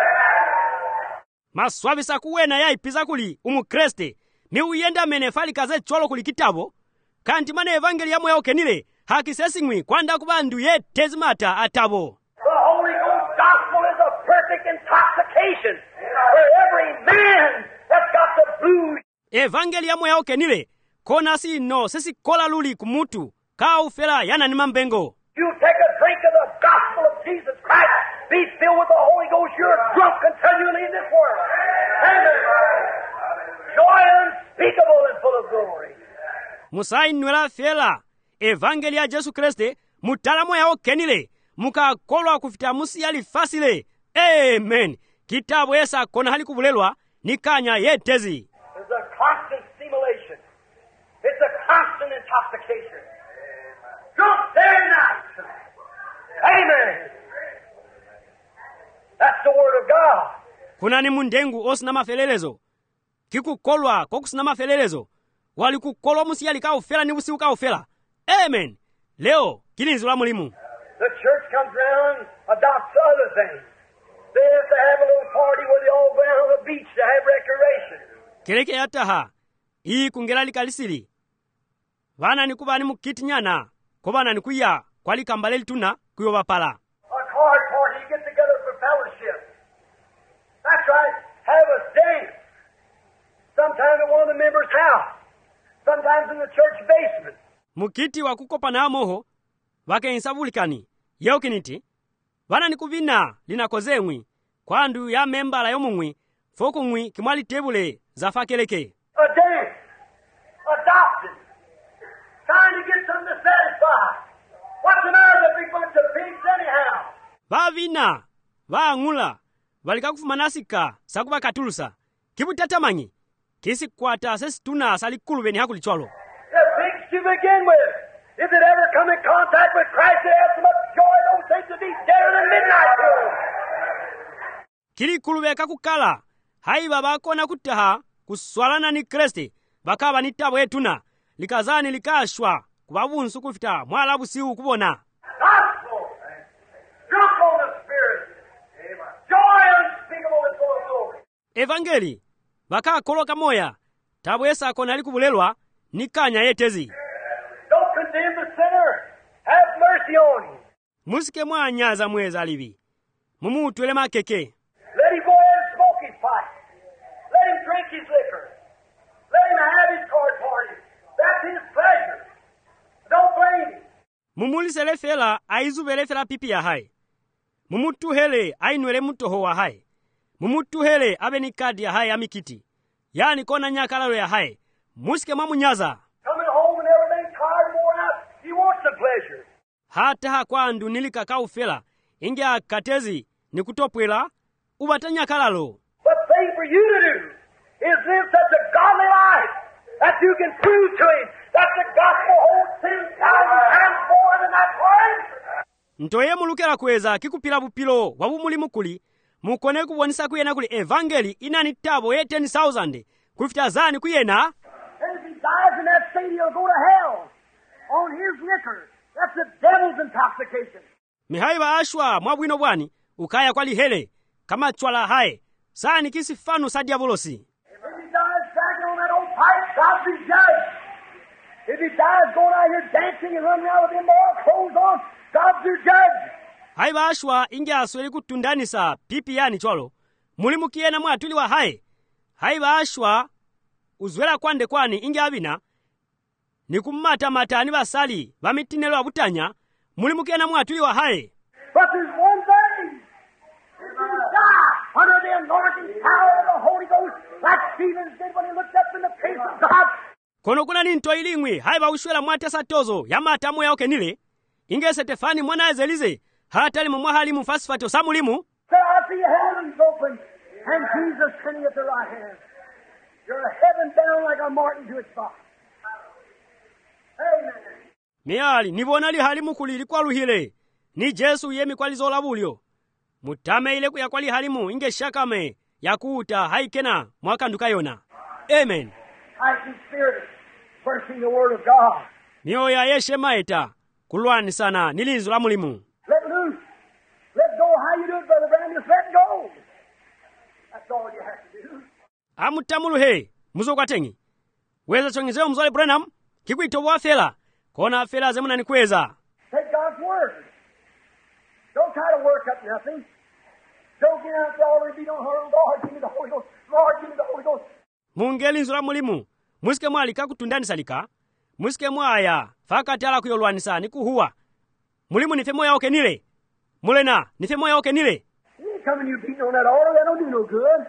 Maswabisa kuwena ya ipiza kuli umukreste. Mi uyenda menefali kaze cholo kuli kitabo. Kanti mane evangeli ya moya okenile. Hakisesingwi kwanda kubandu ye tezimata atabo. The Holy Ghost gospel is a perfect intoxication for every man that's got the blues. Evangeli ya moya okenile. Kona si no sesi kola luli kumutu. Ka ufela yana ni mambengo. You take a drink of the gospel of Jesus Christ, be filled with the Holy Ghost, you're drunk until you leave this world. Amen. Joy unspeakable and full of glory. Musai nwela fela. Evangeli ya Jesu Kriste mutalamo ya okenile. Muka kolwa kufita musi yali fasile. Amen. Kitabu esa kona hali kubulelwa nikanya yetezi. There's a constant stimulation. It's a constant intoxication. Drunk day and night. Amen. That's the word of God. Kuna ni mundengu osina mafelelezo. Kiku kolwa kokusina mafelelezo. Wali kukolwa musi yali kao fela ni usi ukao fela. Amen. Leo kilinzi la mulimu. The church comes around and adopts other things. They have to have a little party where they all go down on the beach to have recreation. Keleke yataha. Hii kungela likalisili. Vana ni kubani mukiti nyana. Kubana ni kuya kwa likambaleli tuna kuyoba pala. A card party, you get together for fellowship. That's right. Have a dance. Sometimes at one of the members' house. Sometimes in the church basement. Mukiti wa kukopa na moho. Wake insabulikani. Yeo kiniti. Vana ni kuvina linakozengwi. Kwa ndu ya memba la yomungwi. Foku ngwi kimwali tebule zafa keleke. A dance. Adopted. Trying to get something to satisfy. What's the matter with a big bunch of pigs anyhow? Vavina. Vaangula. Valika kufumanasika. Sakuba katulusa. Kibu tatamanyi. Kisi kwata sesi tuna salikulu veni haku lichwalo. The pigs to begin with. If it ever come in contact with Christ, they have so much joy, those things to be deader than midnight to them. Kili kulubeka kukala. Hai babako na kutaha. Kuswalana ni Kriste. Bakaba ni tabo etuna. Likazani likashwa. Kubabu nsuku fita. Mwalabu siu kubona. Gospel. Drunk on the Spirit. Joy unspeakable and full of glory. Evangeli. Baka koloka moya. Tabo esa kona likubulelwa. Nikanya yetezi. Don't condemn the sinner. Have mercy on him. Musike mwa nyaza mweza alivi. Mumu tuele makeke. Let him go ahead and smoke his pipe. Let him drink his liquor. Let him have his card party. That's his pleasure. Don't blame him. Mumulisele fela aizubele fela pipi ya hai. Mumutuhele ainwele mutoho wa hai. Mumutuhele abe ni kadi ya hai amikiti. Yani kona nyakalalo ya hai. Musike mwa nyaza. Coming home and everything tired and worn out. He wants the pleasure. Hata hakwandu nilika kaufela. Inge akatezi ni kutopwela. Ubatanya kalalo. But thing for you to do is live such a godly life that you can prove to him that the gospel holds ten thousand times more than that word. Ntoye mulukela kweza kikupila bupilo wabu mulimu kuli. Mukone kubonisa kuyena kuli evangeli inani tabo ye ten thousand. Kufita zani kuyena. And if he dies in that state, he'll go to hell on his liquor. That's the devil's intoxication. mihaiva ashwa mwabwino bwani ukaya kwa lihele kama chwala haye sani kisi fanu sa diavolosi. If he dies dragging on that old pipe, God's his judge. If he dies going out here dancing and running around with immoral clothes on, God's your judge. haiva ashwa inge asweli kutundanisa pipi yani chwalo mulimu kiyena mwatuli wa haye haiva ashwa uzwela kwande kwani inge abina ni kumata matani basali bamitinelo abutanya mulimu kiyena mwatuli wa haye. But there's one thing. If you die under the anointing power of the Holy Ghost, like Stephen did when he looked up in the face of God, kono kuna ni ntwa ilingwi haiva ushwela mwatesa tozo ya matamu yaoke nile inge Stefani mwana ezelize hatali mumwahali mufasifato sa mulimu said, I see heavens open and Jesus sitting at the right hand. You're heaven down like a martin to its box. Amen. miyali nibona lihali mukulili kwa luhile ni Jesu yemi kwa lizola bulyo mutame ile kuya kwa lihalimu inge shakame yakuuta haikena mwakanduka yona. Amen. Fighting spirit, searching the Word of God. miyo ya yeshe maeta kulwani sana nilinzo la mulimu. Let loose. Let go. How you do it, Brother Branham? Just let go. That's all you have to do. amutamulu he muzokwatengi weza chongezeo mzole Branham kikuito wafela kona fela zemuna nikweza. Take God's Word. Don't try to work up nothing. Don't get out there already be no hurry. Lord, give me the Holy Ghost. Lord, give me the Holy Ghost. mungelinzo la mulimu musike mwalika kutundanisa lika musike mwaya fakati ala kuyolwanisa ni kuhuwa mulimu nife moya oke nile mulena nife moya oke nile. You ain't coming you beating on that altar. That don't do no good.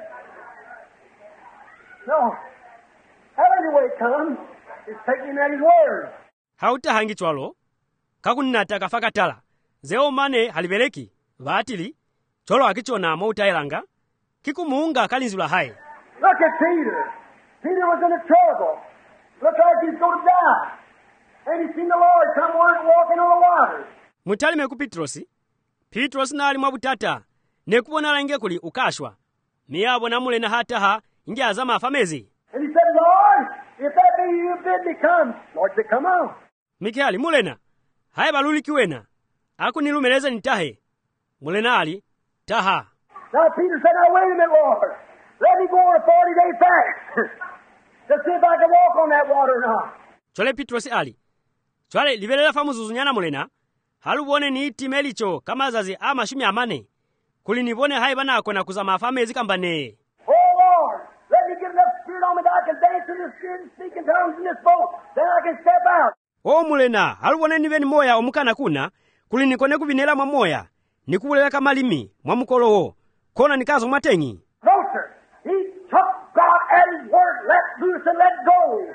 No. However way it comes, it's taking him at his word. hautahangi chwalo kakunnata kafakatala zeo mane halibeleki vaatili cholo akichona moutayelanga kikumuunga kalinzula haye. Look at Peter. Peter was in a trouble. Looked like he's going to die. And he seen the Lord come walking on the waters. mutalime ku Pitrosi Pitrosi nali mwabutata nekubonala inge kuli ukashwa miyabo namulena hataha inge azama afamezi. And he said, Lord, if that be you bid me come. Lord said, come on. Mikali mulena haye balulikiwena akunilumeleza nitahe mulena ali taha. Now Peter said, now wait a minute, Lord. Let me go on a forty-day fast to see if I can walk on that water or not. chole Pitrosi ali chwale libelela famuzuzunyana mulena halubone ni itimelicho kama zazi ama shumi amane kuli nibone haye banako na kuzama afamezi kambane. Oh, Lord, let me get enough spirit on me that I can dance in the spirit and speak in tongues in this boat. Then I can step out. o mulena halubone niveni moya omukana kuna kuli nikone kubinela mwa moya nikubulela kamalimi mwa mukolowo kona nikazo mwatengi. No, sir. He took God at his word, let loose and let go.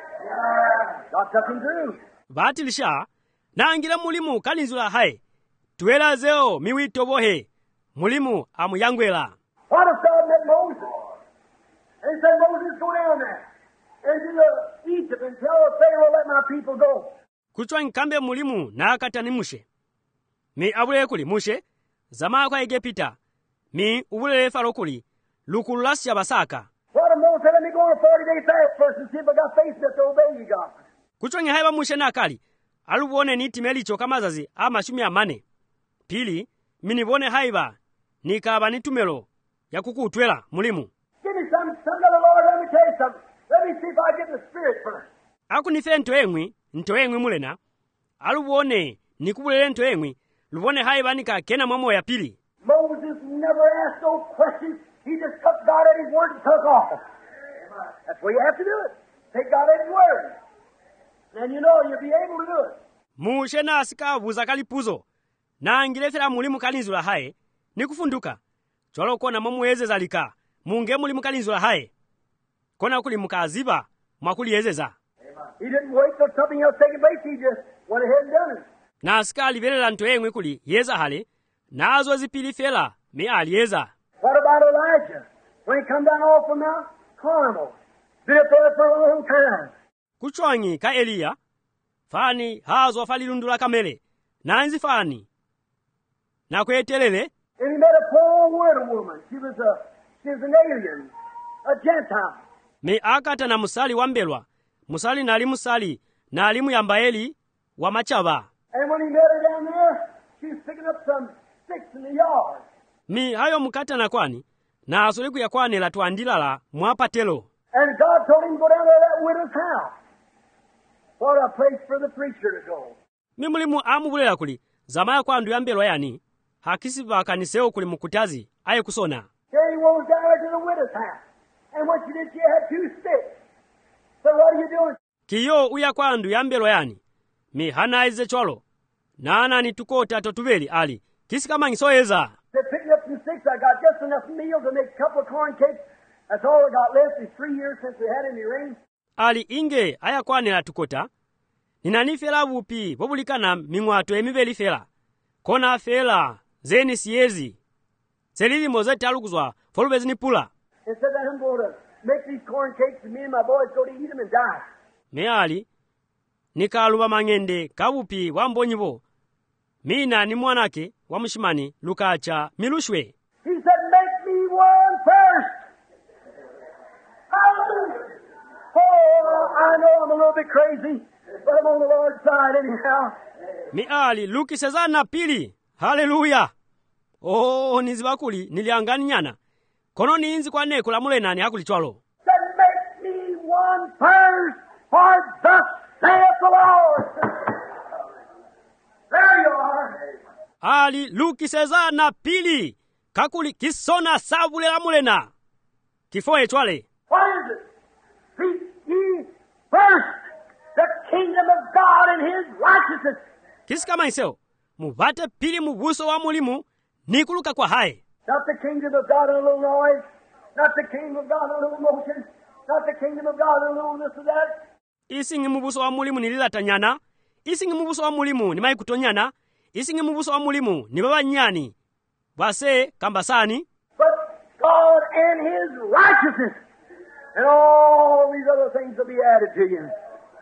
God took him through. vaatilisha naangila mulimu kalinzula haye tuwela zeo miwito bohe mulimu amuyangwela. What if God met Moses? And he said, Moses, go down there into the Egypt and tell the Pharaoh, let my people go. kuchwa nkambe mulimu na akata ni mushe mi abulele kuli mushe zama kwa Egipita mi ubulele faro kuli lukulu lasya basaka. What if Moses said, let me go on a forty-day fast first and see if I got faith enough to obey you, God. kuchwa ngehaiba mushe na akali alubone ni timelicho kama zazi ama shumi amane pili minibone haiba nikaba nitumelo ya kukutwela mulimu. Give me some, some of the Lord, let me tell you something. Let me see if I get the Spirit first. akunife nto engwi nto engwi mulena alubone nikubulele nto engwi lubone haiba nikakena mwamo ya pili. Moses never asked no questions. He just took God at his word and took off. That's what you have to do it. Take God at his word. And you know you'll be able to do it. mushe na asikavuza kalipuzo naangilefela mulimu kalinzula haye nikufunduka cholo kona mwamuwezeza lika munge mulimu kalinzula haye kona kuli mukaziba mwakuliyezeza. He didn't wait till something else taking place. He just went ahead and done it. na asika alibelela nto engwi kuli yeza hale nazo zipili fela mi aliyeza. What about Elijah? When he come down off from Mount Carmel. Been up there for a long time. kuchwangi ka Eliya fani hazo falilundula kamele nanzi fani na kwetelele. And he met a poor widow woman. She was a she was an alien, a Gentile. mi akata na musali wambelwa musali nali musali na alimu yambaeli wa machaba. And when he met her down there, she was picking up some sticks in the yard. Mi hayo mukatana kwani, na asole kuyakwanira twandilala mwapatelo. And God told him to go down to that widow's house. What a place for the preacher to go. Mi mulimu amubulera kuli, zamaya kwa ndu yambelwa yani, hakisi vakaniseo kuli mukutazi, aye kusona. Here he was down there to the widow's house. And what she did, she had two sticks. So what are you doing? Kiyo uya kwa ndu yambelwa yani, mi hana ize chwalo. Nana ni tukota totuveli ali, kisi kama ngisoeza. They're picking up some sticks. I got just enough meal to make a couple of corn cakes. That's all I got left. It's three years since we had any rain. Ali inge aya kwanira tukota. Ninani fela bupi, bobulikana mingwato emibeli fela. Kona fela, zeni siezi. Selili moze talukuzwa, folubezi ni pula. And said that I'm going to make these corn cakes and me and my boys go to eat them and die. Me ali, nikaluba mangende kabupi wambonyibo. Mina ni mwanake wa mshimani lukacha milushwe. He said, make me one first. Hallelujah. Oh, I know I'm a little bit crazy, but I'm on the Lord's side anyhow. Mi ali luki sezana pili. Hallelujah. Oh, nizibakuli niliangani nyana. Kono ni inzi kwa neko la mule nani hakuli chwalo. Said, make me one first, for thus saith the Lord. There you are. Ali luki sezana pili. Kakuli kisona sabule la mule na. Kifoe chwale. What is it? Seek ye first the kingdom of God and his righteousness. Kisi kama iseo, muvate pili mubuso wa mulimu, nikuluka kwa hai. Not the kingdom of God in a little noise. Not the kingdom of God in a little motion. Not the kingdom of God in a little this or that. Isingi mubuso wa mulimu nililata nyana. Isingi mubuso wa mulimu ni mai kutonyana. Isingi mubuso wa mulimu ni baba nyani. Wase kambasani. But God and his righteousness. And all these other things will be added to you.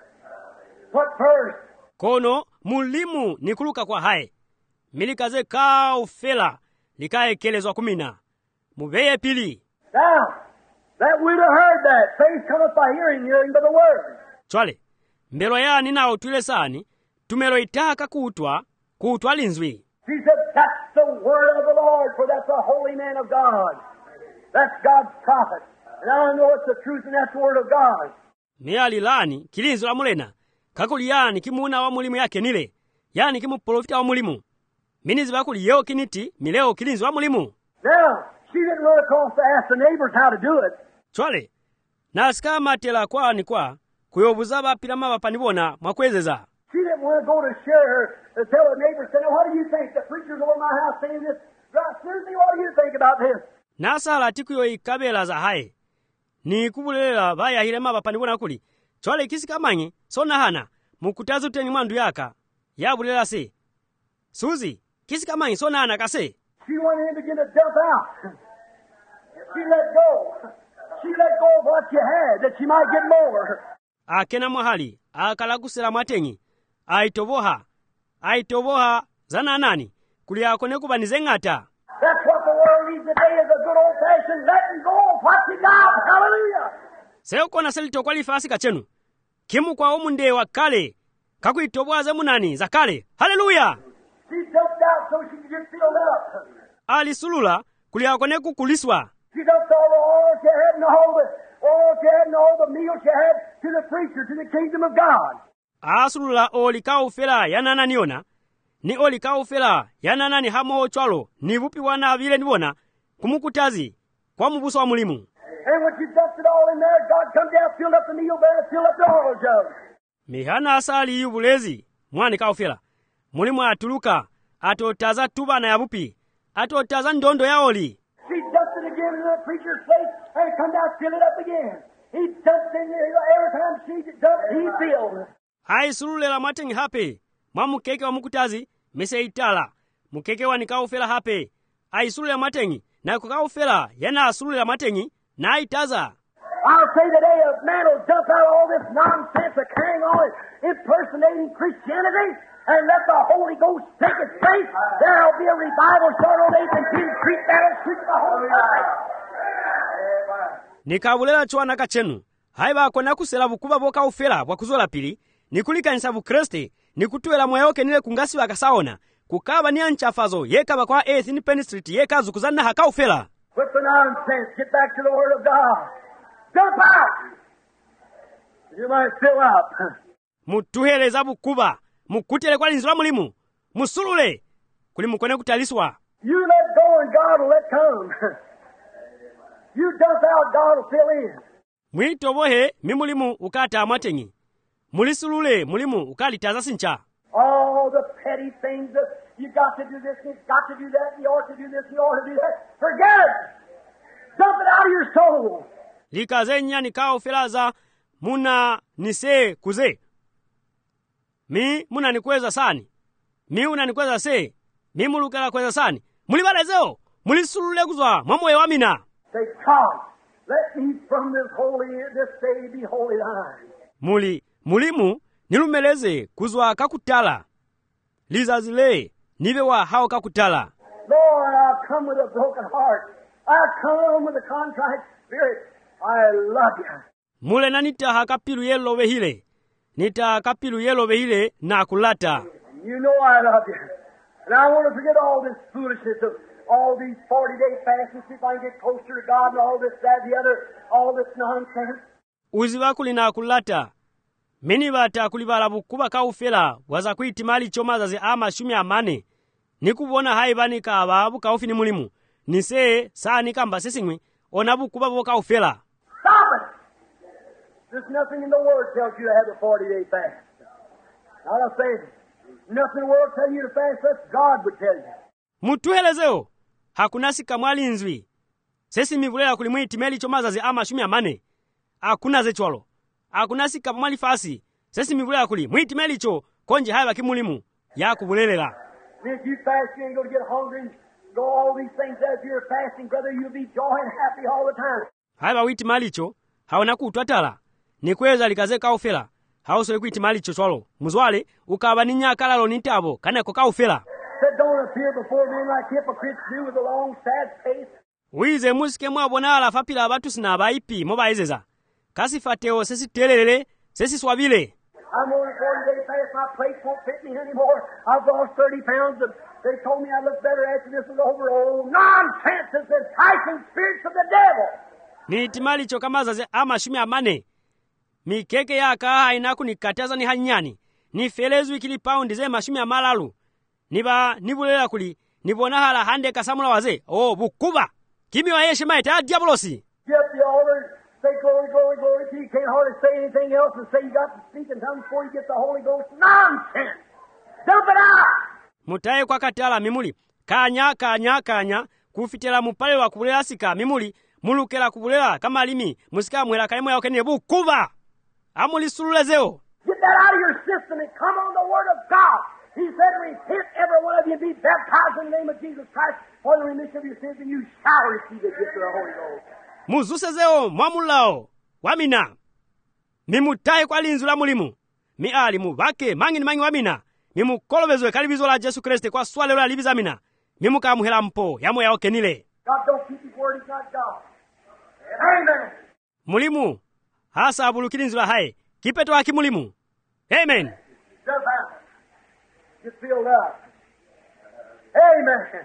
What first? Kono mulimu nikuluka kwa hai. Milikaze kao fela. Likae kelezwa kumina. Mubeye pili. Now, that we'd have heard that. Faith cometh by hearing, hearing by the word. Chwale, mbelo ya nina utwile sani, tumelo itaka kuutwa, kuutwa linzwi. She said, that's the word of the Lord, for that's a holy man of God. That's God's prophet. And I know it's the truth and that's the word of God. Miali lani, kilinzi la mulena, kakuli yani kimuna wa mulimu yake nile, yani kimu profita wa mulimu. Minizi bakuli yeo kiniti, mileo kilinzi wa mulimu. Now, she didn't run across to ask the neighbors how to do it. Chwale, nasika matela kwa ni kwa, kuyobuzaba pilama wapanibona mwakwezeza. She didn't want to go to share her, to tell her neighbors, say, now what do you think? The preacher's over my house saying this. Susie, what do you think about this? Nasa la tiku yo ikabela za hai. Ni kubulela baya hilema wapanibona kuli. Chwale kisi kamanyi, sona hana, mukutazu teni mwandu yaka. Ya bulela se. Susie, kisi kamanyi sona hana kase. She went in and began to dump out. She let go. She let go of what she had, that she might get more. Akena mwahali, akalakusela mwatengi. Aitoboha, aitoboha zana nani, kulia kone kubanize ngata. That's what the world needs today, is a good old-fashioned letting go of what you got. Hallelujah. Seo kona selito kwa lifasi kachenu. Kimu kwa omunde wa kale, kaku itoboha ze munani za kale. Hallelujah. She dumped out so she could get filled up. Ali sulula, kulia kone kukuliswa. She dumped all the oil she had and all the oil she had and all the meal she had to the preacher, to the kingdom of God. Asulula oli kaufela yanana niona. Ni oli kaufela yanana ni hamo chwalo. Ni vupi wana vile niwona. Kumukutazi. Kwa mubuso wa mulimu. And when she dumped it all in there, God come down, filled up the meal barrel, filled up the oil jug. Mihana asali yubulezi. Mwani kaufela. Mulimu atuluka. Atotaza tuba na yabupi. Atotaza ndondo ya oli. She dumped it again into the preacher's plate and come down, fill it up again. He dumped in there. Every time she dumped, he filled. Hai sululela matengi hape. Mwamu keke wa mukutazi, mese itala. Mukeke wa nikaufela hape. Hai sululela matengi, na kukaufela yana sululela matengi, na itaza. I'll say today a man will dump out all this nonsense of carrying on impersonating Christianity and let the Holy Ghost take its place. There'll be a revival short on eighth and King Creek that'll sweep the whole country. Nikabulela chwana kachenu. Haiba kona kusela bukuba boka ufela wakuzola pili. Nikulika nisabu kreste. nikutwera mwayo kenile kungasi wakasaona kukaba ni anchafazo yekaba kwa eighth ni Penn Street yekazu kuzana hakaufela. Quit the nonsense. Get back to the Word of God. Jump out. You might fill up. Mutuheleza bukuba mukutele kwa linzula mulimu musulule kuli mukone kutaliswa. You let go and God will let come. You dump out, God will fill in. Mwitobohe mimulimu ukata amatengi mulisulule mulimu ukalitaza sincha. All the petty things that you got to do this, and you got to do that, and you ought to do this, and you ought to do that. Forget it. Dump it out of your soul. Likazenya nikao felaza muna nise kuze. Mi muna nikweza sani. Mi una nikweza se. Mi mulukala kweza sani. Mulibalezeo. Mulisulule kuzwa mwamoe wamina. Say, God, let me from this holy, this day be holy thine. Muli, mulimu nilumeleze kuzwa kakutala. Lizazile nive wa hao kakutala. Lord, I come with a broken heart. I come with a contrite spirit. I love you. Mule na nita hakapilu yelo vehile. Nita hakapilu yelo vehile na kulata. You know I love you. And I want to forget all this foolishness of all these forty-day fasts and see if I can get closer to God and all this, that, the other, all this nonsense. Uzi wakuli na kulata. Meni bata kulibala bukuba kaufela waza kuitimali choma zazi ama shumi amane. Nikubona haibani ka ababu kaufi ni mulimu. Nise saa nikamba sesingwi onabu kuba bo kaufela. Stop it! There's nothing in the Word tells you to have a forty-day fast. Now I say, nothing in the Word tells you to fast, that's God would tell you. Mutuhelezeo. Hakuna sika mwali nzwi. Sesi mivulela kulimwe itimeli choma zazi ama shumi amane. Hakuna zechwalo. Hakuna sika mwali fasi. Sesi mivulela kuli mwitimeli cho konje haiba kimulimu ya kubulelela. If you fast, you ain't going to get hungry and go all these things as you're fasting, brother. You'll be joy and happy all the time. Haiba witimali cho haona kutwatala. Nikweza likaze kaufela. Hausole kuitimali cho swalo. Muzwale ukaba ninya kalalo nitabo kaneko kaufela. Said don't appear before men like hypocrites do with a long sad face. Wize musike mwabonala fapila abatu sina abaipi mobaezeza. Kasi fateo sesi telelele sesi swabile. I'm on a forty-day fast. My plate won't fit me anymore. I've lost thirty pounds. And they told me I'd look better after this was over. Oh, nonsense! It's the enticing spirits of the devil. Ni itimali cho kama zaze ama shumi amane. Mikeke ya kaha inaku nikataza ni hanyani. Ni felezu ikili paundi ze mashumi amalalu. Niba nibulela kuli. Nibona hala hande kasamula waze. Oh, bukuba. Kimi wa yeshe maite a diabolosi. Get up the altar. Say glory, glory, glory to you. You can't hardly say anything else and say you got to speak in tongues before you get the Holy Ghost. Nonsense! Dump it out! Mutaye kwa katala mimuli. Kanya, kanya, kanya. Kufitela mupale wa kubulela sika mimuli. Mulukela kubulela kama limi. Musika mwela kaimo ya okene bukuba. Amuli sululezeo. Get that out of your system and come on the Word of God. He said, repent every one of you and be baptized in the name of Jesus Christ for the remission of your sins, and you shall receive the gift of the Holy Ghost. Muzusezeo mwamulao. Wamina. Mimutaye kwa linzula mulimu. Mi alimu wake mangi ni mangi wamina. Mimu kolobezwe kalibizo la Jesu Kriste kwa swale la libizamina. Mimu kamuhela mpo yamo ya okenile. God don't keep his word, he's not God. Amen. Mulimu. Hasa abulu kilinzula hae. Kipeto haki mulimu. Amen. Jump out. Get filled up. Amen.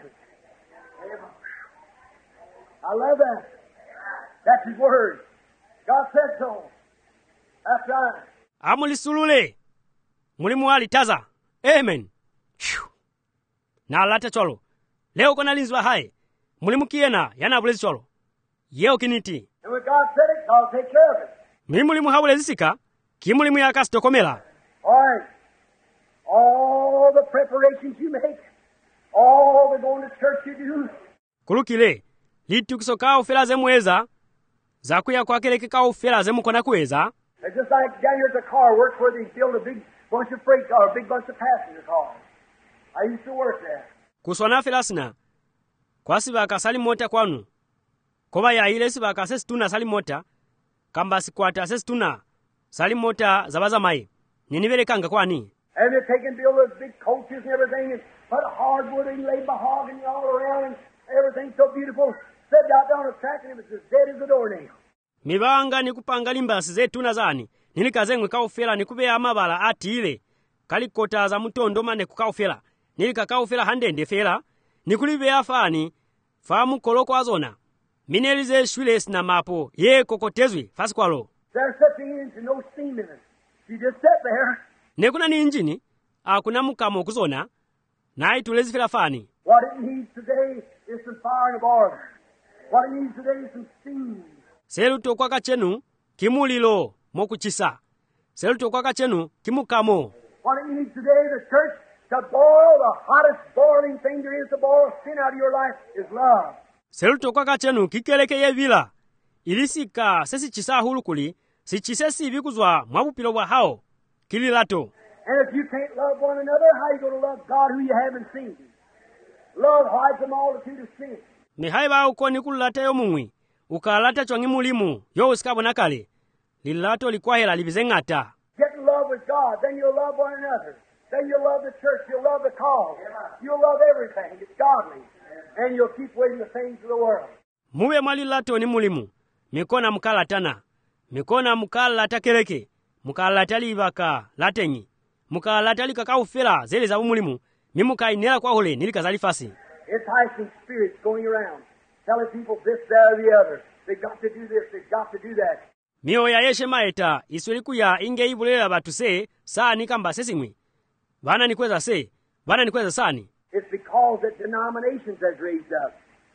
I love that. That's his word. God said so. That's right. Amulisulule. Mulimu alitaza. Amen. Whew. Na alata cholo. Leo kona linzula hae. Mulimu kiena yana abulezi cholo. Yeo kiniti. And when God said it, God will take care of it. Mi mulimu hawulezi sika. Ki mulimu ya kasi tokomela. All right. All the preparations you make, all the going to church you do. Kulukile. Litu kisoka ufela zemueza. Zakuya kwa kele kika ufela zemu kona kueza. It's just like down here at the car works where they build a big bunch of freight or a big bunch of passenger cars. I used to work there. Kuswana felasina. Kwa siba kasali mota kwanu. Koba ya ile siba kasesi tuna sali mota. Kamba sikwata sesi tuna. Sali mota zabaza mai. Ninivele kanga kwani. And they're taking build those big coaches and everything and put hardwood and lay mahogany all around and everything so beautiful. Set out down the track and it was as dead as a doornail. Mibanga ni kupanga limbasi zetu na zani. Nilikaze ngwe kaufela ni kubea amabala ati ile. kalikotaza mutondoma ne kukaufela nilikakaufela handende fela nikulibeya fani famu koloko azona minelize shwiles na mapo ye kokotezwi fasikwalo. There's such an engine, no steam in it. You just sit there. Nekuna ni injini akuna mukamo kuzona na itulezifela fani. What it needs today is some fire and order. What it needs today is some steam. Seluto kwa kachenu kimulilo mokuchisa. Seluto kwa kachenu kimukamo. What it needs today, the church, to boil the hottest boiling thing there is to boil sin out of your life is love. Seluto kwa kachenu kikeleke yevila. Ilisika sesi chisa hulukuli, si chisesi vikuzwa mwabupilo wa hao, kililato. And if you can't love one another, how are you going to love God who you haven't seen? Love hides a multitude of sin. Ni haiba uko ni kulata yo mungwi, ukalata chwangi mulimu, yo usikabona kale. Lilato likwahela libizengata. Get in love with God, then you'll love one another. Then you'll love the church, you'll love the cause. You'll love everything, it's godly. And you'll keep waiting the things of the world. Muwe mwalilato ni mulimu, mikona mkalatana. Mikona mkalata keleke, mkalata libaka latenyi. Mkalata likakaufela zele za umulimu, mimuka inela kwa hole nilikazalifasi. Enticing spirits going around, telling people this, that, or the other. They've got to do this, they've got to do that. Mio ya yeshe maeta, isweliku ya inge ibulela batu se, saa ni kamba sesimwi. Vana ni kweza se, vana ni kweza sani. It's because that denominations has raised up.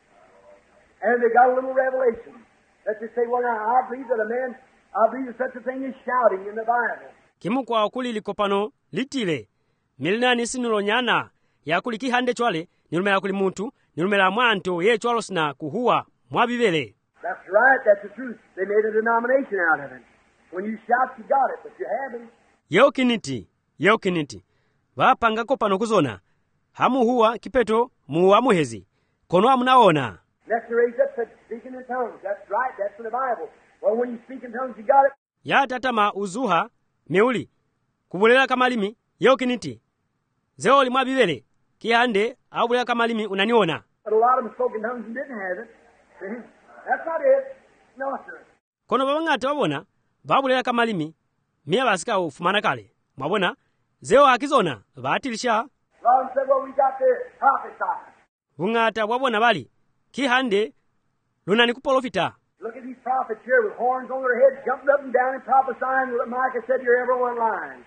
And they got a little revelation. That they say, well now, I believe that a man, I believe that such a thing is shouting in the Bible. Kimu kwa okuli likopano, litile. Milina nisi nulonyana, ya kuliki hande chwale, nilumela kuli muntu, nilumela mwanto ye chwalo sina kuhua, mwabibele. That's right, that's the truth. They made a denomination out of it. When you shout, you got it, but you haven't. Yeo kiniti, yeo kiniti. Vapanga kopano kuzona. Hamu huwa kipeto muwa muhezi. Kono amunaona. Next to raise up said, speaking in tongues. That's right, that's in the Bible. Well, when you speak in tongues, you got it. Ya tatama uzuha, meuli. Kubulela kamalimi, yeo kiniti. Zeo li mwabibele. Kihande, abulela kamalimi unaniona. But a lot of them spoke in tongues and didn't have it. See? That's not it. No, sir. Kono babangate wabona, babulela kamalimi, miya basika ufumana kale. Mwabona, zeo hakizona, batilisha. A lot of them said, well, we got to prophesy. Ungata wabona bali, kihande, luna nikupolofita. Look at these prophets here with horns on their heads, jumping up and down and prophesying. Micah said, you're every one lying.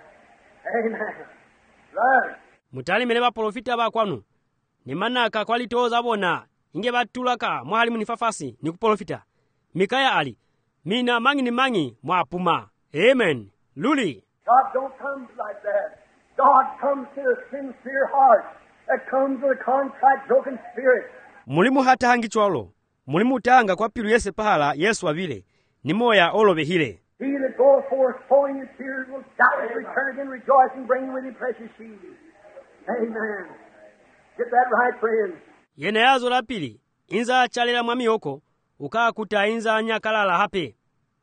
Amen. Right. Mutali mele bapolofita bakwanu. Ni manaka kwa litoza bona, inge batulaka, mwahali munifafasi, nikupolofita. Mikaya ali, mina mangi ni mangi, mwapuma. Amen. Luli. God don't come like that. God comes to a sincere heart that comes with a contrite, broken spirit. Mulimu hata hangi chwalo. Mulimu tanga kwa pilu yese pahala Yesu wavile. Ni moya olobe hile. He that goeth forth flowing in tears will doubtless return again rejoicing, bringing with him precious sheaves. Amen. Get that right, friends. Yene yazo la pili. Inza chalela mwami yoko. Ukaa kuta inza nyakalala hape.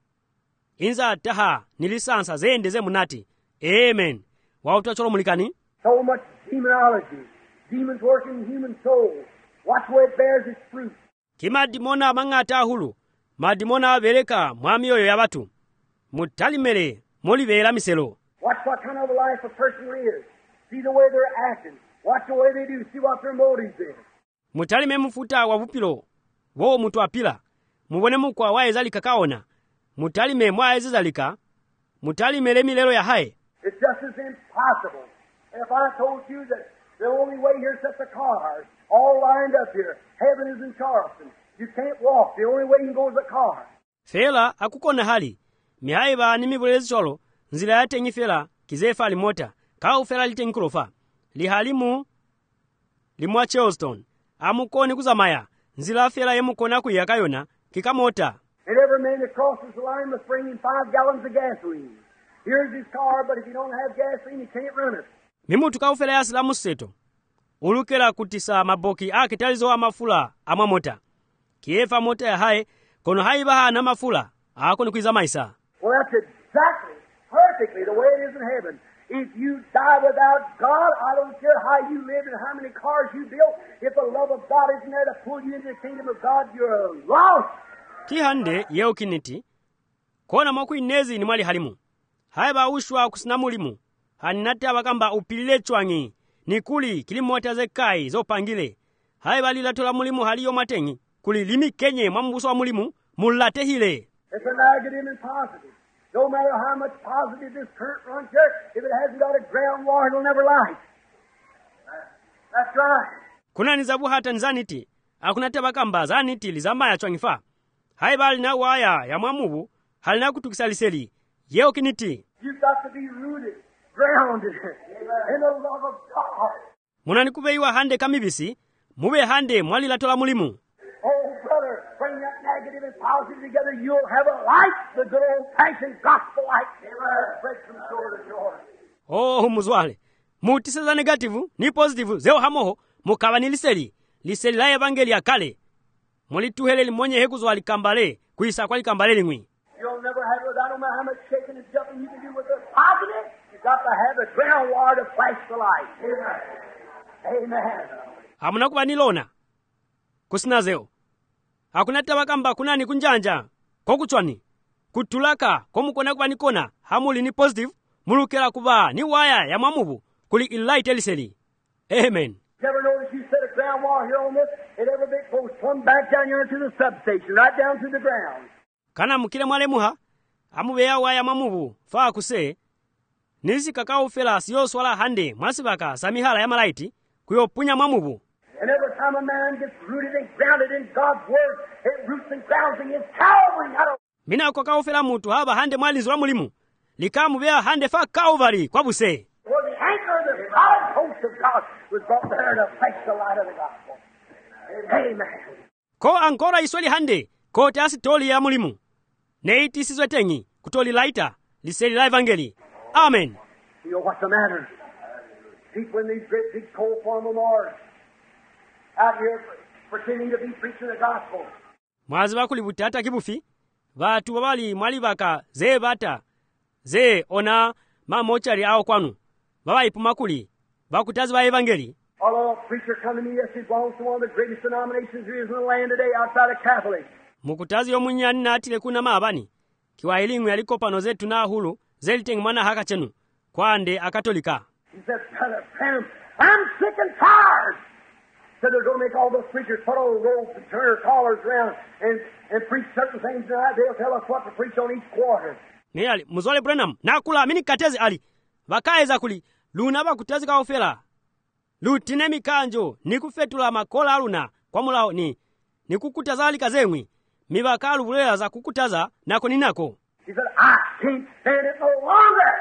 Inza taha nilisansa zende ze munati. Amen. Wauta cholo mulikani? So much demonology. Demons working in human souls. Watch where it bears its fruit. Kima dimona mangata hulu. Madimona vereka mwami yoyo ya batu. Mutalimele molivela miselo. Watch what kind of a life a person lives. See the way they're acting. Watch the way they do. See what their motives is. Mutalime mfuta wa vupilo. Wo mutu apila. Mubone mukwa wae zalika kaona. Mutalime mwae zalika. Mutalime le milelo ya hae. It's just as impossible. If I told you that the only way here sets the cars, all lined up here, heaven is in Charleston. You can't walk. The only way you can go is a car. Fela akukona hali. Mihaiba ni mibulezi cholo. Nzila yate ngifela kizefa limota. Kau fela lite nkulofa. Lihalimu limwa Charleston. Amukoni kuzamaya. Nzila fela yemukona kuyakayona kikamota. And every man that crosses the line must bring him five gallons of gasoline. Here's his car, but if you don't have gasoline, you can't run it. Mimutu kaufela ya silamu seto. Ulukela kutisa maboki ake talizo amafula amamota. Kiefa mota ya hae, kono haibaha na mafula. Ako ni kuiza maisa. Well, that's exactly, perfectly the way it is in heaven. If you die without God, I don't care how you live and how many cars you built, if the love of God isn't there to pull you into the kingdom of God, you're lost. Kihande yeo kiniti. Kona mwaku inezi ni mwali halimu. Haiba ushwa kusinamulimu. haninataba kamba upilile chwangi nikuli kilimota zekai zopangile hai bali latola mulimu haliyo matengi kuli limi kenye mwambuso wa mulimu mulate hile. It's a negative and positive. No matter how much positive this current runs here, if it hasn't got a ground wire, it'll never light. That's right. Kuna nizabu hata nzaniti akunataba kamba zaniti lizamaya chwangifa hai bali na waya ya mwamubu halina kutukisaliseli yeo kiniti. You've got to be rooted, grounded in the love of God. Munani kubeiwa hande kamibisi mube hande mwali latola mulimu. Oh, brother, bring that negative and positive together. You'll have a light, the good old-fashioned gospel light. Amen. Spread from shore to shore. Oh, muzwale. Mutiseza negativu ni positivu zeo hamoho mukabani liseli. Liseli la evangeli ya kale. Mulituhele limonye hekuzwa likambale kuisa kwa likambale lingwi. You'll never have it without no matter how much shaking and jumping you can do with the positive. You've got to have the ground wire to flash the light. Amen. Amen. Hamuna kubanilona. Kusina zeo. Hakuna tabakamba kunani kunjanja. Kokuchwani. Kutulaka komukona kubanikona. Hamuli ni positive. Mulukela kuba ni waya ya mamubu. Kuli light eliseli. Amen. Never noticed you set a ground wire here on this. It ever big post plumb back down here to the substation. Right down to the ground. Kana mukile mwale muha. Amubeya waya mamubu. Faa kuse. Nisi kakao fela siyo swala hande. Masibaka samihala ya malaiti. Kuyo punya mamubu. And every time a man gets rooted and grounded in God's Word, it roots and grounds in His Calvary. Mina kwa kaofela mutu haba hande mwali zwa mulimu. Likamu bea hande fa Calvary kwa buse. Where the anchor of the solid post of God was brought there to flash the light of the gospel. Amen. Ko ankora iswali hande, ko teasi toli ya mulimu. Neiti sizwe tengi, kutoli laita, liseli la evangeli. Amen. You know what's the matter? People in these great big coal farm memorials out here pretending to be preaching the gospel. Mwazi bakuli butata kibufi, batu babali mwali baka ze bata, ze ona mamochari ao kwanu. Baba ipumakuli, bakutazi ba evangeli. A little preacher come to me yesterday, belongs to one of the greatest denominations there is in the land today outside of Catholic. Mukutazi yomunyani na atile kuna maabani. Kiwa elimu yaliko pano zetu na hulu, zelitengi mwana haka chenu. Kwande akatolika. He said, Brother Branham, I'm sick and tired. Said they're going to make all those preachers put on robes and turn their collars around and, and preach certain things tonight. They'll tell us what to preach on each quarter. Ne ali, muzole Branham, nakula mini katezi ali. Wakaeza kuli, luna bakutazi ka ofela. Lutine mikanjo, nikufetula makola aluna, kwa mulao ni, nikukutaza ali kazengwi. Mibakalu bulela za kukutaza, nako ni nako. He said, I can't stand it no longer.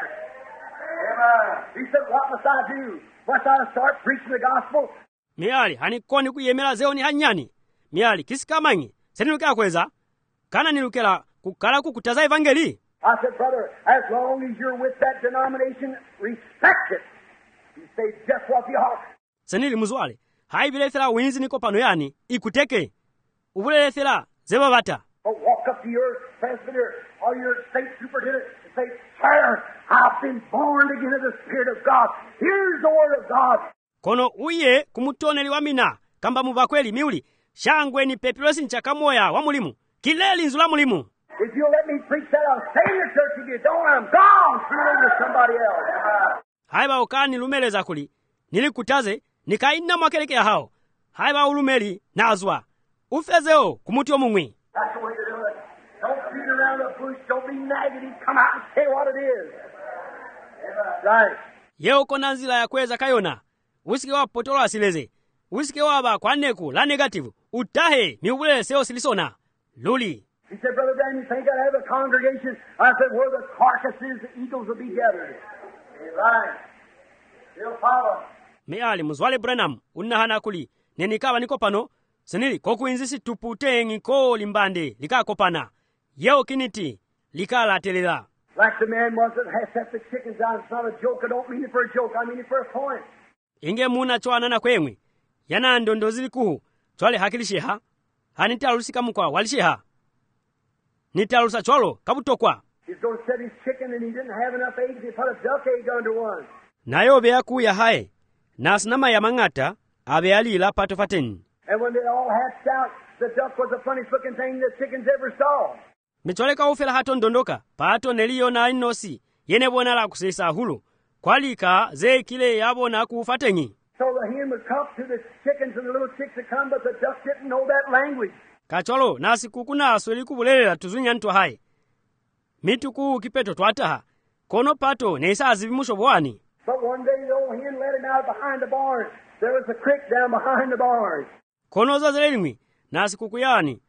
Amen. He said, what must I do? Must I start preaching the gospel? Miali, hanikoni kuyemela zeo ni hanyani. Miali, kisikamanyi, senilukia kweza. Kana nilukela kukala kukutaza evangeli. I said, brother, as long as you're with that denomination, respect it. You say just what you are. Senili muzwale, haibilethela winzi niko pano yani, ikuteke. Ubulethela, zeba bata. Or walk up to your presbyter or your state superintendent and say, sir, I've been born again of the Spirit of God. Here's the Word of God. Kono uye kumutoneli wa mina, kamba mubakweli miuli, shangwe ni pepilosi nchakamoya wa mulimu, kileli nzula mulimu. If you'll let me preach that, I'll stay in the church. If you don't, I'm gone. Turn it over to somebody else. Haiba ukani lumeleza kuli, nilikutaze, nikaina mwakelekea hao. Haiba ulumeli, nazwa. Ufezeo, kumutio mungwi. That's the way to do it. Don't beat around the bush. Don't be negative. Come out and say what it is. Right. Yeo kona nzila ya kweza kayona. Usike wa potolo asileze. Usike wa ba kwa neku la negativu. Utahe miubule seo silisona. Luli. He said, Brother Branham, you think I'd have a congregation? I said, where the carcasses, the eagles will be gathered. Right. They'll follow. Meali muzwale Branham, unahana kuli. Nenikawa niko pano. Senili, koku inzisi tuputengi ko limbande. Lika kopana. Yeo kiniti. Lika la telela. Like the man was that has set the chickens down. It's not a joke. I don't mean it for a joke. I mean it for a point. Inge muna chwa nana kwemwi. Yana ndondozili kuhu. Chwale hakilisheha. Hanitalusika mukwa walisheha. Nitalusa chwalo kabutokwa. He's going to set his chicken and he didn't have enough eggs. He put a duck egg under one. Nayo bea kuya hae. Nasinama ya mangata. Abe alila pato fateni. And when they all hatched out, the duck was the funniest looking thing the chickens ever saw. Michole ka ufela hato ndondoka. Pato neliyo na inosi. Yene bona la kusesa hulu. kwalika ze kile yabona kufa tengi. So the hen would come to the chickens and the little chicks would come, but the ducks didn't know that language. Kacholo nasi kukuna asweli kubulelela tuzunya nto hai. Mituku kipeto twataha. Kono pato neisa azibimusho bwani. But one day the old hen let it out behind the barn. There was a creek down behind the barn. Kono zazelelimi nasi kukuyani.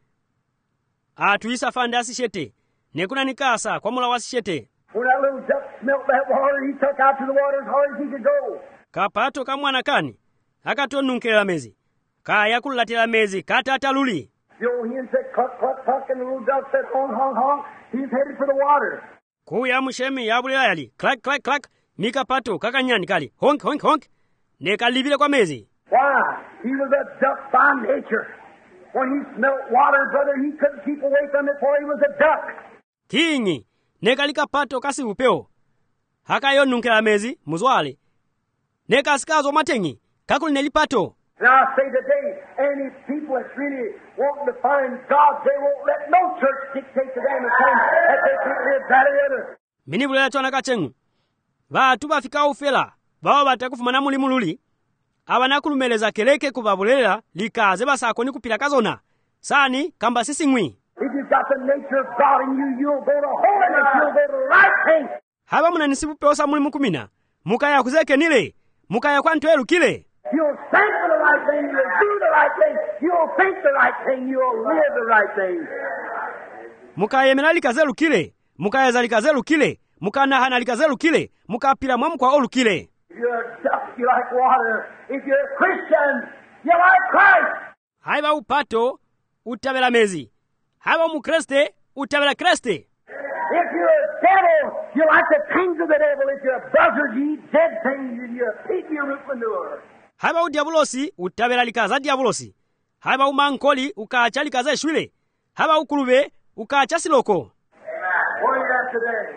Atuisa fandasi shete. Nekuna nikasa kwa mula wasi shete. When that little duck smelt that water, he took out to the water as hard as he could go. Kapato kamwana kani. Akatonnunkela mezi. Kaya kulatela mezi katata luli. The old hen said cluck, cluck, cluck, and the little duck said honk, honk, honk. He's headed for the water. Kuya mushemi yabulela yali. Clack, clack, clack. Mika pato kakanyani kali. Honk, honk, honk. Neka libile kwa mezi. Why? He was a duck by nature. When he smelt water, brother, he couldn't keep away from it, for he was a duck. Kingi. Neka lika pato kasi upeo. Haka yon nunkela mezi, muzwale. Neka skazo matengi. Kakuli nelipato. And I say today, any people that's really wanting to find God, they won't let no church dictate to them and tell them that they can't live that or the other. Mini bulela chwana kachengu. Vatu bafika ufela. Bawa batakufuma na muli mululi. Abanakulumeleza keleke kubabulela likaze basako ni kupila kazona. Sani kamba sisi ngwi. If you've got the nature of God in you, you'll go to holiness, you'll go to the right thing. Haba muna nisibu peosa muli mukumina. Mukaya kuzeke nile. Mukaya kwa ntuelu kile. You'll think for the right thing, you'll do the right thing, you'll think the right thing, you'll live the right thing. Mukaya menalikazelu kile. Mukaya zalikazelu kile. Mukana hanalikazelu kile. Mukapila mwamu kwa olu kile. If you're a duck, you like water. If you're a Christian, you like Christ. Haiba upato, utabela mezi. Haiba umukreste, utabela kreste. If you're a devil, you like the things of the devil. If you're a buzzard, you eat dead things. If you're a pig, you root manure. Haiba udiabulosi, utabela likaza diabulosi. Haiba umankoli, ukacha likaza shwile. Haiba ukulube, ukacha siloko. What is that today?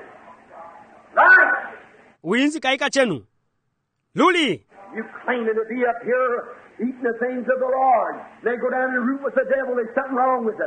Right. Uinzi kaika chenu. Luli. You claiming to be up here eating the things of the Lord. Then go down and root with the devil. There's something wrong with it.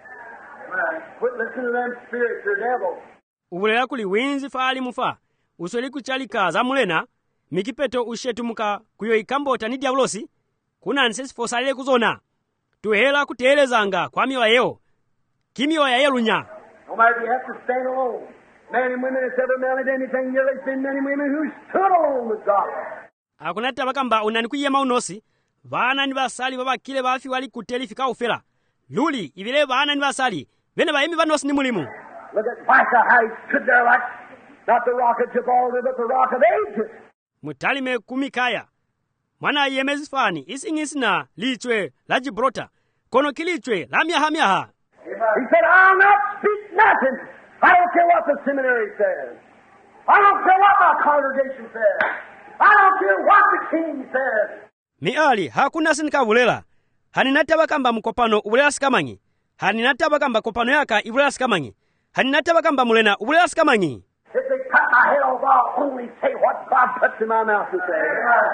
Quit listening to them spirits, they're devils. Ubulela kuli winzi faali mufa. Usweli kuchalika za mulena. Mikipeto ushetu muka kuyo ikambota ni diablosi. Kuna ansesi fosalele kuzona. Tuhela kutelezanga kwa miwa yeo. Kimio ya yelunya. No matter if you have to stand alone. Men and women that's ever married anything, there's been men and women who stood alone with God. Akunata bakamba unanikuye maunosi. Vana ni basali baba kile bafi wali kuteli fika ufela. Luli, ibile vana ni basali. Vene baimi vanosi ni mulimu. Look at Micah, how he stood there like, not the rock of Gibraltar, but the rock of ages. Mutalime kumikaya. Mwana yemezi fani, isingisi na lichwe la Gibraltar. Kono kilichwe la miaha miaha. He said, I'll not speak nothing. I don't care what the seminary says. I don't care what my congregation says. I don't care what the king says. Miali, hakuna sinikabulela. Haninata bakamba mkopano ubulela sikamanyi. Haninata bakamba kopano yaka ibulela sikamanyi. Haninata bakamba mulena ubulela sikamanyi. If they cut my head off, I'll only say what God puts in my mouth to say.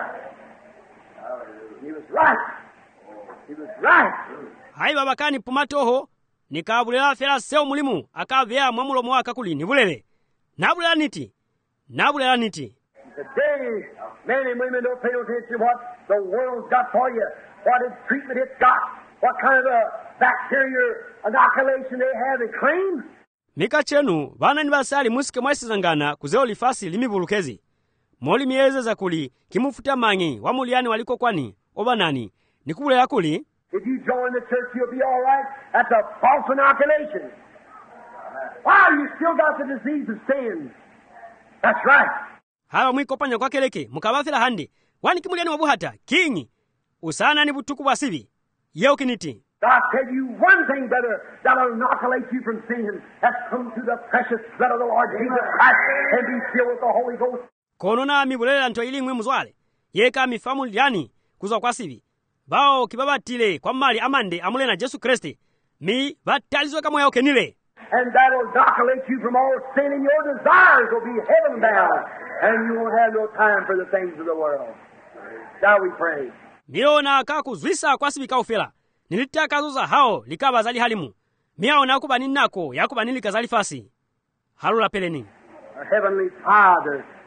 He was right. He was right. Hai babakani pumatoho. Nikabulela fela seo mulimu. Akavea mwamulo mwaka kuli nibulele. Nabulela niti. Nabulela niti. Today, men and women don't pay no attention to what the world's got for you, what its treatment it's got, what kind of a bacteria inoculation they have and claim. Mika chenu, vana ni basali musike mwaisizangana kuzeo lifasi limibulukezi. Moli mieze za kuli, kimufuta mangi, wamuliani waliko kwani, oba nani, nikubule ya kuli. If you join the church, you'll be all right. That's a false inoculation. Why? You still got the disease of sin. That's right. Hawa mwikopanya kwa keleke, mukabafila handi. Wani kimuliani wabuhata, kingi. Usana ni butuku wasivi. Yeo kiniti. I'll tell you one thing, brother, that'll inoculate you from sin. That's come through the precious blood of the Lord Jesus Christ and be filled with the Holy Ghost. Konona mibulela nto ili ngwe muzwale. Yeka mifamu liani kuzwa kwa sivi. Bao kibabatile kwa mali amande amule na Jesu Kristi. Mi batalizwe kama yao kenile. And that'll inoculate you from all sin, and your desires will be heaven bound. And you won't have no time for the things of the world. Shall we pray? Miona kaku zwisa kwa sivi kaufela. Nilitaka zuza hao likaba zali halimu. Miao na kuba ninako ya kuba nilika zali fasi. Halula peleni. Our Heavenly Father,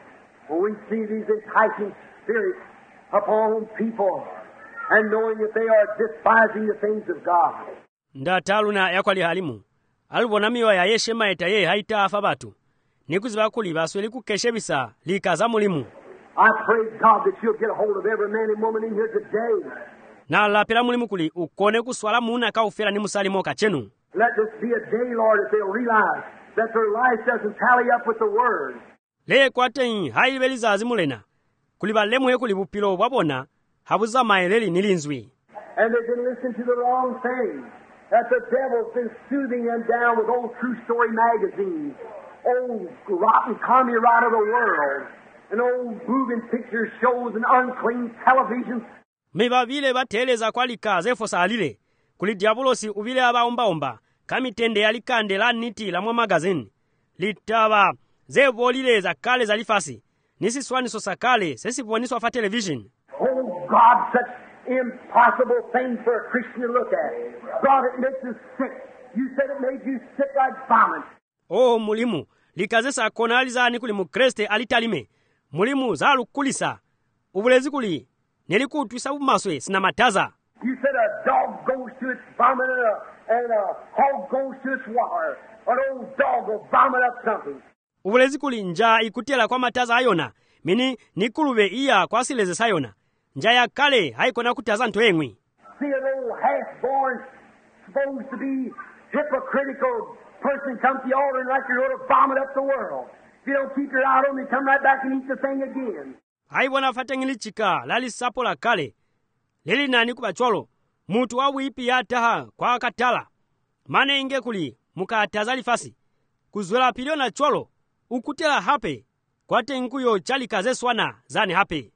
When we see these enticing spirits upon people and knowing that they are despising the things of God. Ndataluna yakwali halimu. Alubona miwa ya yeshema etaye haita afa batu. Nikuziba kuli basweli kukeshebisa likaza mulimu. I pray God that you'll get a hold of every man and woman in here today. Na lapela mulimu kuli ukone kuswala muna ka ufera ni musalimo kachenu. Let this be a day, Lord, that they'll realize that their life doesn't tally up with the Word. Le kwaten haibeliza azimulena. Kuliba lemwe kuli bupilo bwabona habuza maeleli nilinzwi. And they've been listening to the wrong thing. That the devil's been soothing them down with old true story magazines, old rotten commie right of the world, and old moving picture shows and unclean television. Miba vile bateleza kwalika zefo salile. Kuli diabolosi uvile abaomba omba. Kami tende yalikande la niti la mwa magazine. Litaba zevo lile za kale za lifasi. Nisi swani so sakale sesi voniswa fa television. Oh God, such impossible things for a Christian to look at. God, it makes us sick. You said it made you sick like vomit. Oh mulimu, likazesa konaliza ni kuli mukreste alitalime. Mulimu za lukulisa. Ubulezi kuli, nelikutuisa umaswe sina mataza. You said a dog goes to its vomit and a, and a hog goes to its water. An old dog will vomit up something. Ubulezi kuli nja ikutela kwa mataza ayona. Mini nikulube iya kwa sileze sayona. Nja ya kale haiko na kutaza ntoengwi. See an old half-born, supposed to be hypocritical person come to the altar and like you're going to vomit up the world. If you don't keep your eye on them, come right back and eat the thing again. Haibona fatengili chika lali sapo la kale. Lili nani kubacholo. Mutu wawu ipi ya taha kwa katala. Mane inge kuli muka tazali fasi. Kuzwela pilio na cholo. Ukutela hape. Kwa tenguyo chali kaze swana zani hape.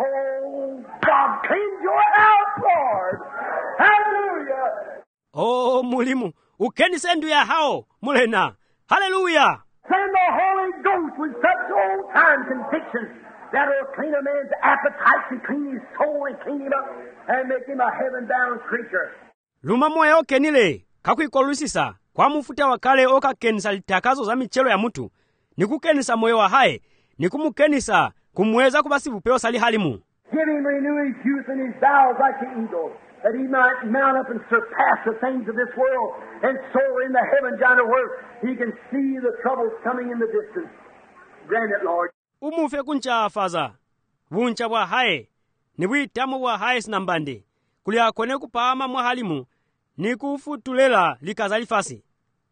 Oh, God, cleanse your house, Lord. Hallelujah. Oh, mulimu. Ukeni sendu ya hao. Mulena. Hallelujah. Send the Holy Ghost with such old-time convictions that will clean a man's appetites and clean his soul and clean him up and make him a heaven-bound creature. Luma moya okenile. Kakuikolusisa. Kwa mufuta wakale oka kenisa litakazo za michelo ya mutu. Nikukenisa moyo wa hae. Nikumukenisa kumweza kubasi vupeo sali halimu. Give him renew his youth and his vows like the eagle, that he might mount up and surpass the things of this world and soar in the heavens yonder where he can see the troubles coming in the distance. Grant it, Lord. Umufe kuncha afaza. Vuncha wa hae. Nibuitamu wa hae sinambande. Kulia kone kupama mwa halimu. Nikufutulela likazalifasi.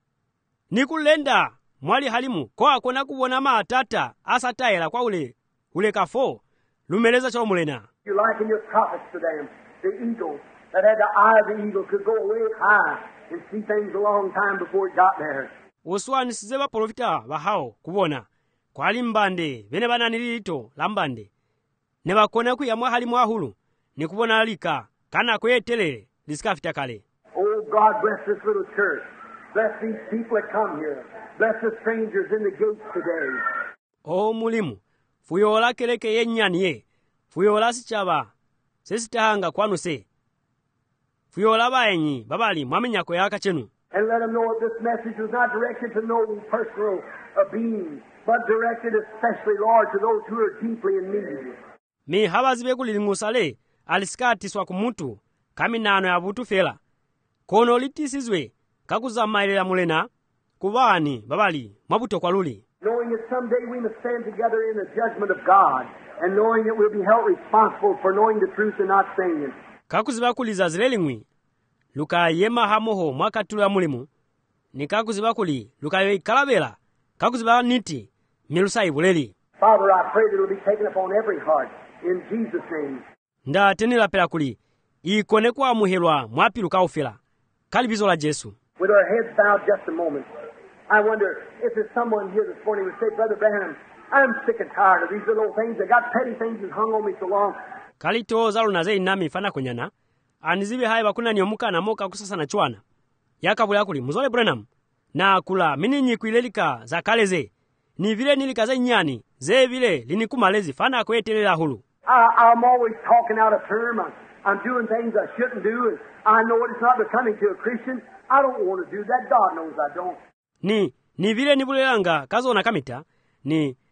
Nikulenda mwali halimu kwa kona kuwona maatata asataela kwa ule ule kafo lumeleza cho mulena. You liken your prophets to them, the eagle that had the eye of the eagle could go away high and see things a long time before it got there. Uswani sizeba profita bahao kubona kwa limbande bene bana nilito lambande ne bakona ku yamwa halimu ahulu nikubona alika kana kwetele lisikafita kale. Oh God, bless this little church. Bless these people that come here. Bless the strangers in the gates today. Oh mulimu, fuyola keleke yenyani ye, fuyola sichaba, sesitahanga kwanu se. Fuyola baenyi, babali, mwamenyako ya kachenu. And let them know that this message was not directed to no personal uh, being, but directed especially, Lord, to those who are deeply in need. Mi habazibe kulingusale, aliskati swa kumutu, kami nano ya butu fela. Kono litisizwe, kakuzamaile ya mulena, kubani, babali, mabuto kwa luli. Knowing that someday we must stand together in the judgment of God, and knowing that we'll be held responsible for knowing the truth and not saying it. Kakuziba kuliza zilelingwi, luka yema hamoho mwakatulu ya mulimu, ni kakuziba kuli, luka yo ikalabela, kakuziba niti, milusa ibuleli. Father, I pray that it will be taken upon every heart, in Jesus' name. Nda tenila pela kuli, ikone kwa muhelwa mwapi luka ufela, kalibizo la Jesu. With our heads bowed just a moment, I wonder if there's someone here this morning who would say, Brother Branham, I'm sick and tired of these little things. They got petty things that hung on me so long. Kalito zalu na zei nami fana kunyana. Anizibi hai bakuna nyomuka na moka kusasa na chuana. Yakabula kuli, muzole Branham. Na kula, mini nyikuilelika za kaleze. Ni vile nilikaza nyani. Ze vile linikumalezi fana kwetelela hulu. I, I'm always talking out of term. I'm, I'm doing things I shouldn't do. And I know it's not becoming to a Christian. I don't want to do that. God knows I don't. Ni, ni vile nibulelanga kazo na kamita. Ni,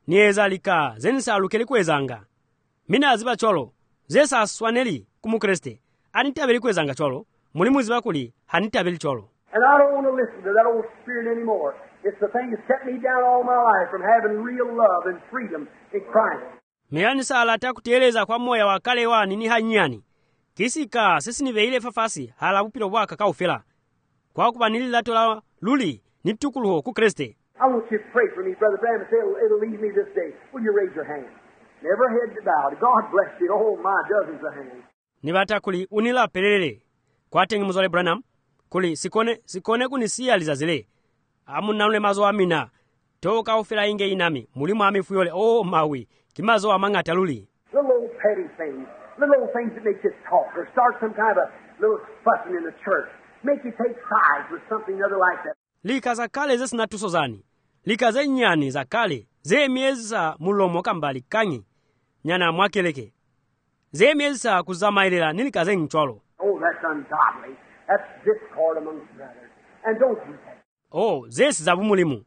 niyeza lika zenisaluke likwezanga mina aziba cholo zesa swaneli kumukreste anitabe likwezanga cholo mulimu ziba kuli hanitabe licholo. And I don't want to listen to that old spirit anymore. It's the thing that set me down all my life from having real love and freedom in Christ. Meyani sala takuteleza kwa moya wa kale wa nini hanyani. Kisika sisi ni veile fafasi hala upilo waka kaufela. Kwa kubanili latola luli nitukuluho ku Kriste. I want you to pray for me, Brother Branham, and say it'll, it'll leave me this day. Will you raise your hand? Never head bowed. God bless you. Oh my, dozens of hands. Nibata kuli unila pelele. Kwa tengi muzole Branham. Kuli sikone sikone kunisia lizazile. Amuna ule mazo amina. Toka ufela inge inami. Mulimu amifuyole. Oh mawi. Kimazo amanga taluli. Little old petty things. Little old things that make you talk or start some kind of a little fussing in the church. Make you take sides with something other like that. Lika za kale zesi natusozani. Lika ze nyani za kale. Ze mieza mulomo kambali kanyi. Nyana mwakeleke. Ze mieza kuzamailela nilika ze nchwalo. Oh, that's ungodly. That's discord amongst brothers. And don't do that. Oh, zesi za bumulimu.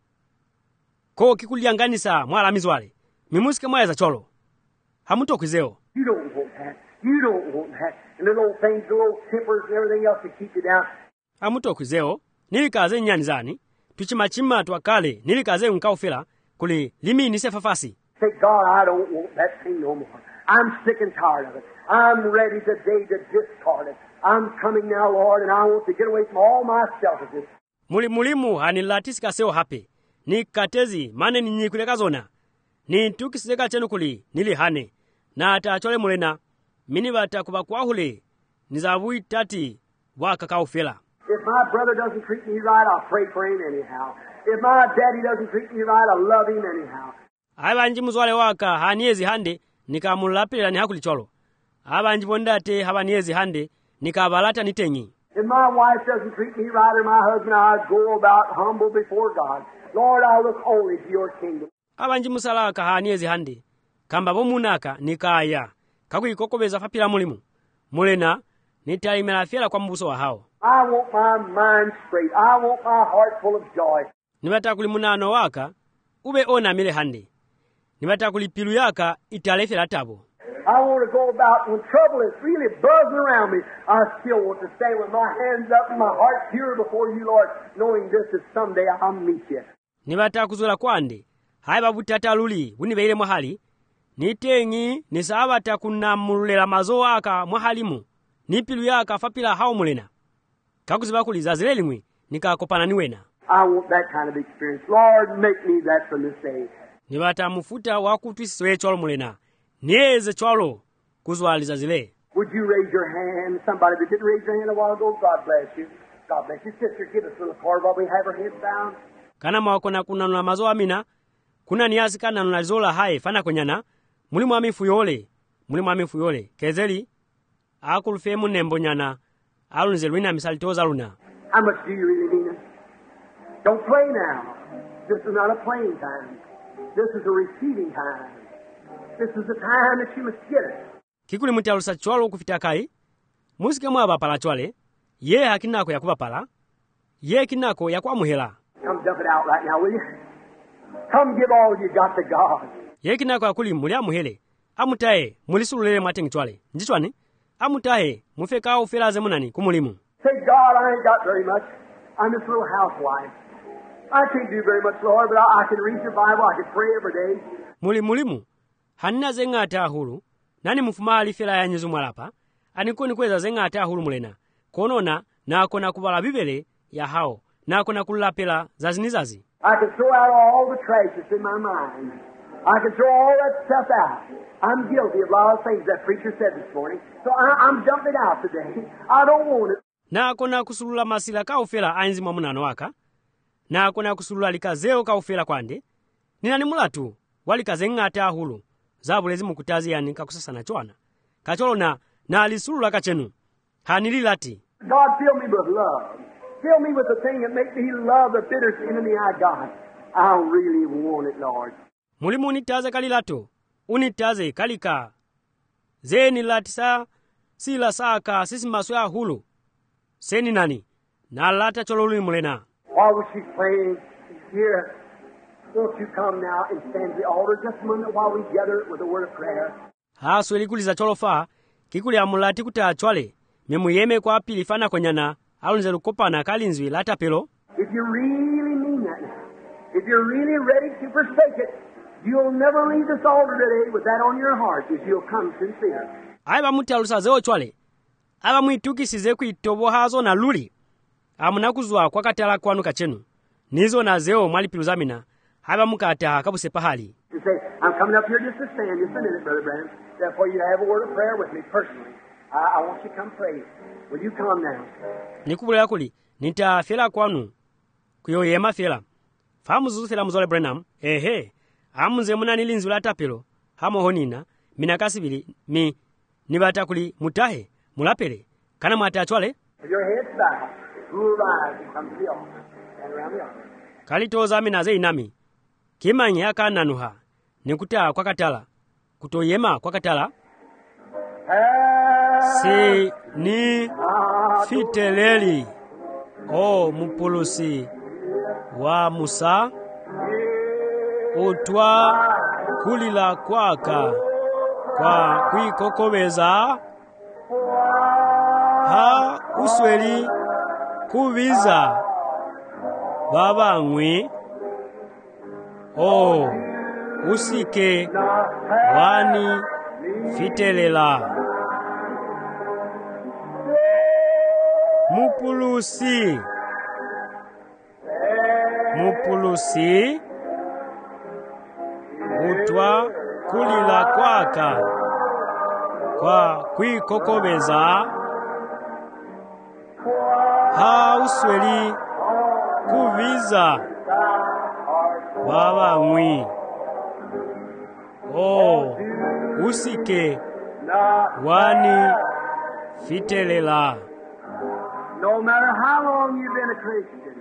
Ko kikulianganisa mwala mizwale. Mimusike mwaya za cholo. Hamuto kwizeo. You don't want that. You don't want that. And little old things, little old tempers and everything else to keep you down. Hamuto kwizeo. Nilikaze nyani zani. Tuchimachima tuwakale. Nilikaze unkaufela. Kuli limi nise fafasi. Say, God, I don't want that thing no more. I'm sick and tired of it. I'm ready today to discard it. I'm coming now, Lord, and I want to get away from all my selfishness. Muli mulimu hanilatisika seo hape. Ni katezi mane ni nyikuleka zona. Ni tukiseka chenu kuli nili hane. Na atachole mulena. Mini bata kubakwahule. Nizabui tati waka kaufela. If my brother doesn't treat me right, I'll pray for him anyhow. If my daddy doesn't treat me right, I'll love him anyhow. Abanji muzwale waka haniezi hande nikamulapila ni hakuli cholo. Abanji bondate habaniezi hande nikabalata nitenyi. If my wife doesn't treat me right or my husband, I go about humble before God. Lord, I look only to your kingdom. Abanji musalaka haniezi hande kamba bomunaka nikaya kakuyikokobeza fapila mulimu. Mulena nitaimela fiela kwa mbuso wa hao. I want my mind straight. I want my heart full of joy. Nimata kulimunano waka ube ona mile hande. Nimata kulipilu yaka italefela tabo. I want to go about when trouble is really buzzing around me. I still want to stay with my hands up and my heart pure before you, Lord, knowing this is someday I'll meet you. Nimata kuzula kwande. Hai babu tata luli unibeile mwahali. Nitengi nisabata kunamulela mazo waka mwahalimu. Nipilu yaka fapila hao mulena. Kakuziba kuliza zileli mwi nikakopana niwena. I want that kind of experience. Lord, make me that from this day. Nibata mufuta wakutwiswe cholo mulena. Nieze cholo kuzwaliza zile. Would you raise your hand? Somebody that didn't raise their hand a while ago, God bless you. God bless you. Sister, give us a little card while we have our heads down. Kana mwakona kuna nuna mazo amina. Kuna niyazi kana nuna zola hae fana kwenyana. Mulimu amifu yole. Mulimu amifu yole. Kezeli. Akulufemu nembo nyana. Alunze luina misalitoza luna. How much do you really mean it? Don't play now. This is not a playing time. This is a receiving time. This is the time that you must get it. Kikuli mutialusa chwalo kufita kai. Musike mwaba pala chwale. Ye hakinako ya kubapala. Ye kinako ya kwa muhela. Come dump it out right now, will you? Come give all you got to God. Ye kinako akuli mulia muhele. Amutae mulisulele matengi chwale. Njichwani? Amutae mufeka ufela zemunani kumulimu. Say, God, I ain't got very much. I'm this little housewife. I can't do very much, Lord, but I, I can read your Bible. I can pray every day. Muli mulimu. Hanina zenga ata hulu. Nani mfuma alifela ya nyezu mwalapa. Anikoni kweza zenga ata hulu mulena. Konona na akona kubala bibele ya hao. Na akona kulapela zazinizazi. I can throw out all the trash that's in my mind. I can throw all that stuff out. I'm guilty of a lot of things that preacher said this morning. So I, I'm dumping it out today. I don't want it. Na akona kusulula masila kaufela ainzi mwamunano waka. Na akona kusulula likazeo kaufela kwande. Nina ni mulatu. Walikazenga ata hulu. Zabulezi mukutazi yani kakusasa na chwana. Kacholo na na alisulula kachenu. Hanili lati. God, fill me with love. Fill me with the thing that makes me love the bitterest enemy I got. I really want it, Lord. Mulimu unitaze kalilato. Unitaze kalika. Zeni latisa. Sila saka sisi maswea hulu. Seni nani. Na lata chololi mulena. While was she playing here Won't you come now and stand at the altar just a moment while we gather with a word of prayer? haso likuliza cholofa kikuli amulati kuti achwale memuyeme kwa pili fana kwenyana alonze lukopana kalinzwi latapelo. If you really mean that now, if you're really ready to forsake it, you'll never leave this altar today with that on your heart if you'll come sincere. Aiba muti alusaze ochwale aba mwitukisize kuitobo hazo na luli amunakuzwa kwa katala kwanu kachenu nizo na zeo mwalipiluzamina aiba mukata kabuse pahali. You say, I'm coming up here just to stand just a minute, Brother Branham. Therefore, you have a word of prayer with me personally. I, I want you to come pray. Will you come now? Nikubulira kuli nitafela kwanu kuyoyema fela famu zuzu fela muzole Branham ehe amunze muna nilinzi latapelo hamo honina minakasibili mi nibata kuli mutahe mulapele kana mwatachwale. Your head's bowed. Who will rise and come to the altar? And around the altar. Kalitoza minaze inami kimanyi akananuha nikuta kwa katala kutoyema kwa katala si ni fiteleli o mupulusi wa Musa utwa kulila kwaka kwa kwikokobeza ha usweli kubiza babangwi o usike wani fitelela mupulusi mupulusi utwa kulila kwaka kwa kwikokobeza ha usweli kuviza babangwi o usike wani fitelela. No matter how long you've been a Christian,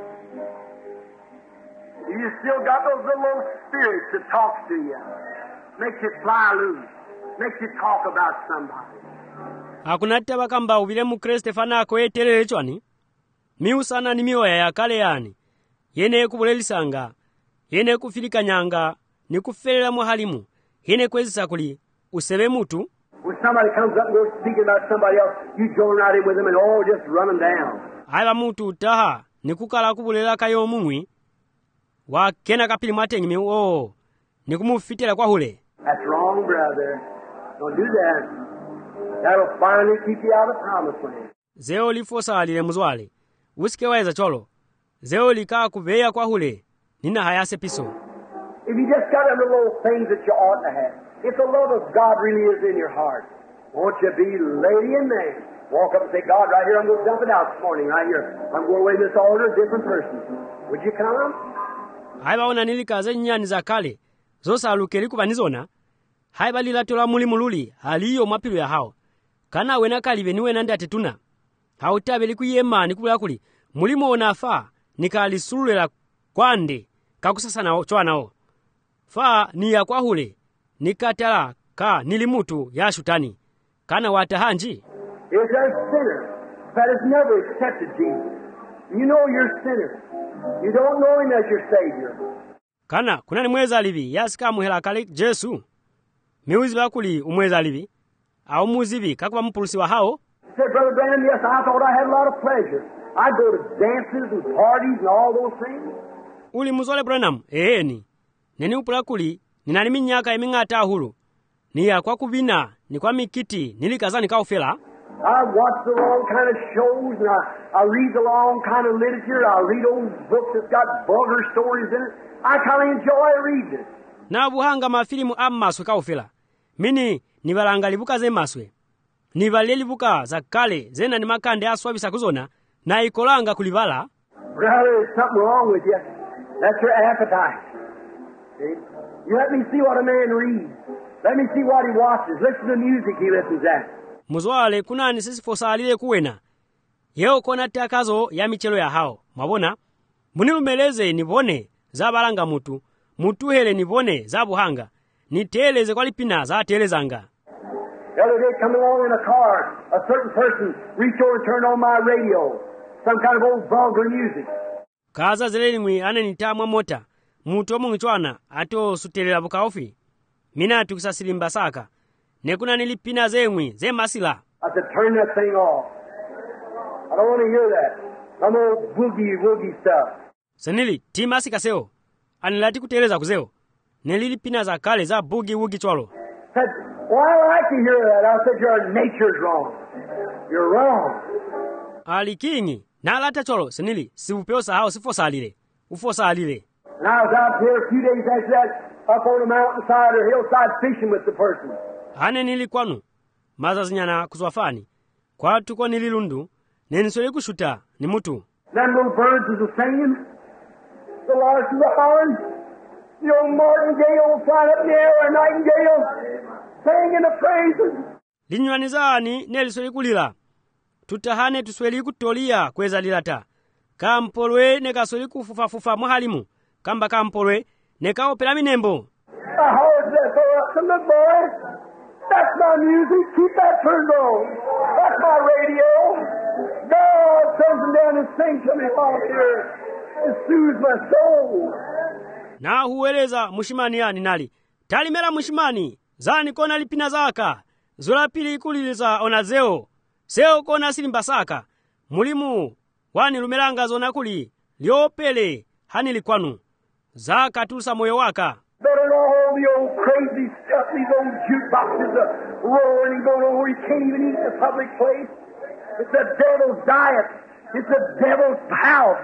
you still got those little spirits that talks to you, makes you fly loose, makes you talk about somebody. Hakunate bakamba ubile mu Kristo fana ko etelele chwani miusana ni miwa ya kale yani yene kubulelisanga yene kufilikanyanga ni kufelela mu halimu yene kwezisa kuli usebe mutu. When somebody comes up and goes speaking about somebody else, you join right in with them and all just run them down. Aiba mutu taha nikukala kubulela kayo mumwi wa kena kapili matengi mi o nikumufitela kwa hule. That's wrong, brother. Don't do that. That'll finally keep you out of the promised land. Zeo lifosa alile muzwale usike waiza cholo zeo likaa kuveya kwa hule nina hayase piso. If you just got them little things that you ought to have, if the love of God really is in your heart, won't you be lady and man? Walk up and say, God, right here, I'm going to dump it out this morning, right here. I'm going away to this altar, a different person. Would you come? Haiba ona nilikaze nyani za kale zosa alukeli kubanizona haiba lilatola muli mululi haliyo mapilu ya hao kana wena kalibe niwe nandi atetuna hautabe likuyema nikubula kuli mulimo onafa nikalisulula kwande kakusasa na chwa nao fa ni ya kwa hule nikatala ka nilimutu ya shutani kana watahanji. If there's a sinner that has never accepted Jesus, you know you're a sinner. You don't know him as your Savior. Kana kuna ni mweza alivi yasika muhela kale Jesu miuzi bakuli umweza alivi au muzivi kakuba mpulusi wa hao. Say, Brother Branham, yes, I thought I had a lot of pleasure. I go to dances and parties and all those things. Uli muzole Branham eheni neni upula kuli ninani minyaka emingata hulu ni ya kwa kubina ni kwa mikiti nilikazani kaufela. I watch the wrong kind of shows and I, I read the wrong kind of literature. I read old books that's got vulgar stories in it. I kind of enjoy reading it. Na buhanga mafilimu amaswe kaufela mini nibalanga libuka ze maswe nibalye libuka za kale zena ni makande aswabisa kuzona na ikolanga kulivala. Brother, there's something wrong with you. That's your appetite. See? You let me see what a man reads. Let me see what he watches. Listen to the music he listens at. Muzwale kunani sisi fosalile kuwena yeo kona takazo ya michelo ya hao mabona munilumeleze nibone za balanga mutu mutu hele nibone za buhanga niteleze kwa lipina za telezanga. The other day coming along in a car, a certain person reached over and turned on my radio, some kind of old vulgar music. Kaza zelelimwi ane nitamwa mota mutu omung'chwana ate osutelela bukaofi mina tukisasilimba saka nekuna nilipina zemwi zemasila. I said, turn that thing off. I don't want to hear that. Some old boogie woogie stuff. Senili timasika seo anilati kuteleza kuzeo nelilipina za kale za bugi wugi chwalo. Said, well, I like to hear that. I said, your nature's wrong. You're wrong. Alikingi na lata chwalo senili sibupeo sahao sifosalile ufosalile. And I was out there a few days after that, up on the mountainside or hillside fishing with the person. Ane nilikwanu mazazinyana kuzwafani kwa tuko nililundu neniswele kushuta ni mutu. Them little birds was a-singing. The larks was a-hollering. The old martingale flying up in the air, a nightingale singing the praises. Linywanizani neliswele kulila. Tutahane tusweli kutolia kweza lilata. Kampolwe nekasweli kufufa-fufa muhalimu. Kamba kampolwe nekao pela minembo. I heard that go up to the boy. That's my music. Keep that turned on. That's my radio. God sends them down and sings to me while here. It soothes my soul. Na huweleza mushimani yani nali. Talimela mushimani. Zani kona lipina zaka. Zula pili ikuliliza onazeo. Seo kona silimba saka. Mulimu. Wani lumelanga zona kuli. Liopele. Hani likwanu. Zaka tulsa moyo waka. Better than all the old crazy stuff, these old jukeboxes are roaring and going over. You can't even eat in a public place. It's the devil's diet. It's the devil's house.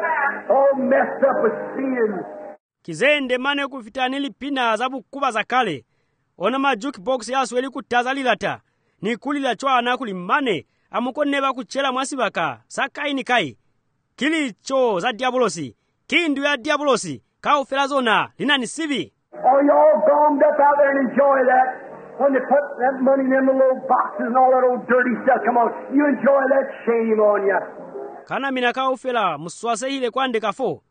All messed up with sin. Kizende mane kufitani lipina zabu kuba za kale. Ona ma jukebox yasweli kutaza lilata. Ni kulila chwana kulimane. Amuko neba kuchela mwasibaka. Sakai ni kai. Kili cho za diabolosi. Kindu ya diabolosi. Kao felazona, lina ni sivi. Oh, you all gommed up out there and enjoy that. When they put that money in them little boxes and all that old dirty stuff, come on, you enjoy that, shame on you. Kana mina kao fela, muswase hile kwande kafo.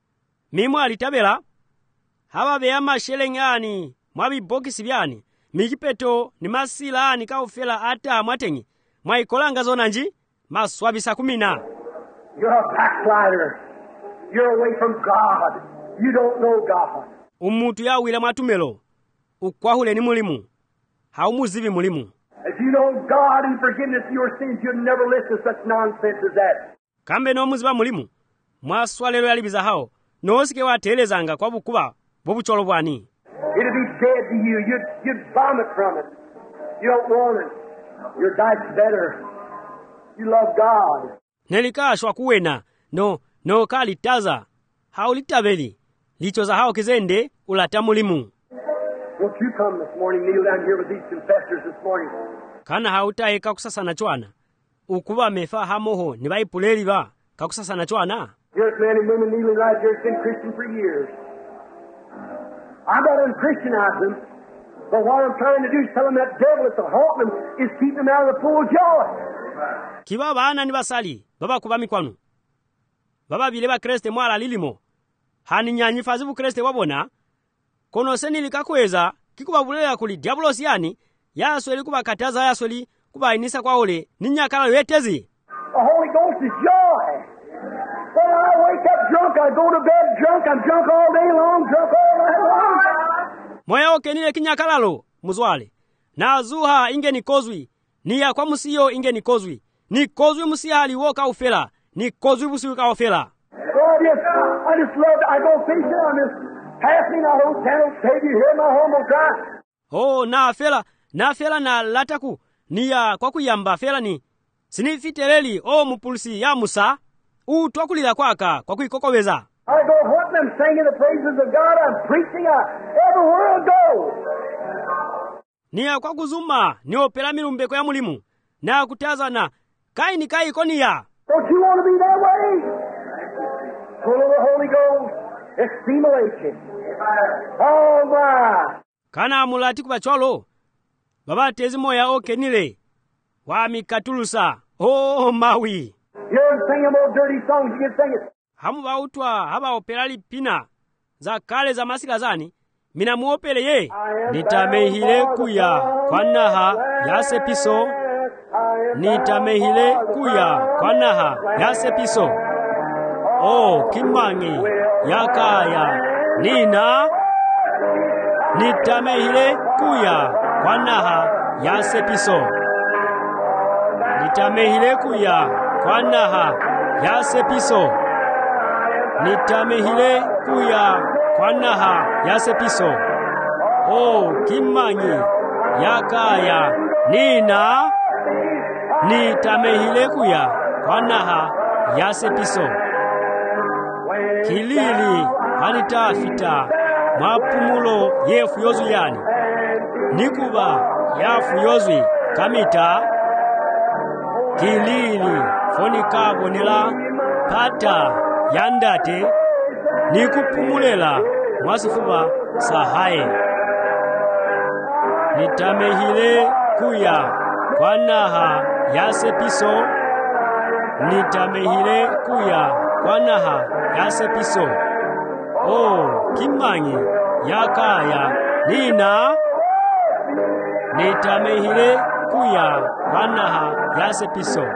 Mimu alitabela, haba beyama shelengani, mwabi bokisi biani, mikipeto ni masilani kao fela ata mwatengi, mwaikolanga zona nji, maswabi sakumina. You're a backslider. You're away from God. You don't know God. Umutu ya wile matumelo. Ukwahule ni mulimu. Haumuzivi mulimu. If you know God and forgiveness of your sins, you'll never listen to such nonsense as that. Kambe no muziba mulimu. Mwaswalelo yalibiza hao. Noosike watelezanga kwa bukuba. Bobu cholo bwani. It'll be dead to you. You'd, you'd vomit from it. You don't want it. Your diet's better. You love God. Nelika shwa kuwena. No, no kalitaza. Haulitabeli. Lichoza hao kizende ulata mulimu. Won't you come this morning, kneel down here with these confessors this morning? Kana hauta eka kusasa na chwana. Ukuba mefa hamoho ni baipuleli ba. Kakusasa na chwana. Here's men and women kneeling right here. It's been Christian for years. I'm not unchristianizing them, but what I'm trying to do is tell them that devil that's haunting them is keeping them out of the full joy. Kiba baana ni basali. Baba kubami kwanu. Baba bileba Kriste mwala lilimo. Hani nyanyi fazibu Kriste wabona. Kono seni likakweza kikubabulela kuli diabolos yani yasweli kuba kataza yasweli kuba inisa kwa ole ninyakala wetezi. The Holy Ghost is joy. When I wake up drunk, I go to bed drunk. I'm drunk all day long, drunk all night long. Moya oke nile kinyakalalo muzwale. Na zuha inge ni kozwi. Ni ya kwa musiyo inge ni kozwi. Ni kozwi musiya haliwoka ufela. Ni kozwi musiwika ufela. Well, I just, I just love it. I go fishing. I'm just passing a hotel. Baby, hear my humble cry. Oh, na fela. Na fela na lataku. Ni ya kwa kuyamba fela ni. Sinifiteleli o mupulsi ya musa. U twakulila kwaka kwa kuikokoweza. I go hunting and singing the praises of God. I'm preaching. I, everywhere I go. Ni ya kwa kuzuma. Ni opela milumbeko ya mulimu. Na kutaza na. Kai ni kai koni ya. Don't you want to be that way? Full of the Holy Ghost. Estimulation. Oh, my. Kana mulati kubacholo. Baba tezi moya oke nile. Wa mikatulusa. Oh, mawi. You ever sing them old dirty songs? You can sing it. Hamu bautwa haba operali pina. Za kale za masika zani. Mina muopele ye. Nitamehile kuya. Kwa naha yase piso. Nitamehile kuya. Kwa naha yase piso. Oh, kimangi. Yakaya. nina nitamehile kuya kwa naha ya sepiso. Nitamehile kuya kwa naha ya sepiso. Nitamehile kuya kwa naha ya sepiso. O kimanyi yakaya nina nitamehile kuya kwa naha ya sepiso. Kilili hanitafita mapumulo yefu yozu yani. Nikuba yafu yozwi kamita. Kilili fonika bonela pata yandate. Nikupumulela mwasifuba sahaye. Nitamehile kuya kwa naha ya sepiso. Nitamehile kuya kwa naha ya sepiso. O kimanyi yakaya nina nitamehile kuya kwa naha ya sepiso.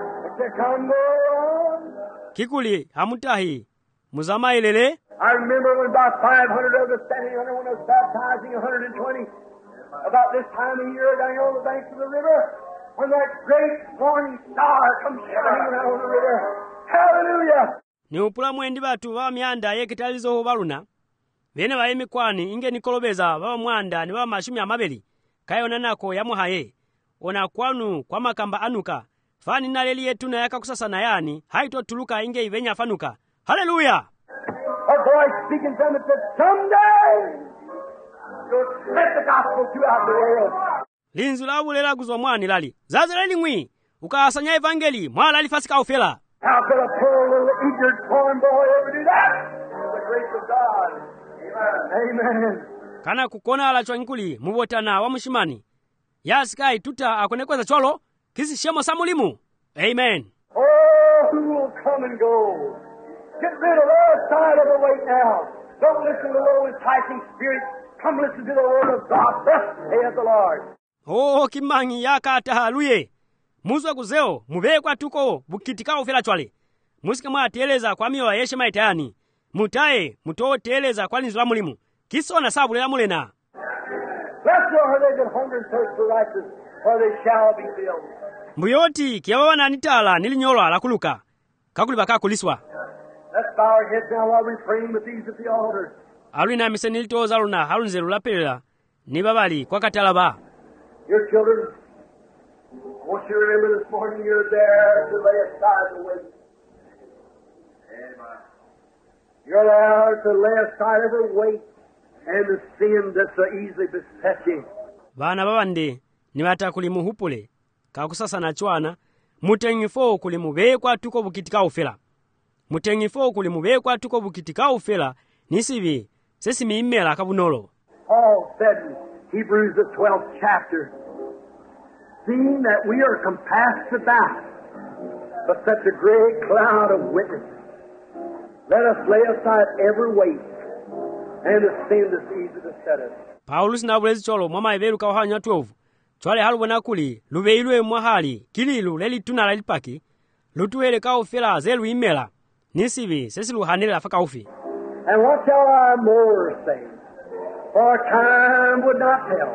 Kikuli hamutahi muzamailele. I remember when about five hundred of us standing under when I was baptizing one hundred twenty, about this time of year down on the banks of the river, when that great morning star comes shining out on the river. Hallelujah! Ni upula mwendi batu wa mianda yekitalizo hubaluna. Vene wa emikwani inge nikolobeza wa mwanda ni wa mashumi ya mabeli. Kayo nanako ya muhaye. Ona kwanu kwa makamba anuka. Fani naleli yetu na yaka kusasa na yani. Haito tuluka inge ivenya fanuka. Hallelujah! A voice speaking from it said, someday you'll spread the gospel throughout the world. Linzu la bulela guzwa mwani lali. Zazireli ngwi. Ukasanya evangeli. Mwala lifasika ufela. How could a poor little ignorant farm boy ever do that? The grace of God. Amen. Amen. Kana kukona ala chwankuli mubotana wa mushimani. Yasikai tuta akonekweza cholo. Kisi shemo samulimu. Amen. Oh, who will come and go? Get rid of all side of the weight now. Don't listen to low enticing spirits. Come listen to the word of God. Thus saith the Lord. Oh, kimangi yakata haluye. Muzwa kuzeo, mubekwa tuko, bukitika ufela chwale. Musika mwa teleza kwa miwa yeshe maitayani. Mutae, muto teleza kwa linzula mulimu. Kiso na sabu lela mulena. Blessed are they that hunger and thirst for righteousness, for they shall be filled. Mbuyoti, kiawawa na nitala, nilinyolo ala kuluka. Kakulibaka kuliswa. Let's bow our heads now while we're praying with these at the altar. Aluna mise nilitoza luna, halunzeru la pelela. Nibabali, kwa katalaba. Your children, I want you to remember this morning you're there to lay aside the weight. You're there to lay aside every weight and the sin that so easily besets you. Bana babande, niwata kulimu hupule. Kakusasa na chwana, mutengifo kulimu bekwa tuko bukitika ufela. Mutengifo kulimu bekwa tuko bukitika ufela, nisibi, sesi miimela kabunolo. Paul said in Hebrews the twelfth chapter, seeing that we are compassed about by such a great cloud of witnesses, let us lay aside every weight and the sin that's easy to set us. Paulus na bulezi cholo mama iberu ka hanya twelve. Chwale halu bona kuli lubeilwe mwahali kililu leli tunala lipaki lutuele ka ofela zelu imela nisibi sesi luhanele afaka ufi. And what shall I more say? For time would not tell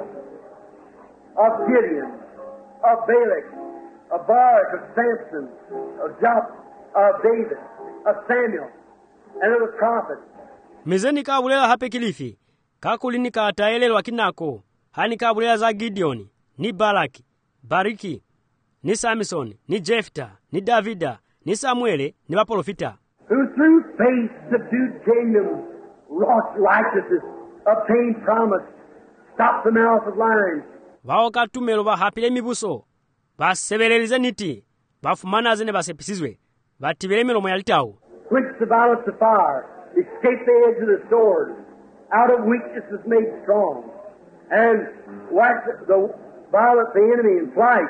of Gideon, of Balak, of Barak, of Samson, of Job, of David, of Samuel, and of the prophets. Mizeni ka bulela hape kilifi. Kakuli ka taelelwa kinako. Hani ka bulela za Gideoni, ni Balaki, Bariki, ni Samson, ni Jefta, ni Davida, ni Samuele, ni waprofita. Who through faith subdued kingdoms, wrought righteousness, obtained promise, stopped the mouth of lions. Wao katumelo ba hapile mibuso. Basebelelize niti. Bafumana zene basepisizwe. Batibele milomo yalitao. Quenched the violence of fire, escaped the edge of the sword, out of weakness was made strong, and whacked the violent the enemy in flight,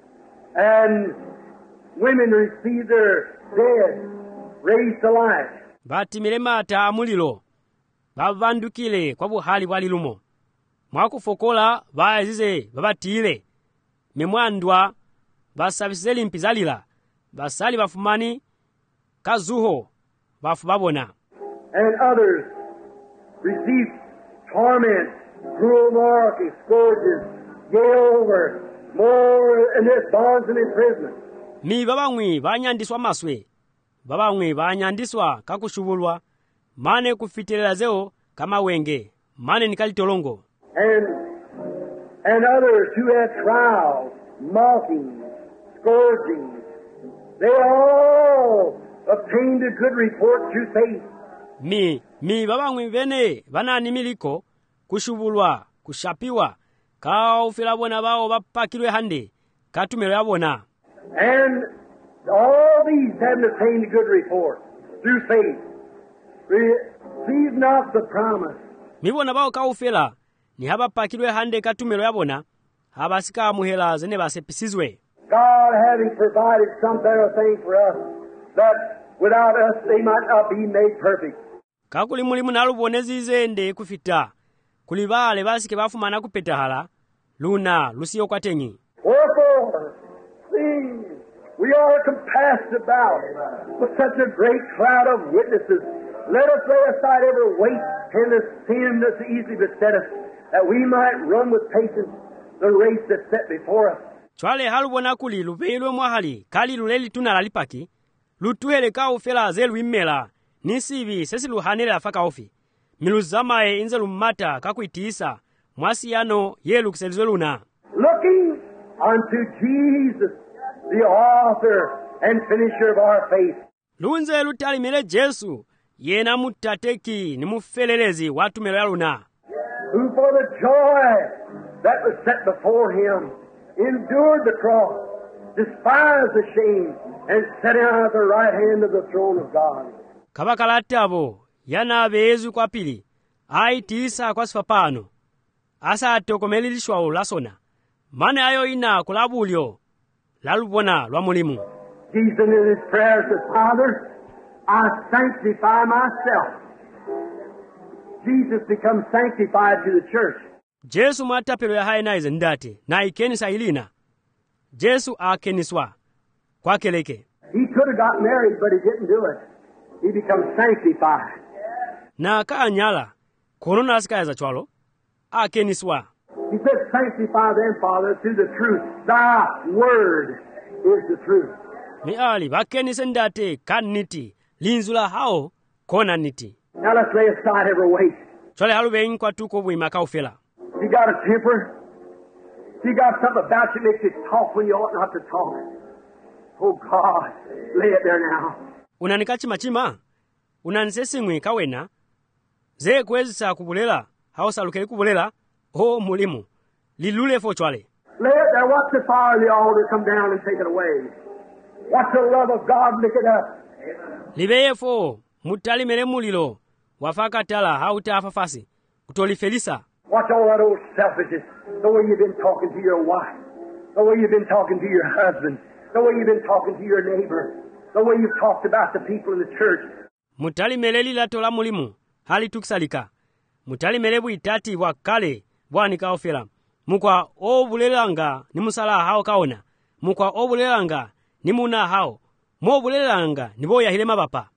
and women received their dead, raised to life. Batimile mata amulilo. Bavandukile kwa buhali walilumo. Mwakufokola bazize babatile. Memwandwa basabiseli mpizalila. Basali bafumani kazuho bafubabona. And others receive torment, cruel marking, scourges, yea over, more in this bonds and imprisonment. Mi babamwe banyandiswa maswe. Babamwe banyandiswa kakushubulwa. Mane kufitirira zeo kama wenge. Mane nikalitolongo. And and others who had trials, mockings, scourgings, they all obtained a good report through faith. Mi, mi babamwe vene banani miliko kushubulwa, kushapiwa, kaufila bona bao bapakilwe hande, katumelo yabona. And all these having obtained a good report through faith, receive not the promise. Mibona bao kaufila, ni haba pakilwe hande katumelo yabona, haba sika muhela zene basepisizwe. God having provided some better thing for us, that without us they might not be made perfect. Kakuli mulimu nalubonezi ende kufita. Kulibale basike bafumana kupetahala, luna lusiyo kwatengi. Wherefore, see, we are compassed about with such a great cloud of witnesses. Let us lay aside every weight and the sin that easily beset us, that we might run with patience the race that's set before us. Chwale halubona kuli lupeilwe mwahali, kali luleli tunala lipaki, lutuhele ka ufela zelu imela, nisivi sesi luhanele afaka ofi. Miluzamae inze lumata kakuitiisa, mwasi yano yelu kiselizwe luna. Looking unto Jesus, the author and finisher of our faith. Lunze lutali mele Jesu, yena mutateki ni mufelelezi watu mele luna. Who for the joy that was set before him endured the cross, despised the shame, and sat down at the right hand of the throne of God. Kabakalatabo, yana bezu kwa pili, aitisa kwa sfapano. Asa atokomelilishwa ulasona. Mane ayo ina kulabulyo, lalubona lwa mulimu. Jesus in his prayer says, Father, I sanctify myself. Jesus becomes sanctified to the church. Jesu matapelo ya hainaize ndate, na ikenisa ilina. Jesu akeniswa, kwa keleke. He could have got married, but he didn't do it. He becomes sanctified. Na kaanyala, korona asikaiza chwalo, akeniswa. He said, sanctify them, Father, through the truth. Thy word is the truth. Miali, bakenise ndate, kaniti, linzula hao, kona niti. Now let's lay aside every weight. Chwale halube inkwa tuko buima kaufela. You got a temper? You got something about you makes you talk when you ought not to talk. Oh God, lay it there now. Unanika chima chima? Unanisesi ngwe kawena? Ze kwezisa kubulela, hausa lukeli kubulela? Oh mulimu, lilule fo chwale. Lay it there, watch the fire of the altar come down and take it away. Watch the love of God lick it up. Libeye fo, mutali mele mulilo, wafaka tala hauta afafasi, kutolifelisa. Watch all that old selfishness, the way you've been talking to your wife, the way you've been talking to your husband, the way you've been talking to your neighbor, the way you've talked about the people in the church. Mutali meleli la tola mulimu, hali tukisalika. Mutali melebu itati wa kale, bwani kaofela. Mukwa obulelanga ni musala hao kaona. Mukwa obulelanga ni muna hao. Mo obulelanga ni boya hile mabapa.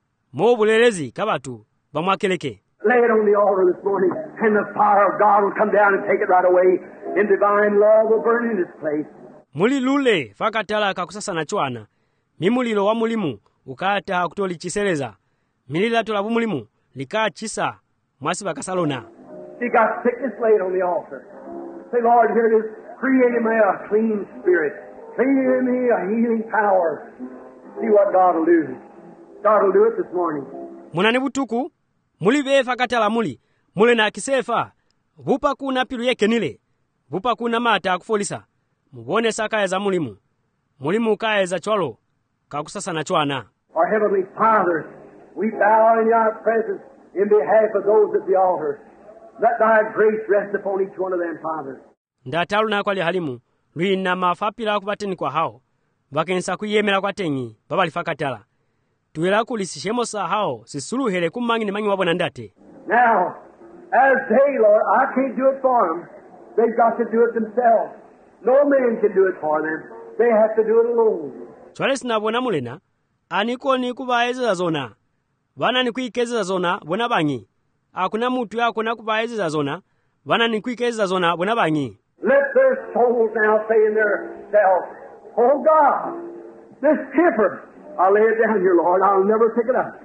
Mo obulelezi kabatu, bamwakeleke. Lay it on the altar this morning, and the fire of God will come down and take it right away, and divine love will burn in its place. Muli lule, fakatala kakusasa na chwana. Mimulilo wa mulimu, ukata kutoli chiseleza. Milila tula mulimu, lika chisa, mwasi bakasalona. You got sickness laid on the altar. Say, Lord, here it is. Create in me a clean spirit. Create in me a healing power. See what God will do. God will do it this morning. Munani butuku, muli befa katala muli, mule na kisefa, vupa kuna pilu yeke nile, vupa kuna mata kufolisa, mubone saka eza mulimu, mulimu ka eza chwalo, kakusasa na chwana. Our Heavenly Father, we bow in your presence in behalf of those at the altar. Let thy grace rest upon each one of them, Father. Ndatalu na kwa li halimu, luina mafapila kubateni kwa hao, wakensa kuyemela kwa tengi, baba lifakatala. Tuwela kulisishemo sa hao, sisulu hele kumangi ni mangi wabona ndate. Now, as they, Lord, I can't do it for them. They've got to do it themselves. No man can do it for them. They have to do it alone. Chwale sinabona mulena, aniko ni kubaezeza zona. Wana ni kuikezeza zona, bona bangi. akuna mutu yako nakupaezeza zona vana nikwikeza zona bwena banyi. Let their souls now say in their selves, oh God, this temper, I'll lay it down here, Lord. I'll never pick it up.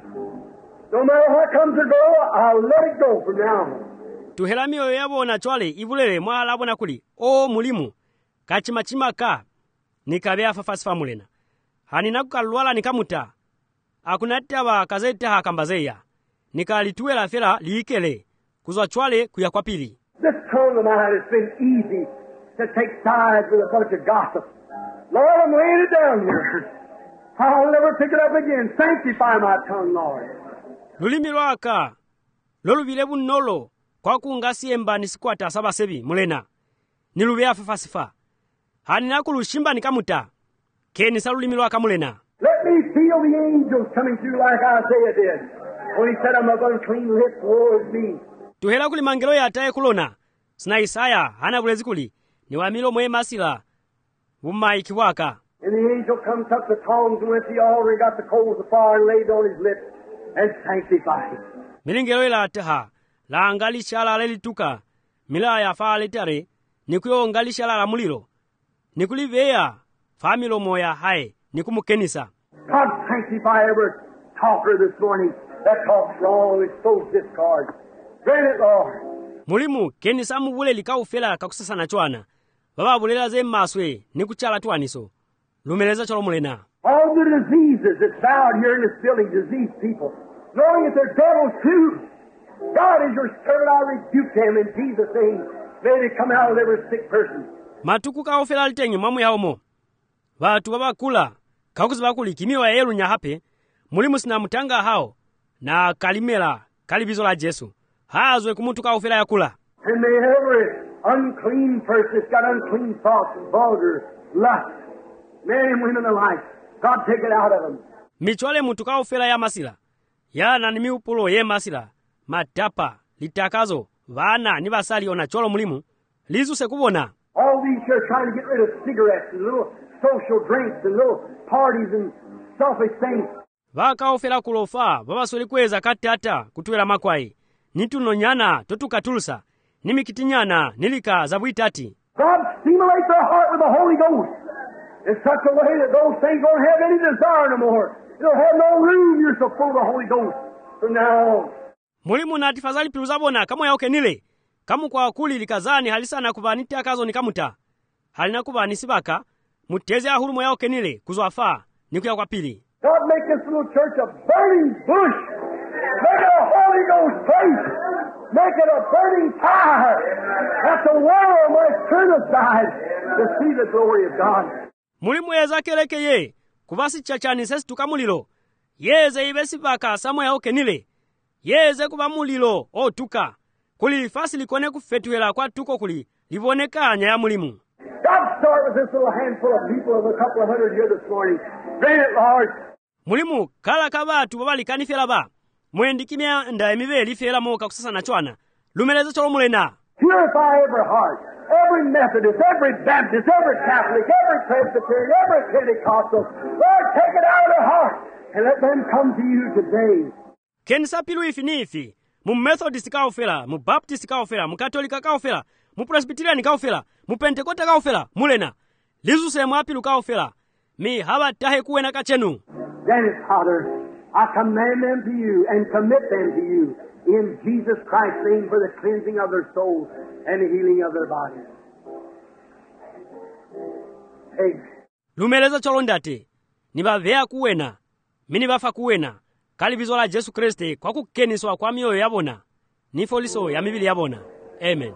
No matter what comes or go, I'll let it go from now on. Tuhela mioyo yabo na chwale ibulele mwala bona kuli o mulimu kachimachima ka nikabea fafasifa mulena hani nakukalwala nikamuta akunataba kazeta hakambazeya nikalituela fela liikele kuzwa chwale kuya kwa pili. This tongue of mine has been easy to take sides with a bunch of gossip. Lord, I'm laying it down here. I'll never pick it up again. Sanctify my tongue, Lord. Lulimi lwaka lolubile bunnolo kwa kungasiyemba nisikwata sabasebi mulena nilubea fafasifa hani nakulushimba nikamuta keni salulimi lwaka mulena. Let me feel the angels coming through like Isaiah did when he said, I'm of unclean lips, woe is me. Tuhela kuli mangelo ya ataye kulona sina Isaya hana bulezi kuli ni wamilo mwe masila bumaiki waka. And the angel comes up the tongs and went to the altar and got the coals of fire and laid on his lips and sanctified him. Milingelo ila ataha la angali shala lelituka mila ya faa letare nikuyo angali shala la mulilo nikulivea familo moya hae nikumukenisa. God sanctify every talker this morning that talks wrong and sows discord. Grant it, Lord. Mulimu kenisa mubule likaufela kakusasa na chwana baba bulela ze maswe nikuchala tuaniso lumeleza cholo mulena. All the diseases that's found here in this building, diseased people, knowing that they're devils too. God is your servant, I rebuke them in Jesus' name. May they come out of every sick person. Matuku kaufela litenge mamu ya omo vatu babakula kakuzibakuli kimiwa yelu nyahape mulimu sina mutanga hao na kalimela kalibizo la Jesu hazwe kumutu kaufela ya kula. And may every unclean person that's got unclean thoughts, vulgar, lust, men and women alike, God take it out of them. Michwale mutu kaufela ya masila yana ni miupulo ye masila matapa litakazo vana ni basali ona cholo mulimu lizuse kubona. All these here trying to get rid of cigarettes and little social drinks and little parties and selfish things. Vaka ofela kulofa baba soli kweza katata kutuela makwai nituno nyana totukatulsa nimikitinyana nilika zabwitati. God stimulate their heart with the Holy Ghost in such a way that those things won't have any desire no more. It'll have no room. You're so full of the Holy Ghost from now on. Mulimu na tifazali piluzabona kama yauke nile kamu kwa kuli likazani halisana kuvaniti akazo nikamuta halina kuvani sibaka muteze ahurumo yauke nile kuzwafa nikuya kwa pili. God make this little church a burning bush. Make it a Holy Ghost place. Make it a burning fire that the world might turn aside to see the glory of God. Mulimu yeza keleke ye kuvasi chachani sesi tukamulilo yeze ibesi baka samu yauke nile yeze kuba mulilo o tuka kuli lifasi likone kufetuela kwa tuko kuli livoneka anya ya mulimu. God start with this little handful of people of a couple of hundred here this morning. Grant it, Lord. Mulimu kala kabatu babali kanifela ba mwendikimya nda emibeli fela moka kusasa na chwana lumeleza cholo mulena. Purify every heart, every Methodist, every Baptist, every Catholic, every Presbyterian, every Pentecostal. Lord, take it out of their heart and let them come to you today. Kenisa pilu ifi ni ifi mu Methodist kaofela, mu Baptist kaofela, mu Katolika kaofela, mu Presbyterian kaofela, mu Pentecost kaofela mulena lizuse mwapilu kaofela mi haba tahe kuwena kachenu. Then, Father, I command them to you and commit them to you in Jesus Christ's name for the cleansing of their souls and the healing of their bodies. Amen. Lumeleza cholondate nibavea kuwena mini bafa kuwena kalibizo la Jesu Kriste kwa kukeniswa kwa mioyo yabona nifoliso ya mibili yabona. Amen.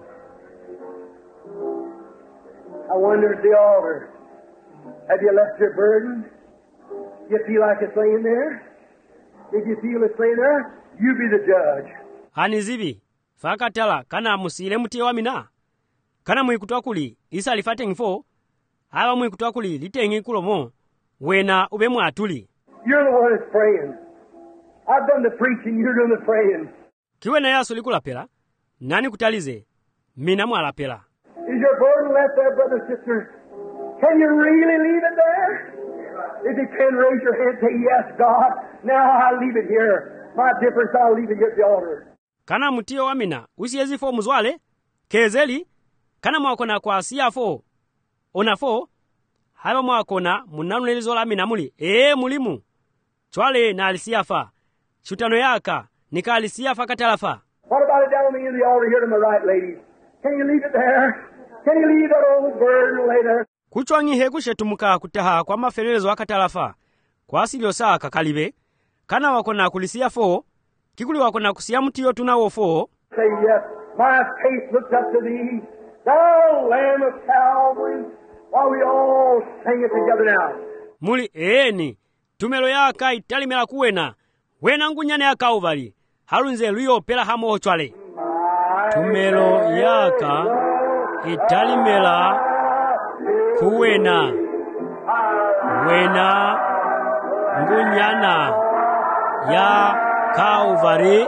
I wonder at the altar, have you left your burden? You feel like it's laying there? If you feel it's laying there, you be the judge. Hani zivi fakatala kana musile mutie wa mina kana mwikutoa kuli isa lifate ngifo aba mwikutoa kuli litengi kulomo wena ube mwatuli. You're the one that's praying. I've done the preaching, you're doing the praying. Kiwe na yaso likula pela nani kutalize mina mwala pela. Is your burden left there, brother, sister? Can you really leave it there? If you can, raise your hand and say, yes, God, now I'll leave it here. My difference, I'll leave it here at the altar. kana mutiyo amina usiyezi fo muzwale kezeli kana mwakona kwa siya fo ona fo haba mwakona munanulelizo la amina muli ee mulimu chwale na alisiyafa chutano yaka nika alisiyafa katalafa. What about it down in the altar here to my right, ladies? Can you leave it there? Can you leave that old burden lay there? Kuchwangihe kushetumuka kutaha kwa maferelezo akatalafa kwa asilio saa kakalibe kana wakona kulisiya fo kikuli wakona kusiya mutiyo tunawo fo. Say yes, my face looks up to thee, thou Lamb of Calvary, while we all sing it together now. Muli eeni tumelo yaka italimela kuwena wena ngunyane ya Calvary halunze luyo pela hamo chwale. Tumelo yaka italimela kuwena wena ngunyana ya Calvary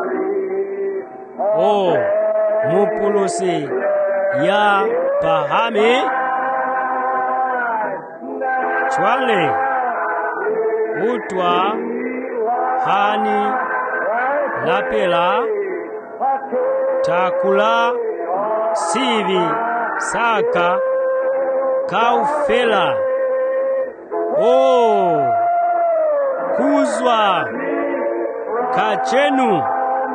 o mupulusi ya pahame chwale utwa hani lapela takula sivi saka kaufela o kuzwa kachenu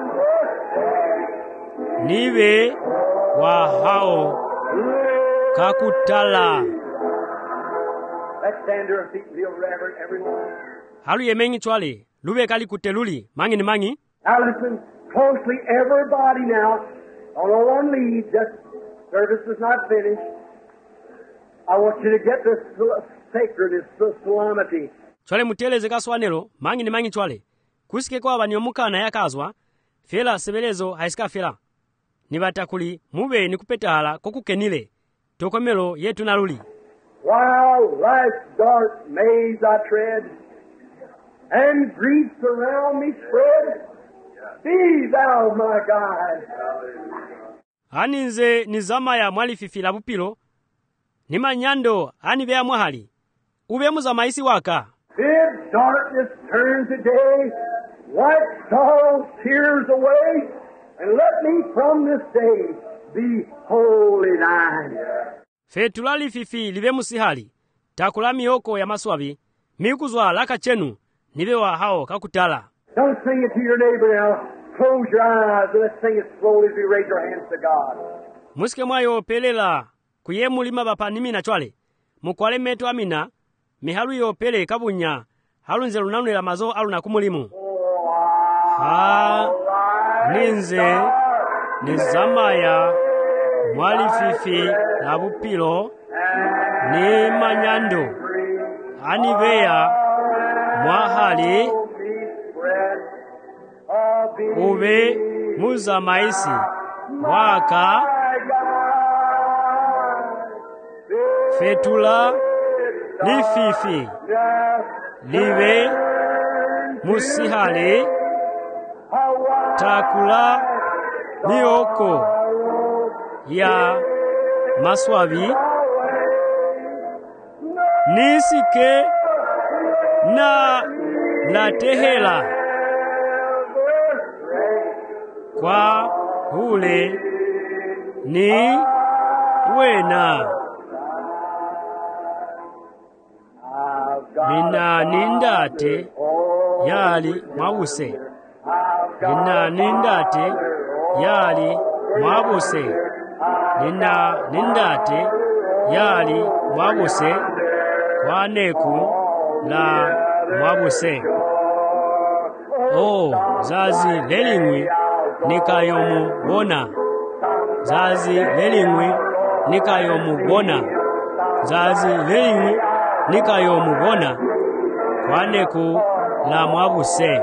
nive wa hao kakutala. Let's stand to our feet and feel reverent, everyone. Halu yemengi chwale lube kali kuteluli mangi ni mangi. Now listen closely, everybody now. Although one leads, this service is not finished. I want you to get this sacredness, this solemnity. Chwale muteleze kaswanelo mangi ni mangi chwale kusike kwa banyomukana yakazwa fela sebelezo haisika fela nibatakuli mube nikupetala kokukenile tokomelo yetu naluli. While life's dark maze I tread, and grief around me spread, be thou my guide. Aninze nizama ya mwali fifila bupilo nima nyando ani bea mwahali ube muza maisi waka. Bid darkness turn to day, wipe sorrow's tears away, and let me from this day be wholly thine. Fetulali fifi libe musihali takula miyoko ya maswabi mikuzwa laka chenu nibe wa hao kakutala. Don't sing it to your neighbor now. Close your eyes and let's sing it slowly as we raise our hands to God. Musike mwayo pelela kuyemu lima bapa nimi na chwale mukwale metu amina mihalu yo pele kabunya halunze lunanula mazo alu na kumulimu. Ha ninze nizamaya mwali fifi na bupilo ni manyando anibea mwahali ube muza maisi waka fetula ni fifi libe musihali takula nioko ya maswabi nisike na latehela kwa hule ni wena nina nindate yali mabuse nina nindate yali mabuse nina nindate yali mabuse kwaneku la mabuse o zazi lelingwi nikayomu bona zazi lelingwi nikayomu bona zazi lelingwi nikayomu bona kwaneku la mwabuse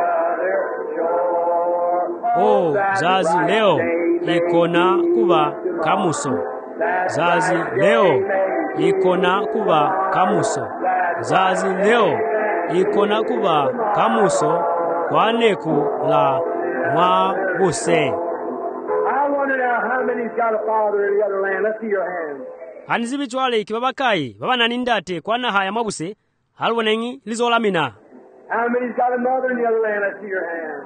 o zazi leo ikona kuba kamuso zazi leo ikona kuba kamuso zazi leo ikona kuba kamuso kwaneku la mwabuse. I wonder now how many's got a father in the other land. Let's see your hands. Hanizibi chwale ikibabakai baba nanindate kwana haya mwabuse halwonengi lizolamina. How many's got a mother in the other land? Let's see your hands.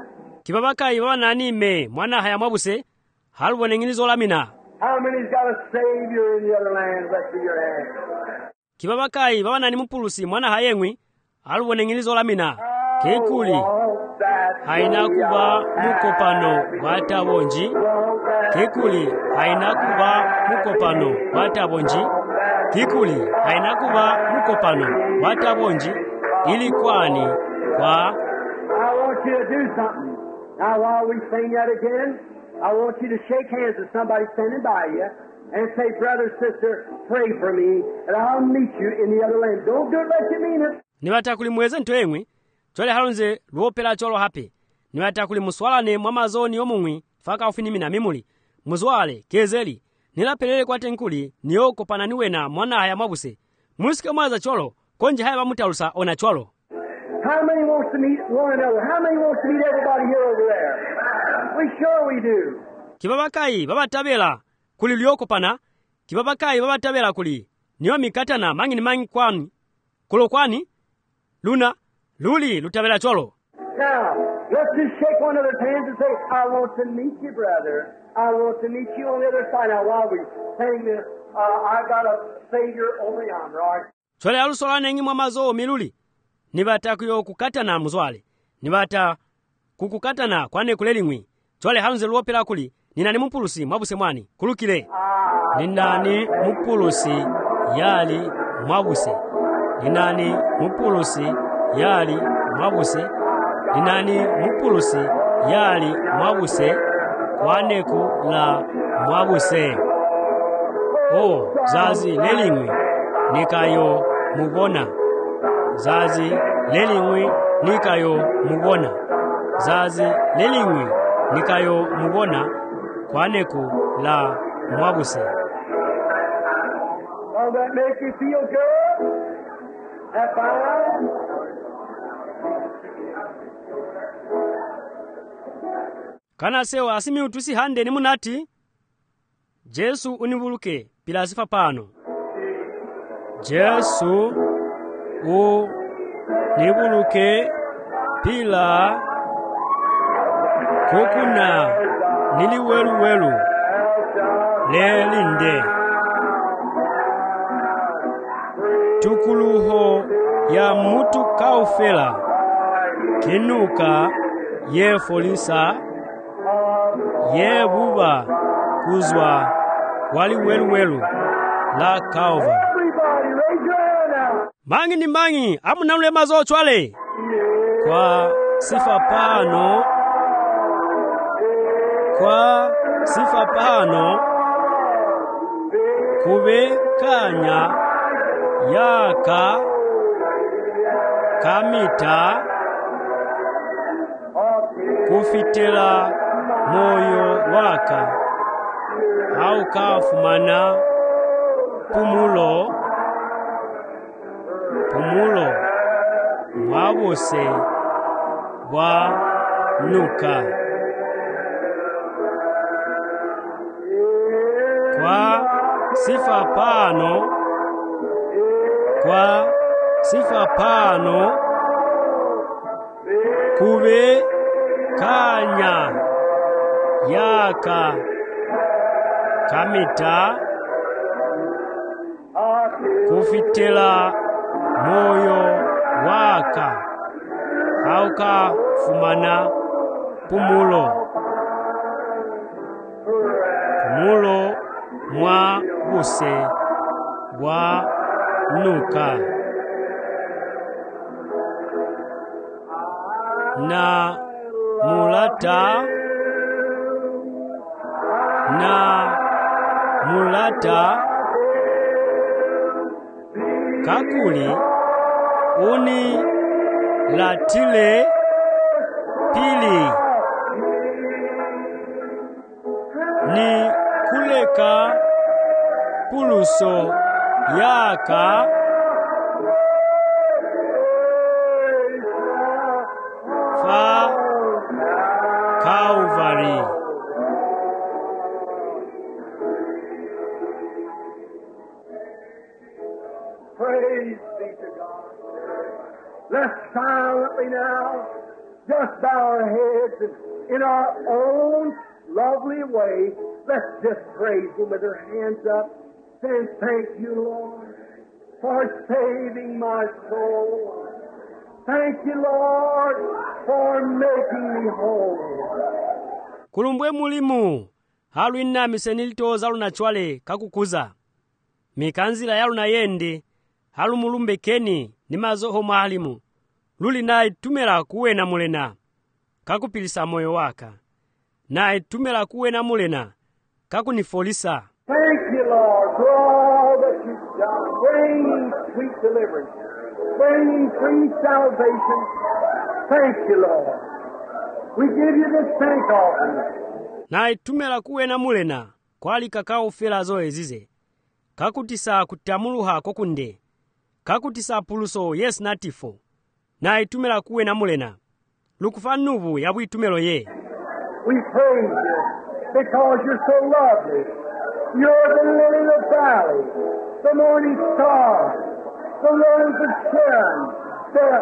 kibabakayi babanani me mwana haya mwabuse haluboneng'inizo lamina. How many's got a Savior in the other land? Let's see your hand. kibabakayi babanani mupulusi mwana hayeng'wi haluboneng'inizo lamina. Kekuli haina kuba mukopano watabonji. Kekuli haina kuba mukopano watabonji. Kikuli haina kuba mukopano watabonji ili kwani kwa. I want you to do something. Now while we sing that again, I want you to shake hands with somebody standing by you and say, brother, sister, pray for me and I'll meet you in the other land. Don't do it like you mean it. Niwatakuli mweze ntweng'wi chole halonze luopela cholo hape. Niwatakuli muswalane mwamazoni omung'wi faka ufinimina mimuli muzwale kezeli nilapelele kwa tenkuli niyoko pananiwena mwana haya mwabuse musike mwaza cholo konji haya bamutalusa ona cholo. How many wants to meet one another? How many wants to meet everybody here over there? We sure we do. Kibabakayi babatabela kuli liyoko pana. Kibabakayi babatabela kuli niyo mikatana mangi ni mangi kwani kulo kwani luna luli lutabela cholo. Now, let's just shake one another's hands and say, I want to meet you, brother. I want to meet you on the other side. Now, while we sing this, uh, I've got a Savior over yonder, all right? Chole alusolane ng'imwa mazo miluli. Nibata kuyo kukatana muzwale. Nibata kukukatana kwane kuleling'wi. Chole halunze luopela kuli. Ninani mupulusi mwabuse mwani. Kulukile. Ninani mupulusi yali mwabuse. Ninani mupulusi yali mwabuse. Ninani mupulusi yali mwabuse. Kwaneku la mwabuse. O zazi leling'wi nikayo mubona. Zazi leling'wi nikayo mubona. Zazi leling'wi nikayo mubona. Kwaneku la mwabuse. Oh, that makes you feel good? That's fine. Kana sewa asimi utusi hande ni munati. Jesu unibuluke pila sifa pano. Jesu unibuluke pila kokuna nili welu welu lelinde. Tukuluho ya mutu kaufela kinuka ye folisa ye buba kuzwa wali welu welu la Calvary. Everybody, raise your hand now. Mangi ni mangi amunamule mazo chwale kwa sifa pano. Kwa sifa pano kube kanya yaka kamita kufitela moyo waka au kafumana pumulo pumulo mwabuse wa nuka kwa sifa pano kwa sifa pano kube kanya yaka kamita kufitela moyo waka hauka fumana pumulo pumulo mwa buse wa nuka na mulata na mulata kakuli uni latile pili ni kuleka puluso yaka fa Calvary. Praise be to God. Let's silently now just bow our heads and in our own lovely way, let's just praise Him with our hands up, saying, thank you, Lord, for saving my soul. Thank you, Lord, for making me whole. Kulumbwe mulimu, halu ina misenilitoza luna chwale kakukuza. Mikanzila ya luna yende, halu mulumbe keni ni mazoho mahalimu. Luli na itumela kuwe na mulena, kakupilisa moyo waka. Na itumela kuwe na mulena, kakunifolisa. Thank you, Lord, for all that you've done, bringing sweet deliverance, bringing free salvation. Thank you, Lord. We give you this thank offering. Na itumela kuwe na mulena, kwali kakao fela zoe zize. Kakutisa kutamuluha kokunde. Kakutisa puluso yes natifo. Na itumela kuwe na mulena. Lukufa nubu yabu itumelo ye. We praise you because you're so lovely. You're the lily of the valley, the morning star, the rose of Sharon, the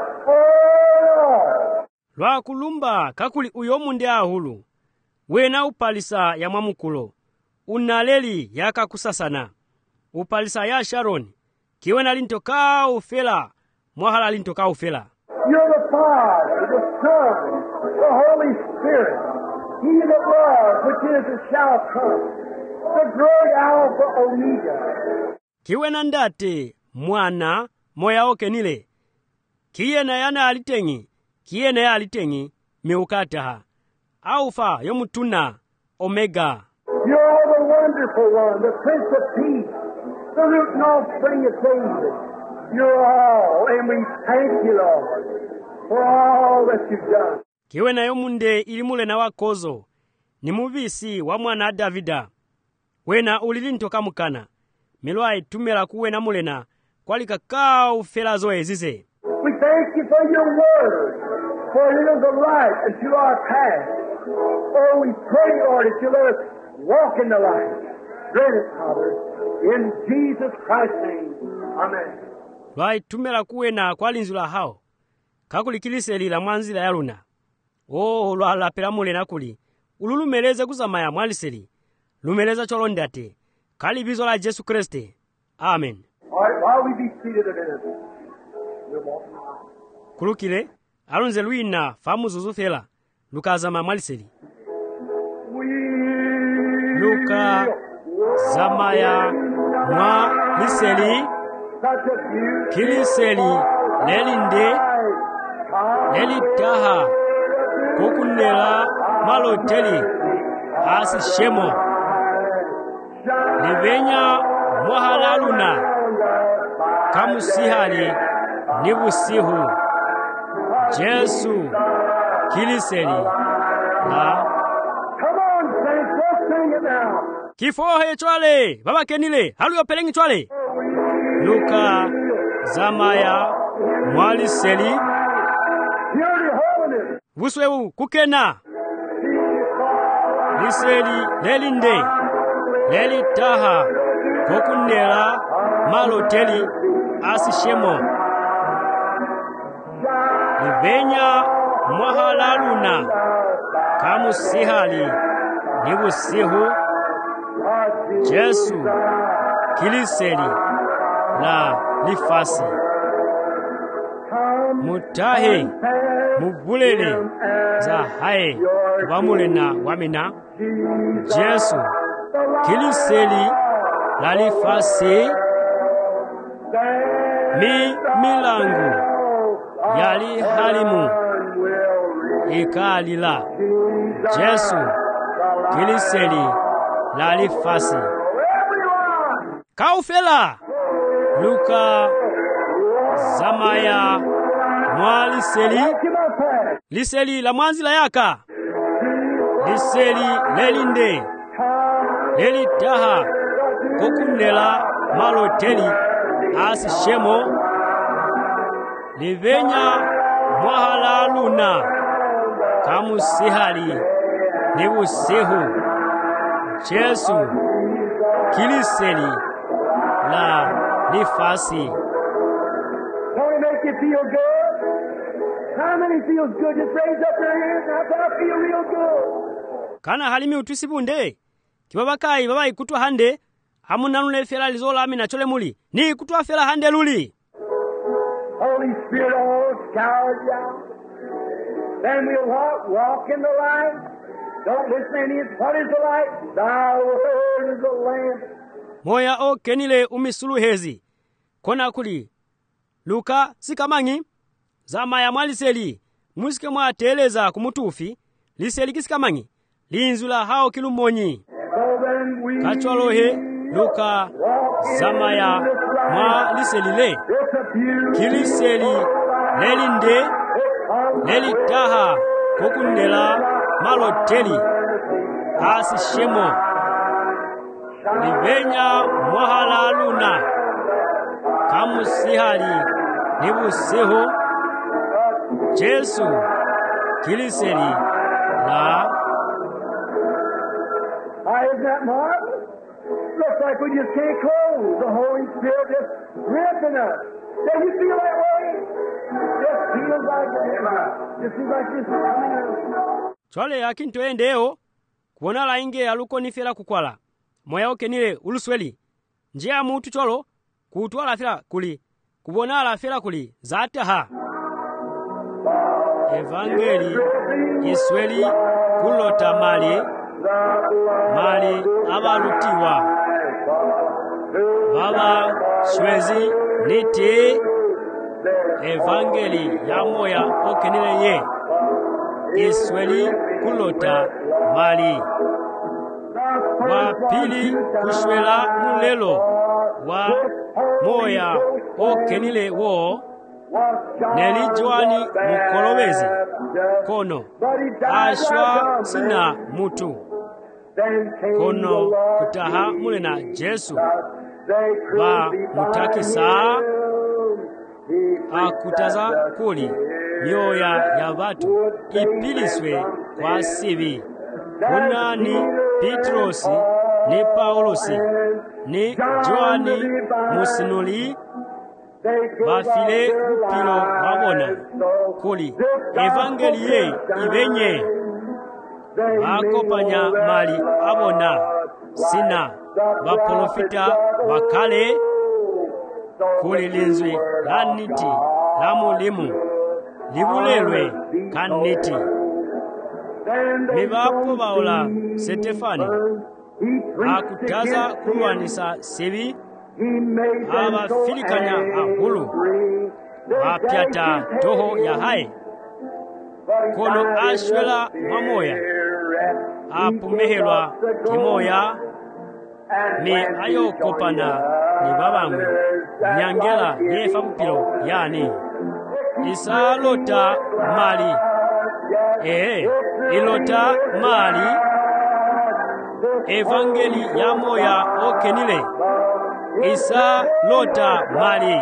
oh. Lwa kulumba kakuli uyomunde ahulu. Wena upalisa ya mwamukulo. Unaleli yaka kusasana. Upalisa ya Sharon. Kiwena lintoka ufela. Mwahala lintoka ufela. You're the Father, the Son, the Holy Spirit. He that was, which is, and shall come. The great Alpha Omega. Kiwena ndate, mwana, moya oke nile. Kiyena yana alitengi, kiyena ya alitengi, meukataha. Alpha yomutuna, Omega. You're the wonderful one, the Prince of Peace, the root and offspring of David. You're all, and we thank you, Lord, for all that you've done. Kiwena yomunde ilimule na wakozo, ni muvisi wa mwana Davida. Wena ulilintoka mukana, milwai tumela kuwe na mulena, kwali kakao fela zoe zize. We thank you for your word, for it is a light unto our path. Oh, we pray, Lord, that you let us walk in the light. Grant it, Father, in Jesus Christ's name. Amen. Lwai tumela kuwe na kwali nzula hao, kakulikilise la mwanzila ya luna. Oh, lwa la pela mulena kuli, ululumeleze kuzamaya mwaliseli. Lumeleza cholondate. Kalibizo la Jesu Kriste. Amen. All right, while we be seated a minute, we'll walk on. Kulukile, alunze luina famu zuzufela. Lukazama mwaliseli. Luka zamaya mwa liseli. Kiliseli lelinde. Lelitaha. Kokunela maloteli. Asi shemo. Livenya mwahalaluna. Kamusihali nibusihu. Jesu kiliseli la. Come on, saints, let's sing it now. Kifohe chwale, baba kenile, halu yopelengi chwale. Luka zamaya mwaliseli. Vuswewu kukena. Liseli lelinde. Leli taha. Kokunela maloteli asishemo. Livenya mwahalaluna. Kamusihali nibusihu. Jesu kiliseli la lifasi. Mutahe mubulele za hae wamulena wamina. Jesu kiliseli la lifasi. Mi milangu yali halimu ikalila. Jesu kiliseli la lifasi. Kaufela Luka zamaya mwaliseli. Liseli la mwanzila yaka. Liseli lelinde. Lelitaha. Kokunela maloteli asishemo. Livenya mwahalaluna. Kamusihali nibusihu. Jesu kiliseli la nifasi. Don't it make you feel good? How many feels good? Just raise up your hands now. I feel real good. kana halimi utwisipunde kibabakayi babayi kutwa hande amunanule fela lizola mina chole muli ni kutwa fela hande luli. Holy Spirit all scoured you out. Then we'll walk, walk in the light. Don't listen to it. What is the light? Thy word is a lamp. Moya o kenile umisuluhezi kona kuli Luka sikamangi zama ya mwaliseli musike mwa teleza kumutufi liseli kisikamangi linzula hao kilumonyi kachwalohe Luka zama ya mwaliseli le kiliseli lelinde lelitaha kokundela maloteli asishemo libenya mwahala luna kamusihali nibuseho Jesu kiliseli la. Why is that marvelous? Looks like we just can't close. The Holy Spirit just ripping us. Does you feel that way? Just feels like it. Just seems like this is chole akintoendeo kuona la inge aluko nifela kukwala moya okenile ulusweli njia mutu cholo kutwala fela kuli kubona la fela kuli zataha evangeli isweli kulota mali mali abalutiwa baba shwezi niti evangeli ya moya okenile ye isweli kulota mali wa pili kushwela mulelo wa moya okenile wo nelijwani mukolowezi kono ashwa sina mutu kono kutaha mule na Jesu ba mutakisa akutaza kuli mioya ya watu ipiliswe kwa sivi kunani Petrosi ni Paulosi ni Joani musinuli bafile upilo babona kuli evangeli ye ibenye bakopanya mali abona sina baprofita bakale kuli linzwi la niti la mulimu libulelwe kaniti mibapo baola Stefani akutaza kulwanisa sebi abafilikanya ahulu bapyata toho ya hai kono ashwela mamoya apumehelwa kimoya ni ayokopana ni babangwe nyangela yefa mpilo yani isalota mali eh ilota mali evangeli ya moya okenile isa lota mali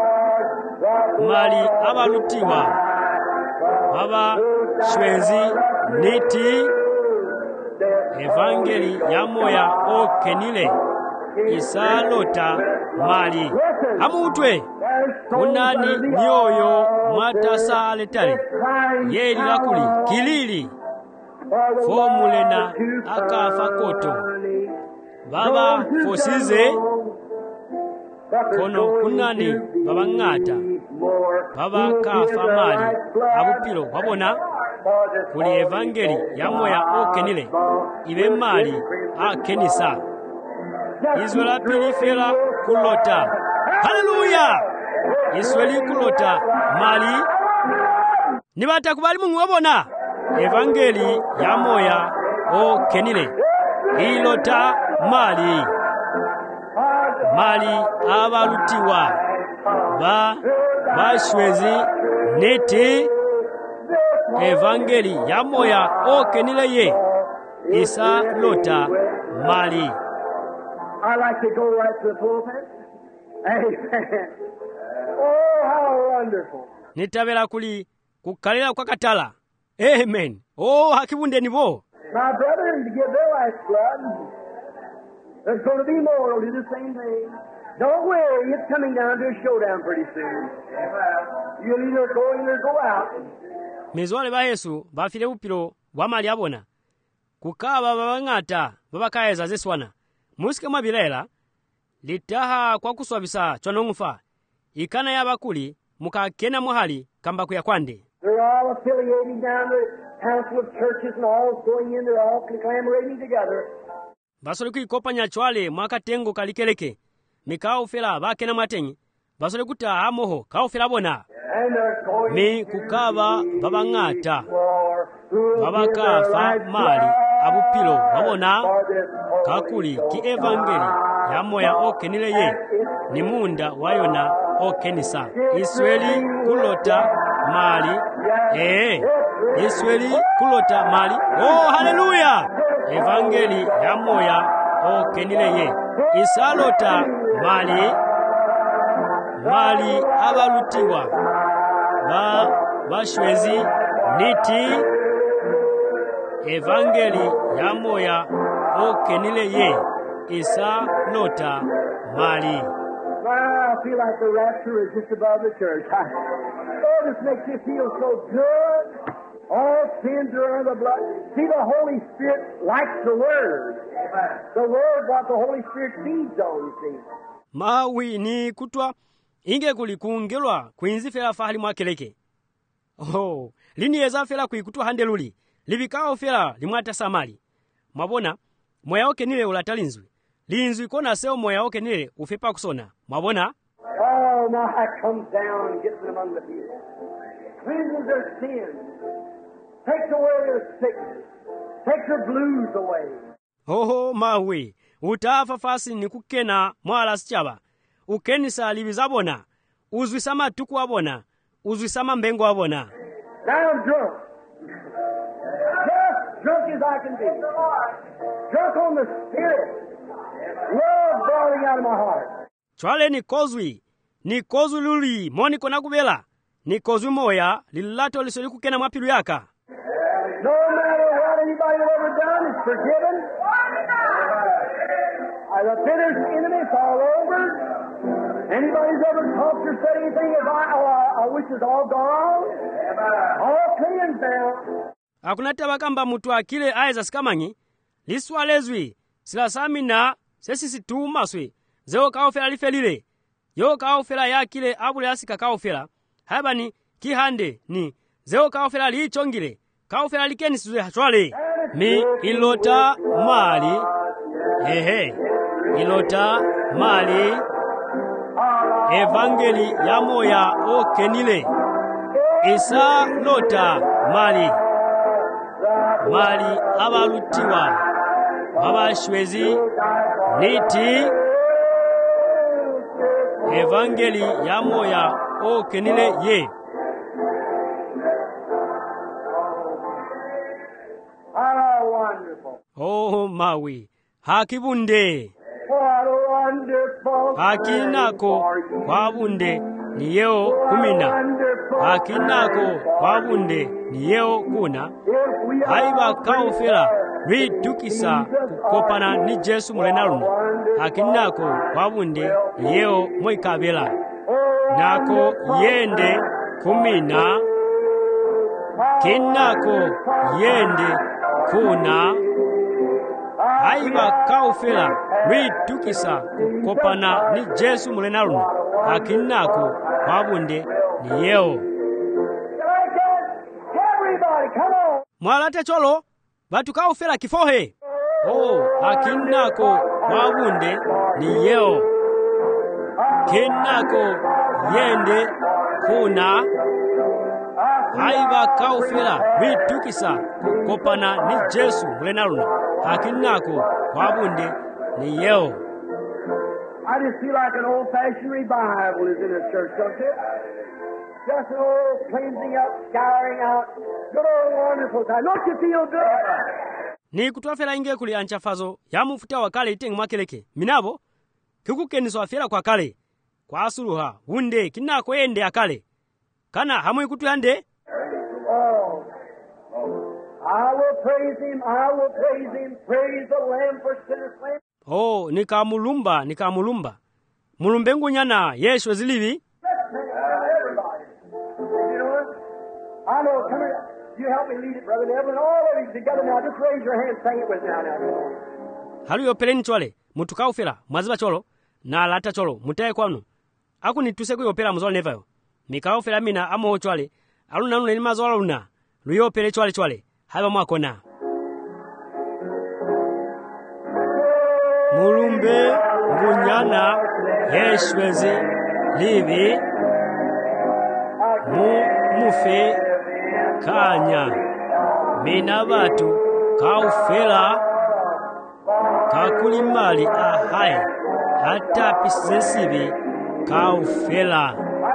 mali abalutiwa baba shwezi niti evangeli ya moya okenile isa lota mali amutwe kunani mioyo mwatasa aletali yeli lakuli kilili fomulena akafa koto baba fosize kono kunani baba ngata baba kafa mali abupilo wabona kuli evangeli ya moya okenile ibe mali akenisa izwela pilifela kulota haleluya isweli kulota mali nibata kubali mungu wabona evangeli ya moya okenile ilota mali mali abalutiwa ba bashwezi neti evangeli ya moya okenile ye isa lota mali. I like to go right to the pulpit. Amen. Oh, how wonderful. Nitabela kuli kukalila kwa katala. Amen. Oh, hakibunde nibo. My brethren, to give their life's blood, there's going to be more will do the same thing. Don't worry, it's coming down to a showdown pretty soon. You'll either go in or go out. mezwale ba Yesu bafile upilo bwamali abona kukaba babang'ata babakayeza zeswana musike mwabilela litaha kwa kuswabisa chonong'ufa ikana yabakuli mukakena muhali kamba kuya kwande. They're all affiliating down the council of churches and all going in, they're all collaborating together. basole kuikopanya chwale mwakatengo kalikeleke mikao fela bakena matenyi basole kuta amoho kao fela bona mi kukaba babang'ata babakafa mali abupilo babona kakuli ki evangeli ya moya okenile ye ni munda wayona okenisa Israeli kulota mali eh Israeli kulota mali. Oh haleluya! Evangeli ya moya okenile ye isalota mali mali abalutiwa ba bashwezi niti evangeli ya moya okenile ye isalota mali. I feel like the rapture is just above the church. Oh, this makes you feel so good. All sins are under the blood. See, the Holy Spirit likes the Word. The Word, what the Holy Spirit feeds on, you see. Mawi ni kutwa inge kulikungelwa kuinzi fela fahali mwakeleke. Oh, lini eza fela kuikutwa handeluli. Libikao fela limwata samali. Mwabona, moya oke nile ulatalinzwi. Linzwi kona seo moya oke nile ufepa kusona. Mwabona? Oh, now it comes down and gets them among the people. Cleanses their sins. Takes away their sickness. Takes their blues away. Oho mawi, utafa fasi ni kukena mwala sichaba. Ukenisa libizabona. Uzwisama tuku wabona. Uzwisama mbengo wabona. Now I'm drunk. Just drunk as I can be. Drunk on the Spirit. Love boiling out of my heart. Chwale ni kozwi. Ni kozwi luli. Moni kona kubela. Ni kozwi moya. Lilato lisoli kukena mwapilu yaka. No matter what anybody has ever done, it's forgiven. Uh, the bitter's enemy, it's all over. Anybody's ever talked or said anything of I, oh, I wish it's all gone. All cleansed now. Akunata bakamba mutu akile aiza sikamanyi. Liswalezwi. Sila samina. Sesisi tuumaswi. Zeo kaofela lifelile. Yo kaofela ya kile abule asika kaofela. Habani kihande ni. Zeo kaofela liichongile. Kaofela likeni suze hachwale. Mi ilota mali. Ehe. Ilota mali. Evangeli ya moya okenile. Isa lota mali. Mali abalutiwa. Babashwezi niti evangeli ya moya okenile ye. How wonderful. Oh mawi hakibunde What a wonderful hakinako kwabunde ni yeo kumina hakinako kwabunde ni yeo kuna haiba kaofela witukisa kukopana ni Jesu mulenaluno hakinako kwabunde ni yeo moikabela nako yende kumina kinako yende kuna haiba kaofela witukisa kukopana ni Jesu mulenaluno hakinako kwabunde ni yeo. Mwalate cholo batu kaofela kifohe. Oh, hakinako kwabunde ni yeo. Kinako yende kuna haiba kaofela witukisa kukopana ni Jesu mulenaluno hakinako kwabunde ni yeo. I just feel like an old-fashioned revival is in the church, don't you? Just an old cleansing up, scouring out, good old wonderful time. Don't you feel good? Ni kutwafela inge kuli anchafazo ya mufuta wa kale itengi mwakeleke. Minabo, kikukeniswa fela kwa kale. Kwa asuluha, unde, kinako ende akale. Kana hamu ikutu yande? Oh, I will praise him, I will praise him, praise the Lamb for sinners slain. Oh, nikamulumba, nikamulumba. mulumbe ngunyana yeshwe zilivi. Everybody. You know what? I know. Come here. You help me lead it, Brother Neville, and all of you together now. Just raise your hand, sing it with me now. now. Halu yopeleni chwale mutuka ufela mwaziba cholo na lata cholo mutaye kwanu. Aku nituse ku yopela muzolo nevayo. Mika ufela mina amo chwale aluna nune ni mazola luna. Luyopele chwale chwale haiba mwakona. Mulumbe ngunyana yeshwezi livi mu mufe kanya mina batu kaufela kakulimali ahai hata pisesibi kaufela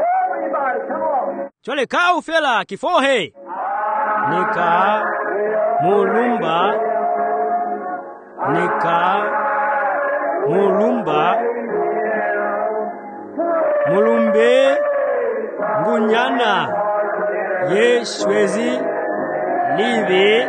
chole kaufela kifohe nika mulumba nika mulumba mulumbe ngunyana yeshwezi livi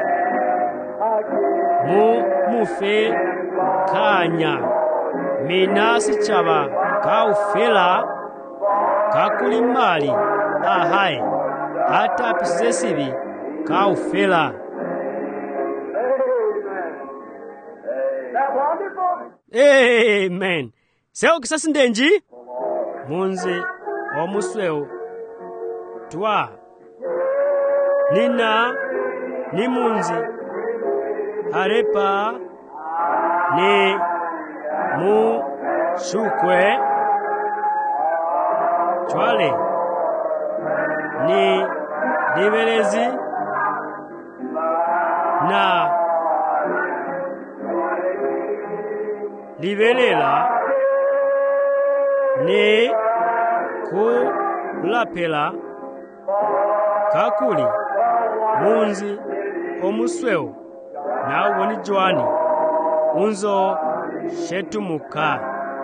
mu mufe kanya mina sichaba kaufela kakulimali ahai hata pisesibi kaufela. Amen. Seo kisasi ndenji munzi omusweo twa nina ni munzi arepa ni mu shukwe chwale ni liberezi na libelela ni kulapela kakuli munzi omusweo na woni joani unzo shetumuka.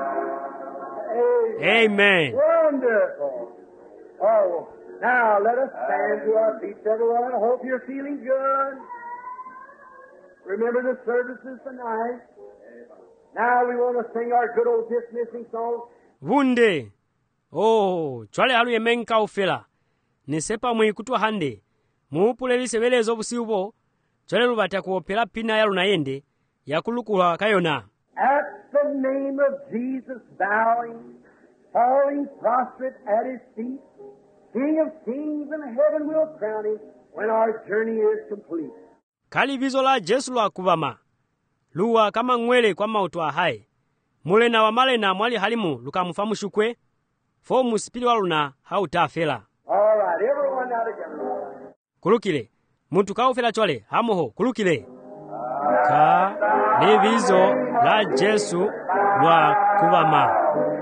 Amen. Wonderful. Oh, now let us stand to our feet, everyone. I hope you're feeling good. Remember the services tonight. Now we want to sing our good old dismissing song. Vunde. Oh, chwale halu yemenka ufela. Nisepa mwi kutwa hande. Muupuleli sebelezo busiubo. Chwale lubata kuopela pina yalu na yende. Yakulukula kayona. At the name of Jesus bowing, falling prostrate at his feet, King of kings and heaven will crown him when our journey is complete. Kali vizo la Jesu lwa kubama. Luwa kama ngwele kwa mautwa hai. Mule na wamale na mwali halimu luka mufamu shukwe. Fo musipili waluna hautafela. All right, everyone now together. Kulukile. Muntu kaufela chwale hamoho kulukile. Ka levizo la Jesu lwa kubama.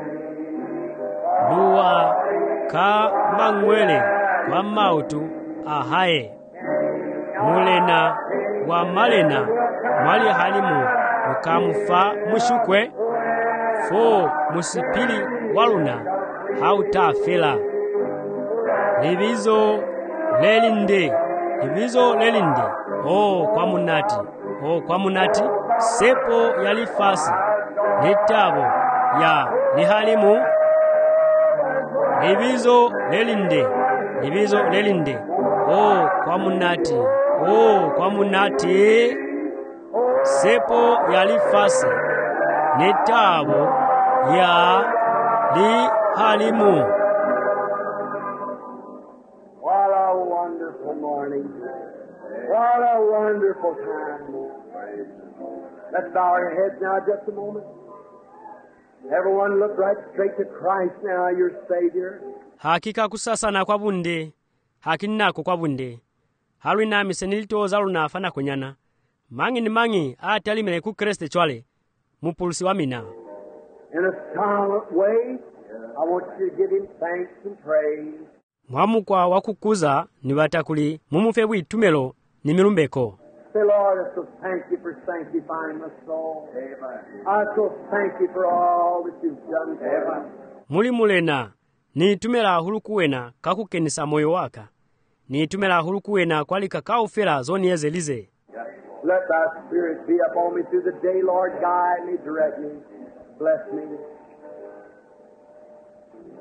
Luwa ka mangwele kwa mautu ahaye. Mulena wa malena mwali halimu mukamufa mushukwe fo musipili waluna hautafela. Libizo lelinde libizo lelinde o kwa munati o kwa munati sepo yalifasi nitabo ya lihalimu. Libizo lelinde libizo lelinde o kwa munati o kwa munati sepo yalifasi nitabo ya lihalimu. What a wonderful morning. What a wonderful time. Let's bow our heads now just a moment. Everyone look right straight to Christ now, your Savior. Hakika kusasana kwa bunde hakinako kwa bunde halwina misenilito zaluna afana kwenyana mangi ni mangi atalimele ku Kristo chwale mupulsi wa mina. In a silent way, I want you to give him thanks and praise. Mwamukwa wakukuza ni watakuli mumufe bwitumelo ni milumbeko. Say, Lord, I so thank you for sanctifying my soul. Amen. I so thank you for all that you've done for me. Muli mulena ni tumela hulukuwena kakukenisa moyo waka. Ni tumela hulukuwena kwalika kaufela zoni ezelize. Let thy spirit be upon me through the day, Lord. Guide me, direct me, bless me.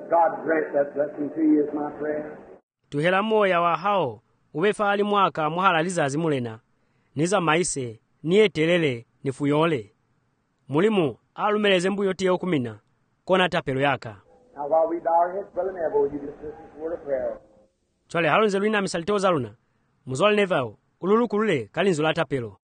God grant that blessing to you is my prayer. tuhela moya wa hao ubefa ali mwaka muhalaliza azimulena niza maise niyetelele nifuyole mulimu alumeleze mbuyo tiye okumina kona tapelo yaka. Now while we bow our heads, Brother Neville, will you just listen to this word of prayer? Chole halonze luina misalitoza luna muzole nevao ululukulule kalinzo la tapelo.